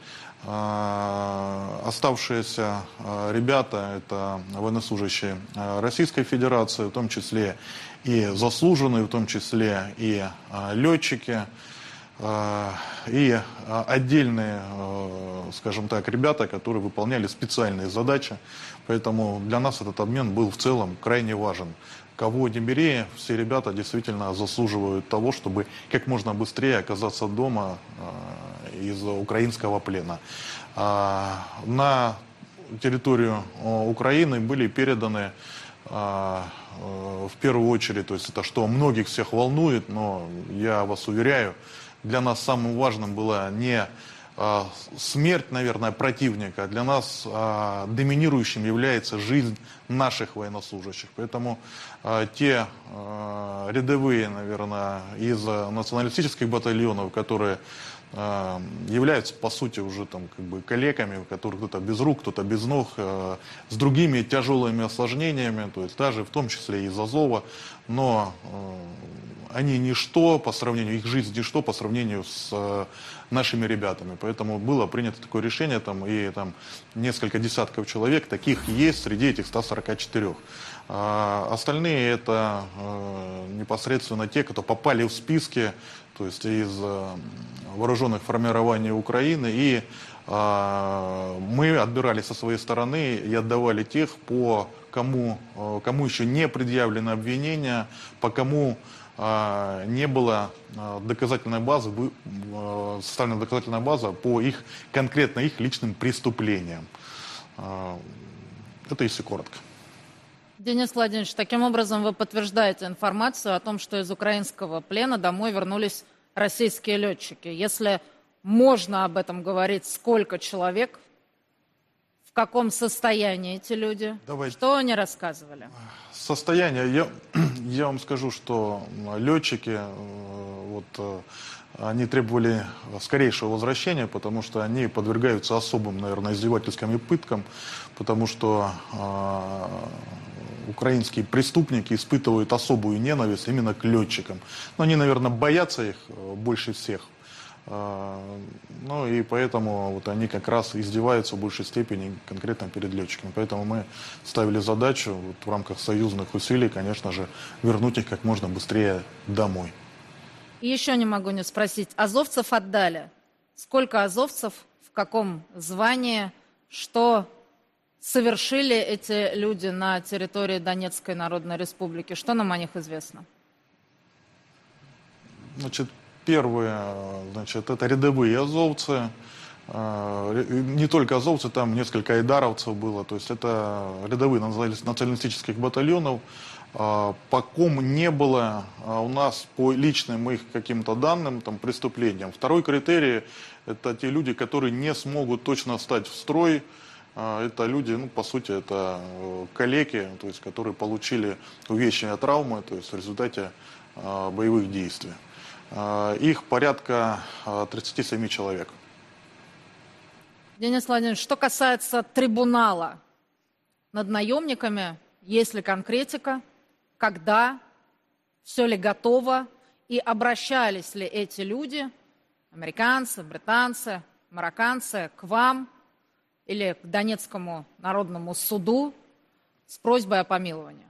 Оставшиеся ребята, это военнослужащие Российской Федерации, в том числе и заслуженные, в том числе и летчики, и отдельные, скажем так, ребята, которые выполняли специальные задачи. Поэтому для нас этот обмен был в целом крайне важен. Кого не бери, все ребята действительно заслуживают того, чтобы как можно быстрее оказаться дома из украинского плена. На территорию Украины были переданы в первую очередь, то есть это что многих всех волнует, но я вас уверяю, для нас самым важным была не смерть, наверное, противника, для нас доминирующим является жизнь наших военнослужащих. Поэтому те рядовые, наверное, из националистических батальонов, которые являются, по сути, уже там как бы калеками, у которых кто-то без рук, кто-то без ног, с другими тяжелыми осложнениями, то есть даже в том числе из Азова, но они ничто по сравнению, их жизнь ничто по сравнению с нашими ребятами. Поэтому было принято такое решение, там, и там несколько десятков человек таких есть среди этих 144. Остальные это непосредственно те, кто попали в списки, то есть из вооруженных формирований Украины, и мы отбирали со своей стороны и отдавали тех, по кому еще не предъявлено обвинение, по кому не было доказательной базы, составлена доказательная база по их конкретно их личным преступлениям. Это если коротко. Денис Владимирович, таким образом вы подтверждаете информацию о том, что из украинского плена домой вернулись российские летчики. Если можно об этом говорить, сколько человек, в каком состоянии эти люди, что они рассказывали? Состояние, я вам скажу, что летчики, они требовали скорейшего возвращения, потому что они подвергаются особым, наверное, издевательским и пыткам, потому что украинские преступники испытывают особую ненависть именно к летчикам. Но они, наверное, боятся их больше всех. Ну и поэтому вот они как раз издеваются в большей степени конкретно перед летчиками. Поэтому мы ставили задачу вот в рамках союзных усилий, конечно же, вернуть их как можно быстрее домой. И еще не могу не спросить, азовцев отдали? Сколько азовцев, в каком звании, что совершили эти люди на территории Донецкой Народной Республики? Что нам о них известно? Значит, первые, это рядовые азовцы. Не только азовцы, там несколько айдаровцев было. То есть это рядовые националистических батальонов. По ком не было у нас по личным их каким-то данным, там, преступлениям. Второй критерий – это те люди, которые не смогут точно встать в строй. Это люди, ну, по сути, это калеки, то есть, которые получили увечья, травмы, то есть в результате боевых действий. Их порядка 37 человек. Денис Владимирович, что касается трибунала над наемниками, есть ли конкретика, когда, все ли готово, и обращались ли эти люди, американцы, британцы, марокканцы, к вам или к Донецкому народному суду с просьбой о помиловании?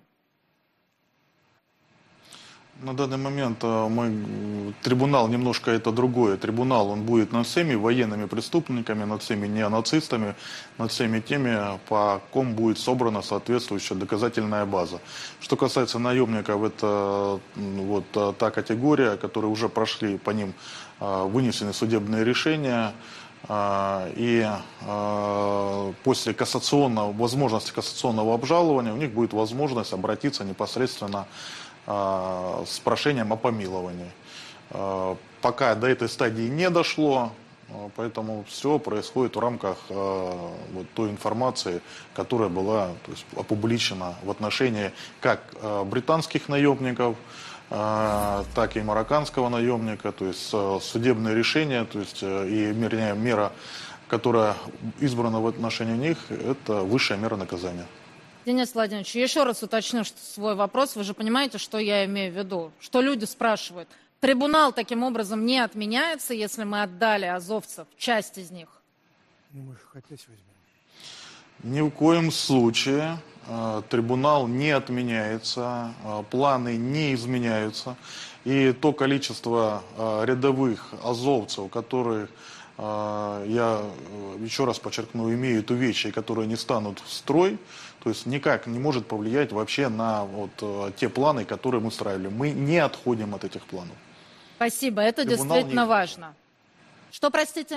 На данный момент трибунал немножко это другое. Трибунал, он будет над всеми военными преступниками, над всеми неонацистами, над всеми теми, по ком будет собрана соответствующая доказательная база. Что касается наемников, это вот та категория, которые уже прошли, по ним вынесены судебные решения. И после возможности кассационного обжалования у них будет возможность обратиться непосредственно с прошением о помиловании. Пока до этой стадии не дошло, поэтому все происходит в рамках той информации, которая была опубличена в отношении как британских наемников, так и марокканского наемника, то есть судебное решение, то есть мера, которая избрана в отношении них, это высшая мера наказания. Денис Владимирович, еще раз уточню свой вопрос. Вы же понимаете, что я имею в виду? Что люди спрашивают. Трибунал таким образом не отменяется, если мы отдали азовцев, часть из них? Ни в коем случае трибунал не отменяется, планы не изменяются. И то количество рядовых азовцев, которые, я еще раз подчеркну, имеют увечья, которые не станут в строй, то есть никак не может повлиять вообще на те планы, которые мы строили. Мы не отходим от этих планов. Спасибо, это действительно важно. Что, простите?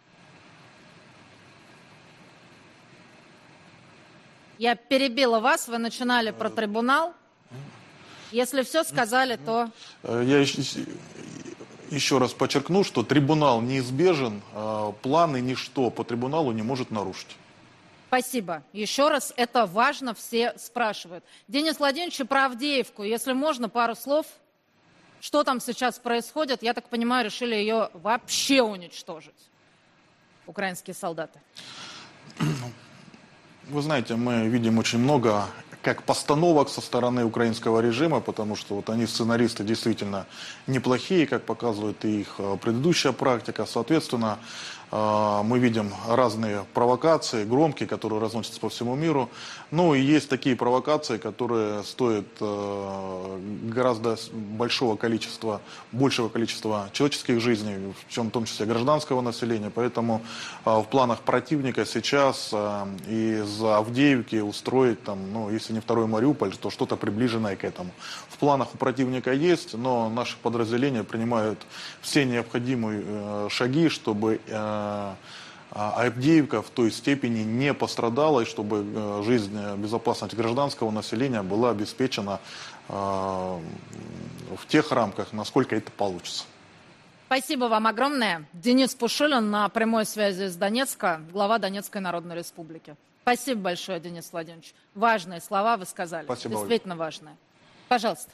Я перебила вас, вы начинали про трибунал. Если все сказали, то... Я еще раз подчеркну, что трибунал неизбежен, планы ничто по трибуналу не может нарушить. Спасибо. Еще раз, это важно, все спрашивают. Денис Владимирович, про Авдеевку, если можно, пару слов. Что там сейчас происходит? Я так понимаю, решили ее вообще уничтожить, украинские солдаты. Вы знаете, мы видим очень много как постановок со стороны украинского режима, потому что они, сценаристы, действительно неплохие, как показывает и их предыдущая практика. Соответственно, мы видим разные провокации, громкие, которые разносятся по всему миру. Ну и есть такие провокации, которые стоят гораздо большего количества человеческих жизней, в том числе гражданского населения. Поэтому в планах противника сейчас из Авдеевки устроить, если не второй Мариуполь, то что-то приближенное к этому. В планах у противника есть, но наши подразделения принимают все необходимые шаги, чтобы Авдеевка в той степени не пострадала, и чтобы жизнь, безопасность гражданского населения была обеспечена в тех рамках, насколько это получится. Спасибо вам огромное. Денис Пушилин на прямой связи с Донецка, глава Донецкой Народной Республики. Спасибо большое, Денис Владимирович. Важные слова вы сказали. Спасибо, действительно важные. Пожалуйста.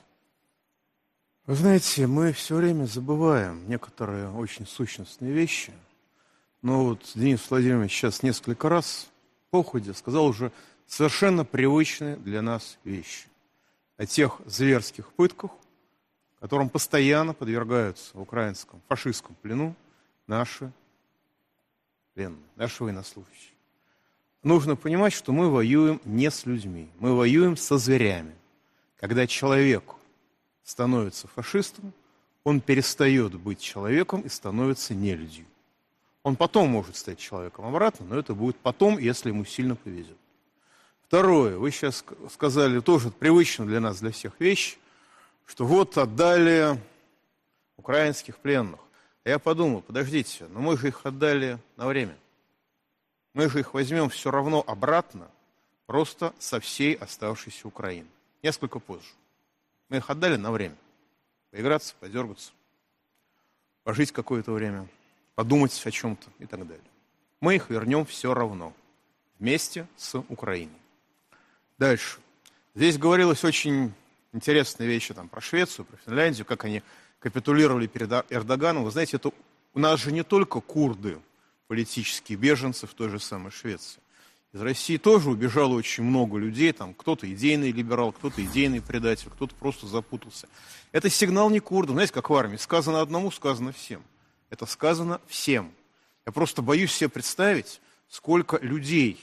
Вы знаете, мы все время забываем некоторые очень сущностные вещи. Но Денис Владимирович сейчас несколько раз по ходу сказал уже совершенно привычные для нас вещи. О тех зверских пытках, которым постоянно подвергаются в украинском фашистском плену наши пленные, наши военнослужащие. Нужно понимать, что мы воюем не с людьми, мы воюем со зверями. Когда человек становится фашистом, он перестает быть человеком и становится нелюдью. Он потом может стать человеком обратно, но это будет потом, если ему сильно повезет. Второе, вы сейчас сказали тоже привычно для нас, для всех вещь, что отдали украинских пленных. А я подумал, подождите, но мы же их отдали на время. Мы же их возьмем все равно обратно, просто со всей оставшейся Украины. Несколько позже. Мы их отдали на время. Поиграться, подергаться, пожить какое-то время, подумать о чем-то и так далее. Мы их вернем все равно. Вместе с Украиной. Дальше. Здесь говорилось очень интересные вещи про Швецию, про Финляндию, как они капитулировали перед Эрдоганом. Вы знаете, это у нас же не только курды, политические беженцы в той же самой Швеции. Из России тоже убежало очень много людей, кто-то идейный либерал, кто-то идейный предатель, кто-то просто запутался. Это сигнал не курдам, знаете, как в армии, сказано одному, сказано всем. Это сказано всем. Я просто боюсь себе представить, сколько людей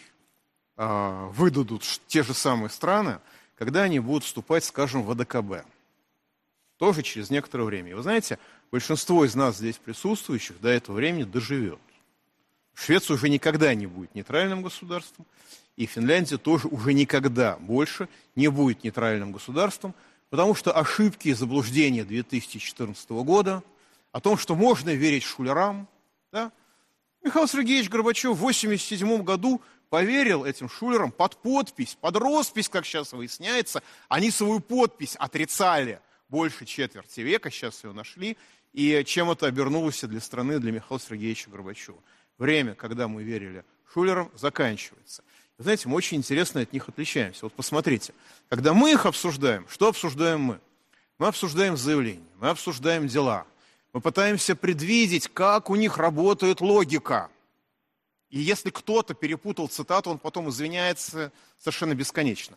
выдадут те же самые страны, когда они будут вступать, скажем, в АДКБ. Тоже через некоторое время. И вы знаете, большинство из нас здесь присутствующих до этого времени доживет. Швеция уже никогда не будет нейтральным государством, и Финляндия тоже уже никогда больше не будет нейтральным государством, потому что ошибки и заблуждения 2014 года о том, что можно верить шулерам, да, Михаил Сергеевич Горбачев в 1987 году поверил этим шулерам под подпись, под роспись, как сейчас выясняется. Они свою подпись отрицали больше четверти века, сейчас ее нашли. И чем это обернулось для страны, для Михаила Сергеевича Горбачева. Время, когда мы верили шулерам, заканчивается. Вы знаете, мы очень интересно от них отличаемся. Вот посмотрите, когда мы их обсуждаем, что обсуждаем мы? Мы обсуждаем заявления, мы обсуждаем дела. Мы пытаемся предвидеть, как у них работает логика. И если кто-то перепутал цитату, он потом извиняется совершенно бесконечно.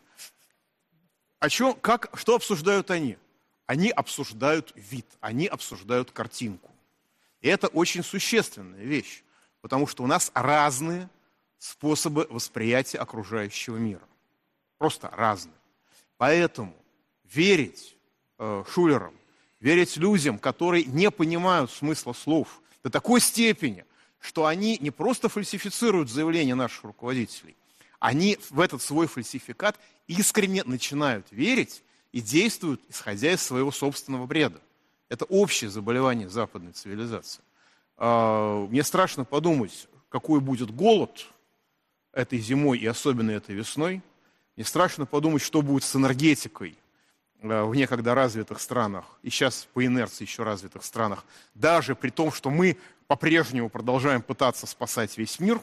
Что обсуждают они? Они обсуждают вид, они обсуждают картинку. И это очень существенная вещь, потому что у нас разные способы восприятия окружающего мира. Просто разные. Поэтому верить шулерам, верить людям, которые не понимают смысла слов до такой степени, что они не просто фальсифицируют заявления наших руководителей, они в этот свой фальсификат искренне начинают верить и действуют, исходя из своего собственного бреда. Это общее заболевание западной цивилизации. Мне страшно подумать, какой будет голод этой зимой и особенно этой весной. Мне страшно подумать, что будет с энергетикой в некогда развитых странах, и сейчас по инерции еще развитых странах, даже при том, что мы по-прежнему продолжаем пытаться спасать весь мир.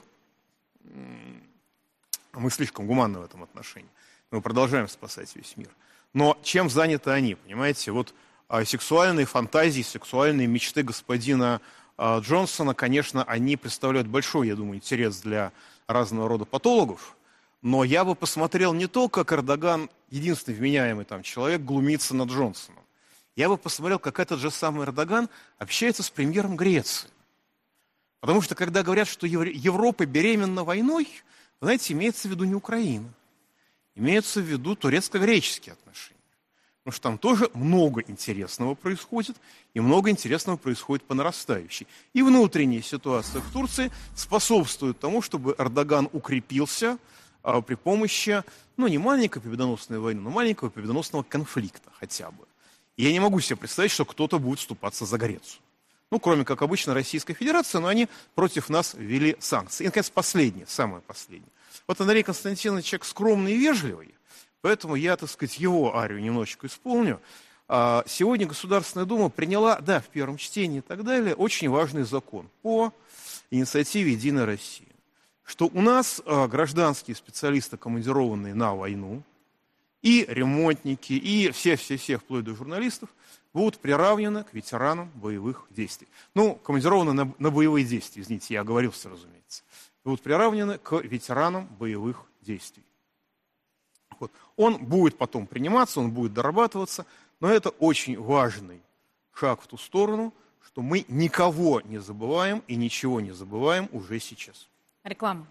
Мы слишком гуманны в этом отношении. Мы продолжаем спасать весь мир. Но чем заняты они, понимаете? Вот сексуальные фантазии, сексуальные мечты господина Джонсона, конечно, они представляют большой, я думаю, интерес для разного рода патологов. Но я бы посмотрел не то, как Эрдоган, единственный вменяемый там человек, глумится над Джонсоном. Я бы посмотрел, как этот же самый Эрдоган общается с премьером Греции. Потому что, когда говорят, что Европа беременна войной, вы знаете, имеется в виду не Украина. Имеется в виду турецко-греческие отношения. Потому что там тоже много интересного происходит, и много интересного происходит по нарастающей. И внутренняя ситуация в Турции способствует тому, чтобы Эрдоган укрепился при помощи, не маленькой победоносной войны, но маленького победоносного конфликта хотя бы. И я не могу себе представить, что кто-то будет вступаться за Грецию. Кроме, как обычно, Российской Федерации, но они против нас ввели санкции. И, наконец, последнее, самое последнее. Вот Андрей Константинович человек скромный и вежливый, поэтому я, его арию немножечко исполню. Сегодня Государственная Дума приняла, в первом чтении и так далее, очень важный закон по инициативе «Единой России», что у нас гражданские специалисты, командированные на войну, и ремонтники, и все, вплоть до журналистов, будут приравнены к ветеранам боевых действий. Командированы на боевые действия, извините, я оговорился, разумеется. Будут приравнены к ветеранам боевых действий. Он будет потом приниматься, он будет дорабатываться, но это очень важный шаг в ту сторону, что мы никого не забываем и ничего не забываем уже сейчас. Реклама.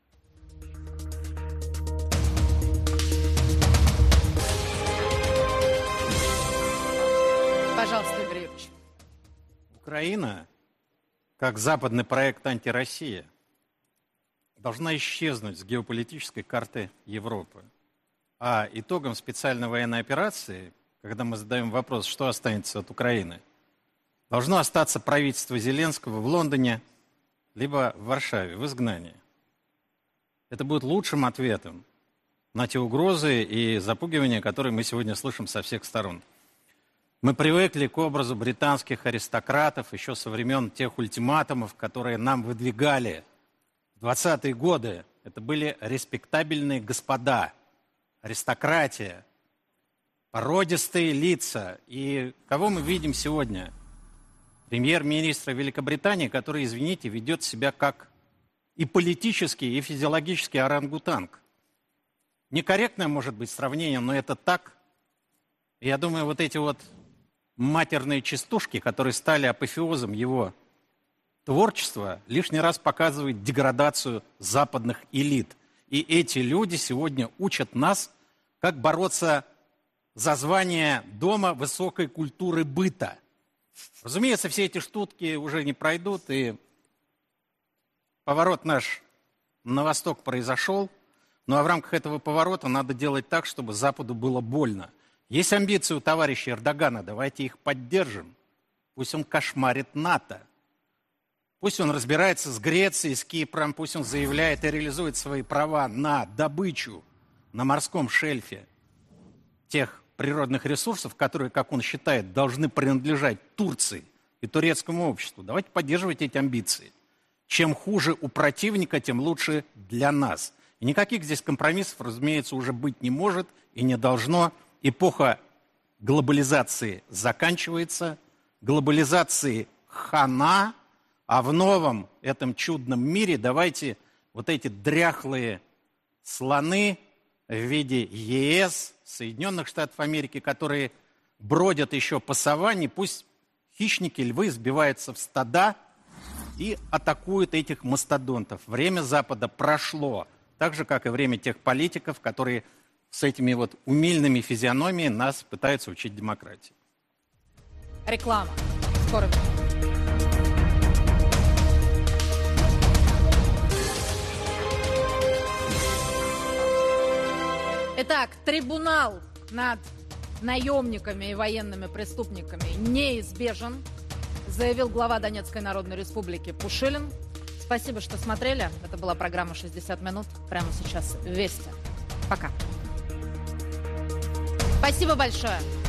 Пожалуйста, Игорь Юрьевич. Украина, как западный проект «Антироссия», должна исчезнуть с геополитической карты Европы. А итогом специальной военной операции, когда мы задаем вопрос, что останется от Украины, должно остаться правительство Зеленского в Лондоне, либо в Варшаве, в изгнании. Это будет лучшим ответом на те угрозы и запугивания, которые мы сегодня слышим со всех сторон. Мы привыкли к образу британских аристократов еще со времен тех ультиматумов, которые нам выдвигали в 20-е годы. Это были респектабельные господа, аристократия, породистые лица. И кого мы видим сегодня? Премьер-министра Великобритании, который, извините, ведет себя как и политический, и физиологический орангутанг. Некорректное, может быть, сравнение, но это так. И я думаю, вот эти вот матерные частушки, которые стали апофеозом его творчества, лишний раз показывают деградацию западных элит. И эти люди сегодня учат нас, как бороться за звание дома высокой культуры быта. Разумеется, все эти штуки уже не пройдут, и поворот наш на восток произошел, ну а в рамках этого поворота надо делать так, чтобы Западу было больно. Есть амбиции у товарища Эрдогана, давайте их поддержим. Пусть он кошмарит НАТО. Пусть он разбирается с Грецией, с Кипром, пусть он заявляет и реализует свои права на добычу на морском шельфе тех природных ресурсов, которые, как он считает, должны принадлежать Турции и турецкому обществу. Давайте поддерживать эти амбиции. Чем хуже у противника, тем лучше для нас. И никаких здесь компромиссов, разумеется, уже быть не может и не должно. Эпоха глобализации заканчивается, глобализации хана, а в новом этом чудном мире давайте вот эти дряхлые слоны в виде ЕС, Соединенных Штатов Америки, которые бродят еще по саванне, пусть хищники, львы сбиваются в стада и атакуют этих мастодонтов. Время Запада прошло, так же, как и время тех политиков, которые с этими вот умильными физиономиями нас пытаются учить демократии. Реклама. Скоро. Итак, трибунал над наемниками и военными преступниками неизбежен, заявил глава Донецкой Народной Республики Пушилин. Спасибо, что смотрели. Это была программа «60 минут». Прямо сейчас Вести. Пока. Спасибо большое.